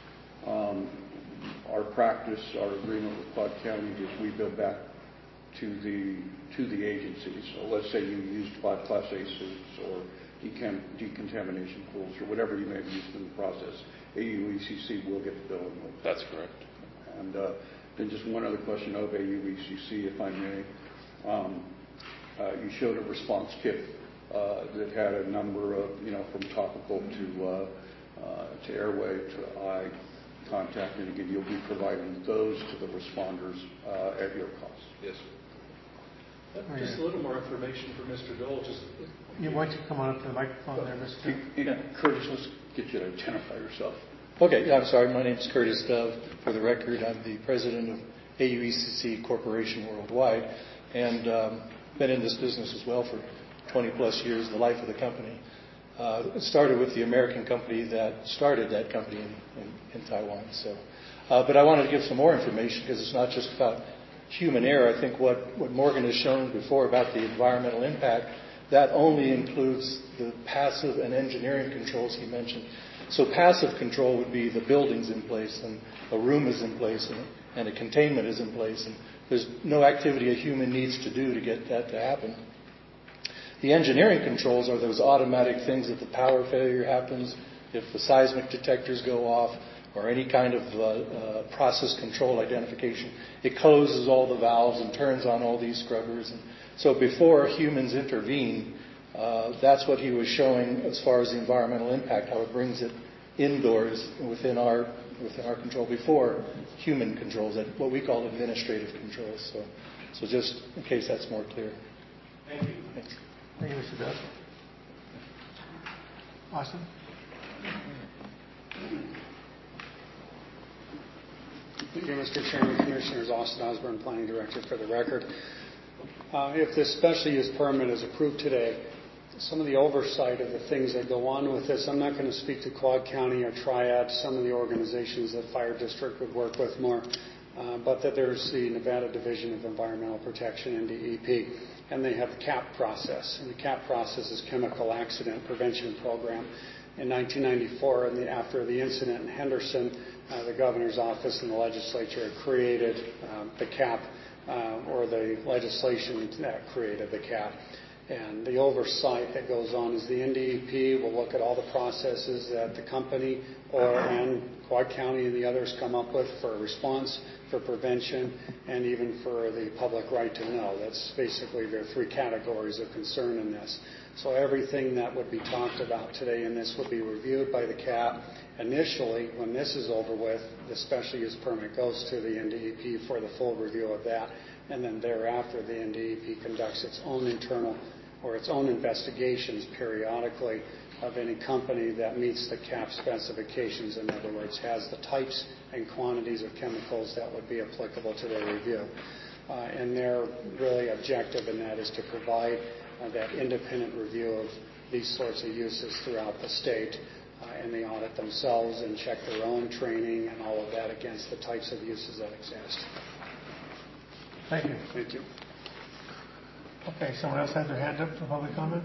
our practice, our agreement with Quad County is we bill back to the agencies. So let's say you used Quad Class A suits or decontamination pools or whatever you may have used in the process. AUECC will get the bill. That's correct. And then just one other question of AUECC, if I may. You showed a response kit that had a number of, from topical to airway to eye contact, and again, you'll be providing those to the responders at your cost. Yes. Just a little more information for Mr. Dole. Why don't you come on up to the microphone there, Mr. Curtis, let's get you to identify yourself. Okay, I'm sorry. My name is Curtis Dove. For the record, I'm the president of AUECC Corporation Worldwide, and been in this business as well for 20 plus years, the life of the company. It started with the American company that started that company in Taiwan. So, but I wanted to give some more information because it's not just about human error. I think what Morgan has shown before about the environmental impact, that only includes the passive and engineering controls he mentioned. So passive control would be the buildings in place and a room is in place and a containment is in place. And there's no activity a human needs to do to get that to happen. The engineering controls are those automatic things if the power failure happens, if the seismic detectors go off, or any kind of process control identification. It closes all the valves and turns on all these scrubbers. And so before humans intervene, that's what he was showing as far as the environmental impact, how it brings it indoors within our control before human controls, what we call administrative controls. So just in case that's more clear. Thank you. Thanks. Thank you, Mr. Duff. Austin? Thank you, Mr. Chairman, Commissioners. Austin Osborne, Planning Director, for the record. If this special use permit is approved today, some of the oversight of the things that go on with this, I'm not going to speak to Quad County or Triad, some of the organizations that Fire District would work with more, but that there's the Nevada Division of Environmental Protection, NDEP, and they have the CAP process. And the CAP process is Chemical Accident Prevention Program. In 1994, after the incident in Henderson, the governor's office and the legislature created the CAP, or the legislation that created the CAP. And the oversight that goes on is the NDEP will look at all the processes that the company and Quad County and the others come up with for response, for prevention, and even for the public right to know. That's basically there are three categories of concern in this. So everything that would be talked about today in this will be reviewed by the CAP. Initially, when this is over with, the special use permit goes to the NDEP for the full review of that. And then thereafter, the NDEP conducts its own internal or its own investigations periodically of any company that meets the CAP specifications. In other words, has the types and quantities of chemicals that would be applicable to their review. And their really objective in that is to provide that independent review of these sorts of uses throughout the state. And they audit themselves and check their own training and all of that against the types of uses that exist. Thank you. Thank you. Okay, someone else had their hand up for public comment?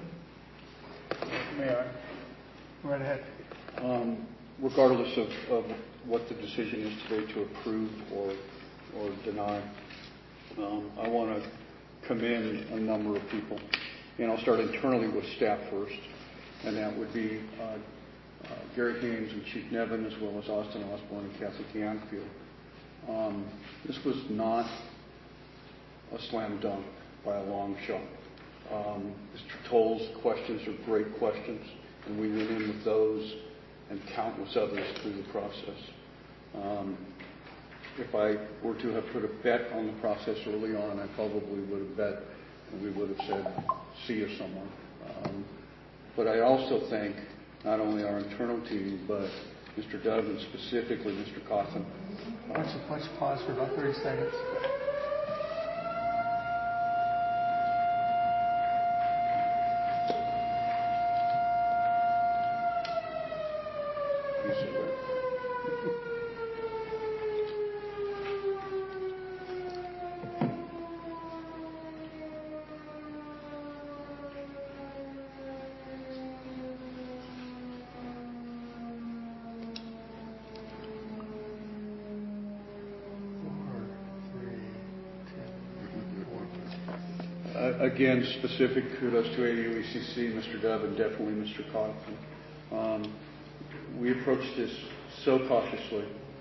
May I? Go right ahead. Regardless of what the decision is today to approve or deny, I want to commend a number of people. And I'll start internally with staff first, and that would be Gary Haynes and Chief Nevin, as well as Austin Osborne and Kathy Canfield. This was not a slam dunk by a long shot. Mr. Toll's questions are great questions, and we went in with those and countless others through the process. If I were to have put a bet on the process early on, I probably would have bet and we would have said, see you someone. But I also thank not only our internal team, but Mr. Dove and specifically Mr. Coughlin. Let's pause for about 30 seconds. Again, specific kudos to AUECC, Mr. Dove, and definitely Mr. Coughlin. We approached this so cautiously,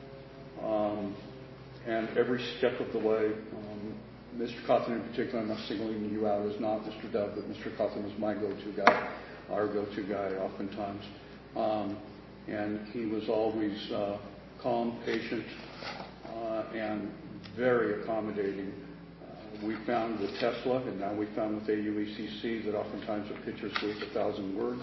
and every step of the way, Mr. Coughlin in particular, I'm not singling you out as not Mr. Dove, but Mr. Coughlin was my go-to guy, our go-to guy oftentimes. And he was always calm, patient, and very accommodating. We found with Tesla, and now we found with AUECC, that oftentimes a picture's worth 1,000 words.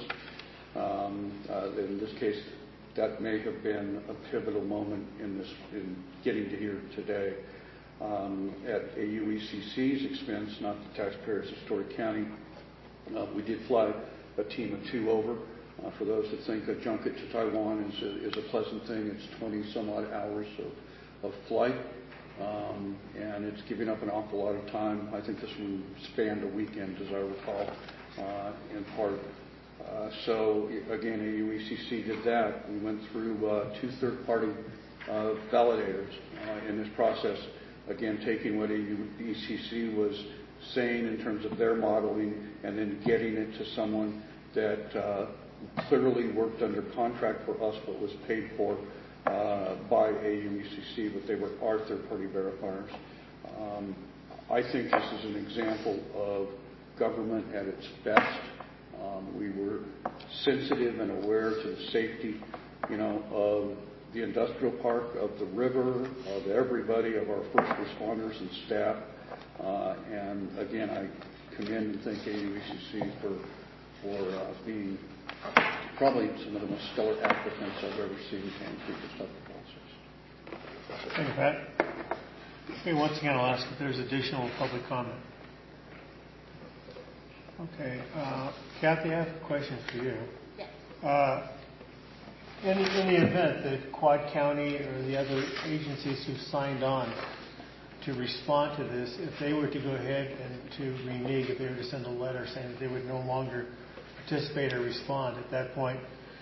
In this case, that may have been a pivotal moment in getting to here today. At AUECC's expense, not the taxpayers of Story County, we did fly a team of 2 over. For those that think a junket to Taiwan is a pleasant thing, it's 20 some odd hours of flight. And it's giving up an awful lot of time. I think this one spanned a weekend, as I recall, in part. So again, AUECC did that. We went through 2 third-party validators in this process. Again, taking what AUECC was saying in terms of their modeling and then getting it to someone that clearly worked under contract for us but was paid for by AUECC, but they were our third-party verifiers. I think this is an example of government at its best. We were sensitive and aware to the safety, of the industrial park, of the river, of everybody, of our first responders and staff. And again, I commend and thank AUECC for being probably some of the most stellar applicants I've ever seen came through this type of process. Thank you, Pat. Okay, once again, I'll ask if there's additional public comment. Okay, Kathy, I have a question for you. Yes. In the event that Quad County or the other agencies who signed on to respond to this, if they were to go ahead and to renege, if they were to send a letter saying that they would no longer participate or respond, at that point,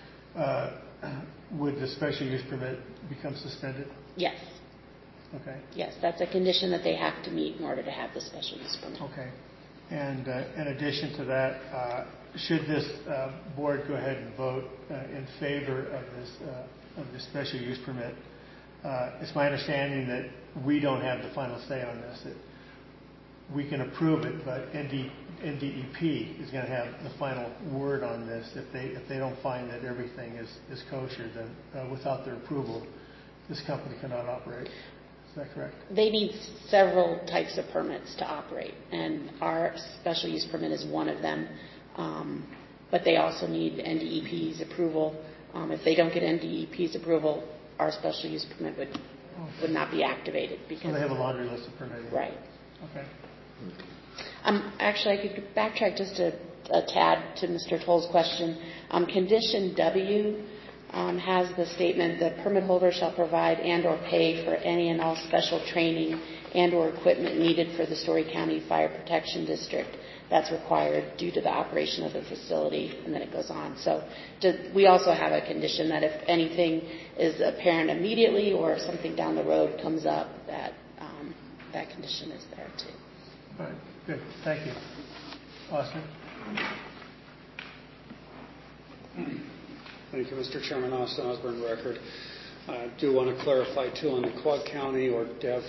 would the special use permit become suspended? Yes. Okay. Yes, that's a condition that they have to meet in order to have the special use permit. Okay. And in addition to that, should this board go ahead and vote in favor of this special use permit, it's my understanding that we don't have the final say on this. We can approve it, but NDEP is going to have the final word on this. If they don't find that everything is kosher, then without their approval, this company cannot operate. Is that correct? They need several types of permits to operate, and our special use permit is one of them. But they also need NDEP's approval. If they don't get NDEP's approval, our special use permit would not be activated. Because so they have a laundry list of permitting. Right. Okay. Actually, I could backtrack just a tad to Mr. Toll's question. Condition W has the statement that permit holder shall provide and or pay for any and all special training and or equipment needed for the Story County Fire Protection District. That's required due to the operation of the facility, and then it goes on. So we also have a condition that if anything is apparent immediately or if something down the road comes up, that that condition is there too. All right, good. Thank you. Austin? Thank you, Mr. Chairman. Austin Osborne, record. I do want to clarify, too, on the Quad County or Dev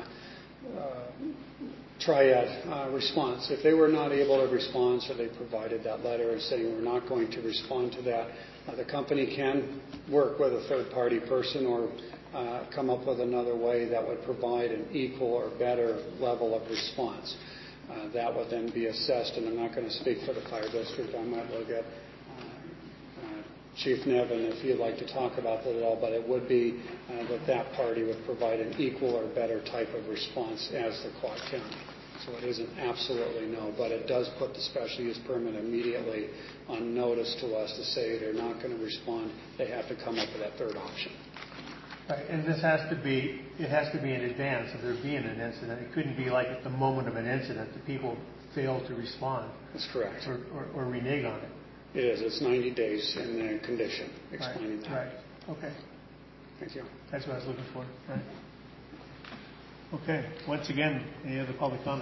Triad response. If they were not able to respond, so they provided that letter saying we're not going to respond to that, the company can work with a third-party person or come up with another way that would provide an equal or better level of response. That would then be assessed, and I'm not going to speak for the fire district. I might look at Chief Nevin if you'd like to talk about that at all, but it would be that party would provide an equal or better type of response as the Quad County. So it isn't absolutely no, but it does put the special use permit immediately on notice to us to say they're not going to respond. They have to come up with that third option. Right, and it has to be in advance of there being an incident. It couldn't be like at the moment of an incident that people fail to respond. That's correct. Or renege on it. It is. It's 90 days in the condition explaining that. Right. Okay. Thank you. That's what I was looking for. Right. Okay. Once again, any other public comment?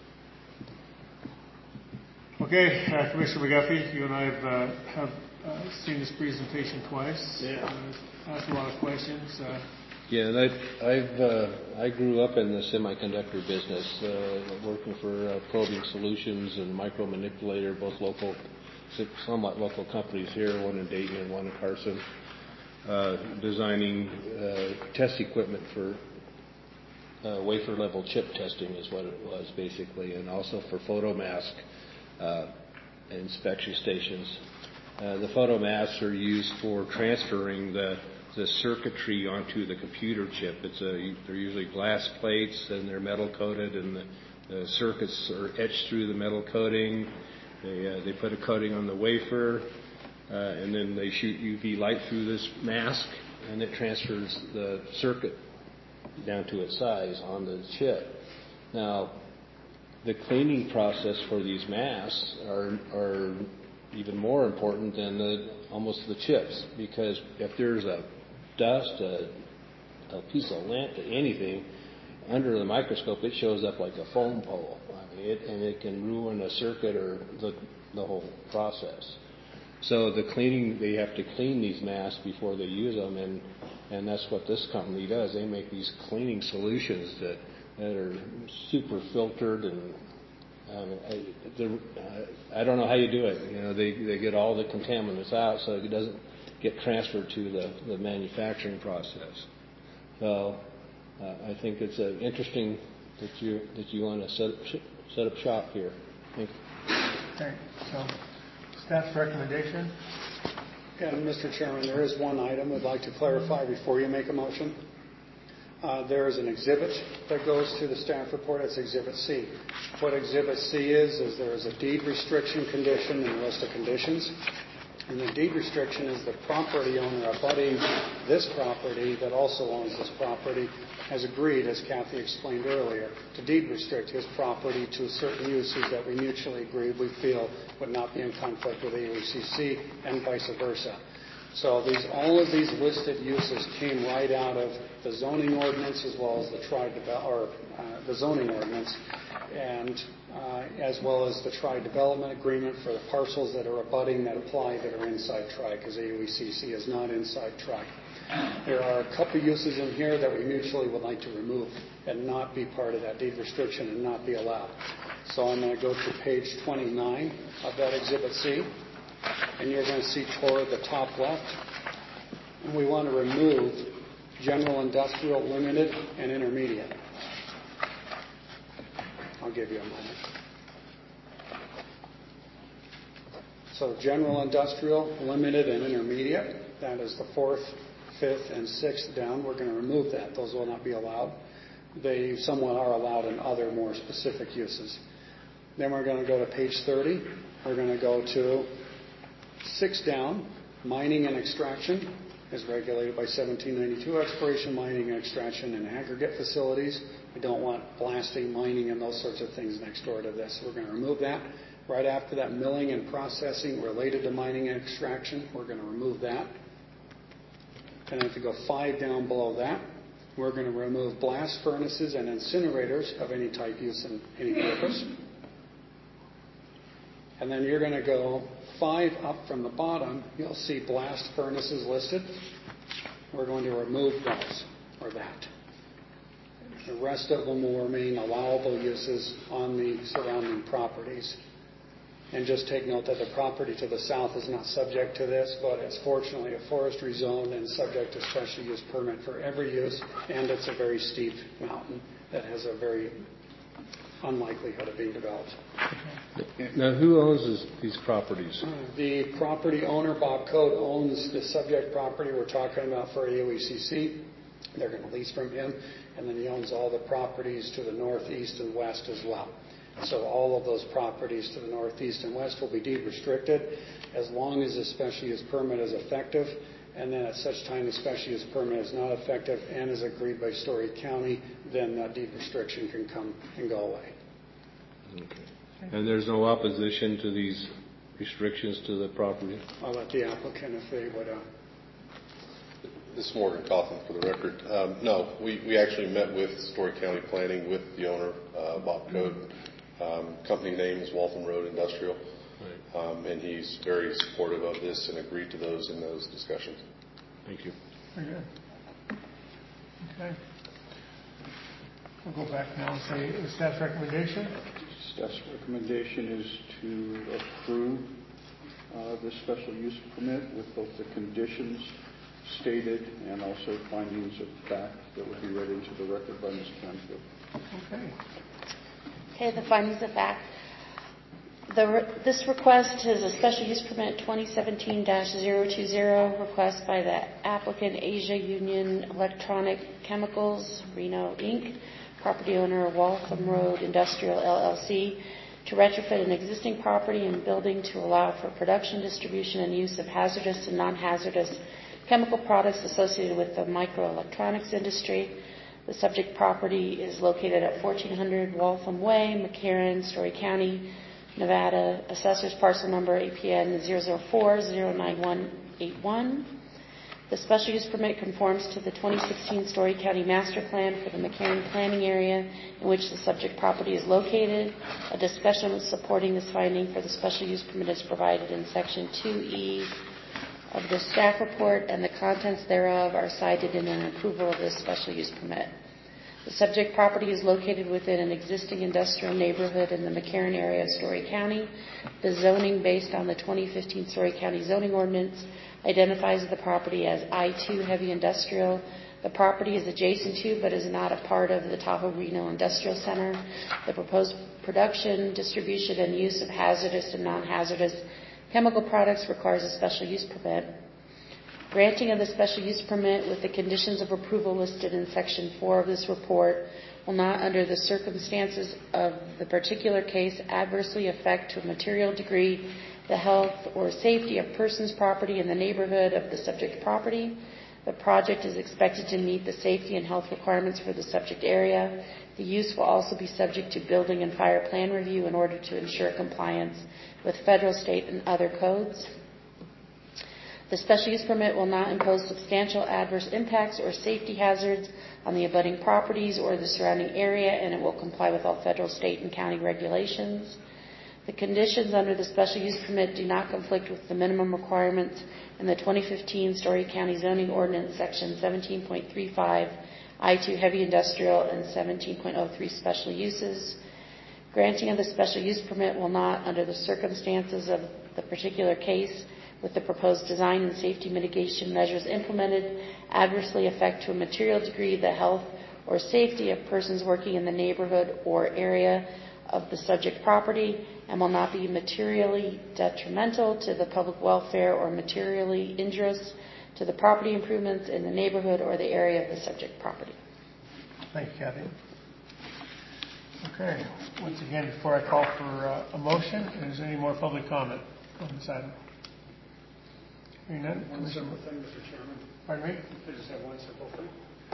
Okay, Commissioner McGuffey, you and I have seen this presentation twice. Yeah. Asked a lot of questions. Yeah, and I grew up in the semiconductor business, working for Probing Solutions and Micromanipulator, both somewhat local companies here, one in Dayton and one in Carson, designing test equipment for wafer-level chip testing is what it was basically, and also for photomask inspection stations. The photomasks are used for transferring the circuitry onto the computer chip. They're usually glass plates and they're metal coated, and the circuits are etched through the metal coating. They put a coating on the wafer, and then they shoot UV light through this mask, and it transfers the circuit down to its size on the chip. Now, the cleaning process for these masks are even more important than almost the chips, because if there's a dust, a piece of lint, anything under the microscope, it shows up like a foam pole. I mean, it can ruin a circuit or the whole process. So they have to clean these masks before they use them, and that's what this company does. They make these cleaning solutions that are super filtered, and I don't know how you do it. You know, they get all the contaminants out so it doesn't get transferred to the manufacturing process. So I think it's interesting that you want to set up shop here. Thank you. Okay. So staff's recommendation. And Mr. Chairman, there is one item I'd like to clarify before you make a motion. There is an exhibit that goes to the staff report. It's Exhibit C. What Exhibit C is there is a deed restriction condition and a list of conditions. And the deed restriction is the property owner abutting this property that also owns this property has agreed, as Kathy explained earlier, to deed restrict his property to certain uses that we mutually agreed we feel would not be in conflict with AUCC and vice versa. So all of these listed uses came right out of the zoning ordinance as well as the zoning ordinance, and as well as the tri-development agreement for the parcels that are abutting that apply that are inside tri, because AUCC is not inside tri. There are a couple uses in here that we mutually would like to remove and not be part of that deed restriction and not be allowed. So I'm going to go to page 29 of that Exhibit C, and you're going to see toward the top left, and we want to remove General Industrial Limited and Intermediate. I'll give you a moment. So General Industrial, Limited, and Intermediate, that is the 4th, 5th, and 6th down. We're going to remove that. Those will not be allowed. They somewhat are allowed in other more specific uses. Then we're going to go to page 30. We're going to go to 6 down, mining and extraction is regulated by 1792, exploration, mining, and extraction in aggregate facilities. We don't want blasting, mining, and those sorts of things next door to this. We're going to remove that. Right after that, milling and processing related to mining and extraction, we're going to remove that. And if you go 5 down below that, we're going to remove blast furnaces and incinerators of any type, use, and any purpose. And then you're going to go 5 up from the bottom. You'll see blast furnaces listed. we're going to remove those or that. The rest of them will remain allowable uses on the surrounding properties. And just take note that the property to the south is not subject to this, but it's fortunately a forestry zone and subject to special use permit for every use, and it's a very steep mountain that has a very unlikelihood of being developed. Now, who owns these properties? The property owner, Bob Coate, owns the subject property we're talking about for AOECC. They're going to lease from him, and then he owns all the properties to the northeast and west as well. So all of those properties to the northeast and west will be deed restricted as long as the special use permit is effective, and then at such time the special use permit is not effective and is agreed by Story County, then that deed restriction can come and go away. Okay. And there's no opposition to these restrictions to the property? I'll let the applicant, if they would. This is Morgan Coughlin for the record. No, we actually met with Story County Planning with the owner, Bob Coate. Company name is Waltham Road Industrial. Right. And he's very supportive of this and agreed to those in those discussions. Thank you. Very good. Okay. We'll go back now and say the staff's recommendation. Staff's recommendation is to approve the special use permit with both the conditions stated and also findings of fact that would be read into the record by Ms. Canfield. Okay. Okay, the findings of fact. This request is a special use permit 2017-020 request by the applicant Asia Union Electronic Chemicals, Reno, Inc., property owner Waltham Road Industrial, LLC, to retrofit an existing property and building to allow for production, distribution, and use of hazardous and non-hazardous chemical products associated with the microelectronics industry. The subject property is located at 1400 Waltham Way, McCarran, Story County, Nevada. Assessor's parcel number APN 004-09181. The special use permit conforms to the 2016 Story County Master Plan for the McCarran planning area in which the subject property is located. A discussion supporting this finding for the special use permit is provided in Section 2E of the staff report, and the contents thereof are cited in an approval of this special use permit. The subject property is located within an existing industrial neighborhood in the McCarran area of Story County. The zoning based on the 2015 Story County zoning ordinance identifies the property as I-2 heavy industrial. The property is adjacent to but is not a part of the Tahoe Reno Industrial Center. The proposed production, distribution, and use of hazardous and non-hazardous chemical products requires a special use permit. Granting of the special use permit with the conditions of approval listed in Section 4 of this report will not, under the circumstances of the particular case, adversely affect to a material degree the health or safety of persons, property, in the neighborhood of the subject property. The project is expected to meet the safety and health requirements for the subject area. The use will also be subject to building and fire plan review in order to ensure compliance with federal, state, and other codes. The special use permit will not impose substantial adverse impacts or safety hazards on the abutting properties or the surrounding area, and it will comply with all federal, state, and county regulations. The conditions under the special use permit do not conflict with the minimum requirements in the 2015 Story County Zoning Ordinance Section 17.35, I-2 heavy industrial, and 17.03 special uses. Granting of the special use permit will not, under the circumstances of the particular case, with the proposed design and safety mitigation measures implemented, adversely affect to a material degree the health or safety of persons working in the neighborhood or area of the subject property, and will not be materially detrimental to the public welfare or materially injurious to the property improvements in the neighborhood or the area of the subject property. Thank you, Kathy. Okay. Once again, before I call for a motion, is there any more public comment on this item? Hearing none. One simple thing, Mr. Chairman. Pardon me? I just have one simple thing.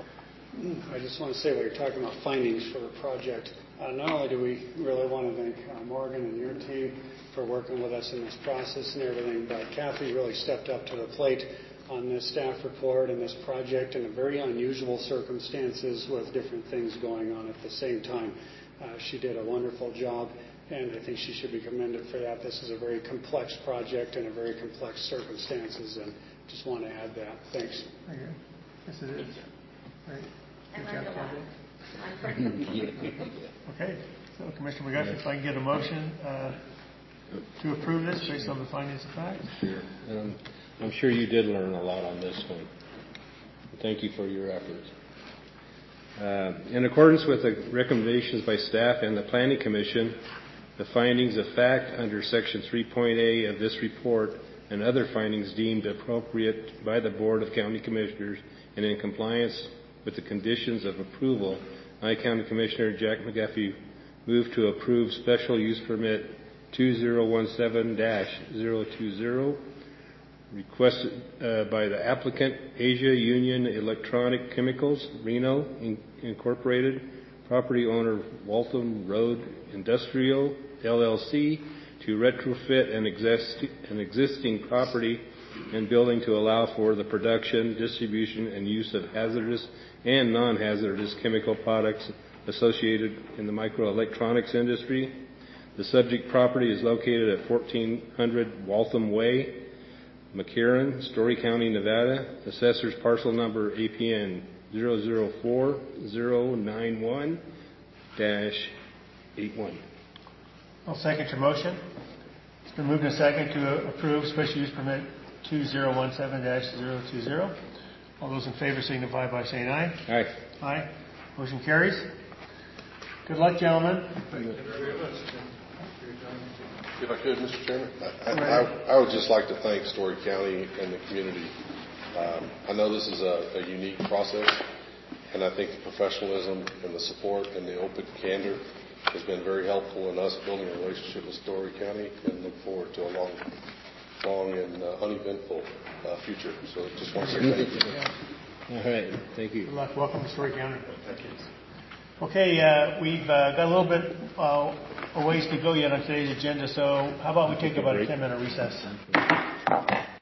I just want to say, while you're talking about findings for the project, not only do we really want to thank Morgan and your team for working with us in this process and everything, but Kathy really stepped up to the plate on this staff report and this project in a very unusual circumstances with different things going on at the same time. She did a wonderful job, and I think she should be commended for that. This is a very complex project and a very complex circumstances, and just want to add that. Thanks. Yes, it is. Right. Good job, Kathy. Okay. So, Commissioner McGuffey, if I can get a motion to approve this based on the findings of fact. Sure. I'm sure you did learn a lot on this one. Thank you for your efforts. In accordance with the recommendations by staff and the Planning Commission, the findings of fact under Section 3.A of this report and other findings deemed appropriate by the Board of County Commissioners and in compliance with the conditions of approval, I, County Commissioner Jack McGuffey, move to approve Special Use Permit 2017-020, requested by the applicant Asia Union Electronic Chemicals, Reno, Incorporated, property owner Waltham Road Industrial, LLC, to retrofit an existing property and building to allow for the production, distribution, and use of hazardous and non-hazardous chemical products associated in the microelectronics industry. The subject property is located at 1400 Waltham Way, McCarran, Story County, Nevada. Assessor's parcel number APN 004-091-81. I'll second your motion. It's been moved and second to approve Special Use Permit 2017-020. All those in favor signify by saying aye. Aye. Aye. Motion carries. Good luck, gentlemen. Thank you very much. If I could, Mr. Chairman, I would just like to thank Story County and the community. I know this is a unique process, and I think the professionalism and the support and the open candor has been very helpful in us building a relationship with Story County, and look forward to a long and uneventful future. So just want to say thank you. All right. Thank you. Good luck. Welcome to Story County. Thank you. Okay, we've got a little bit a ways to go yet on today's agenda, so how about we take about a 10-minute recess?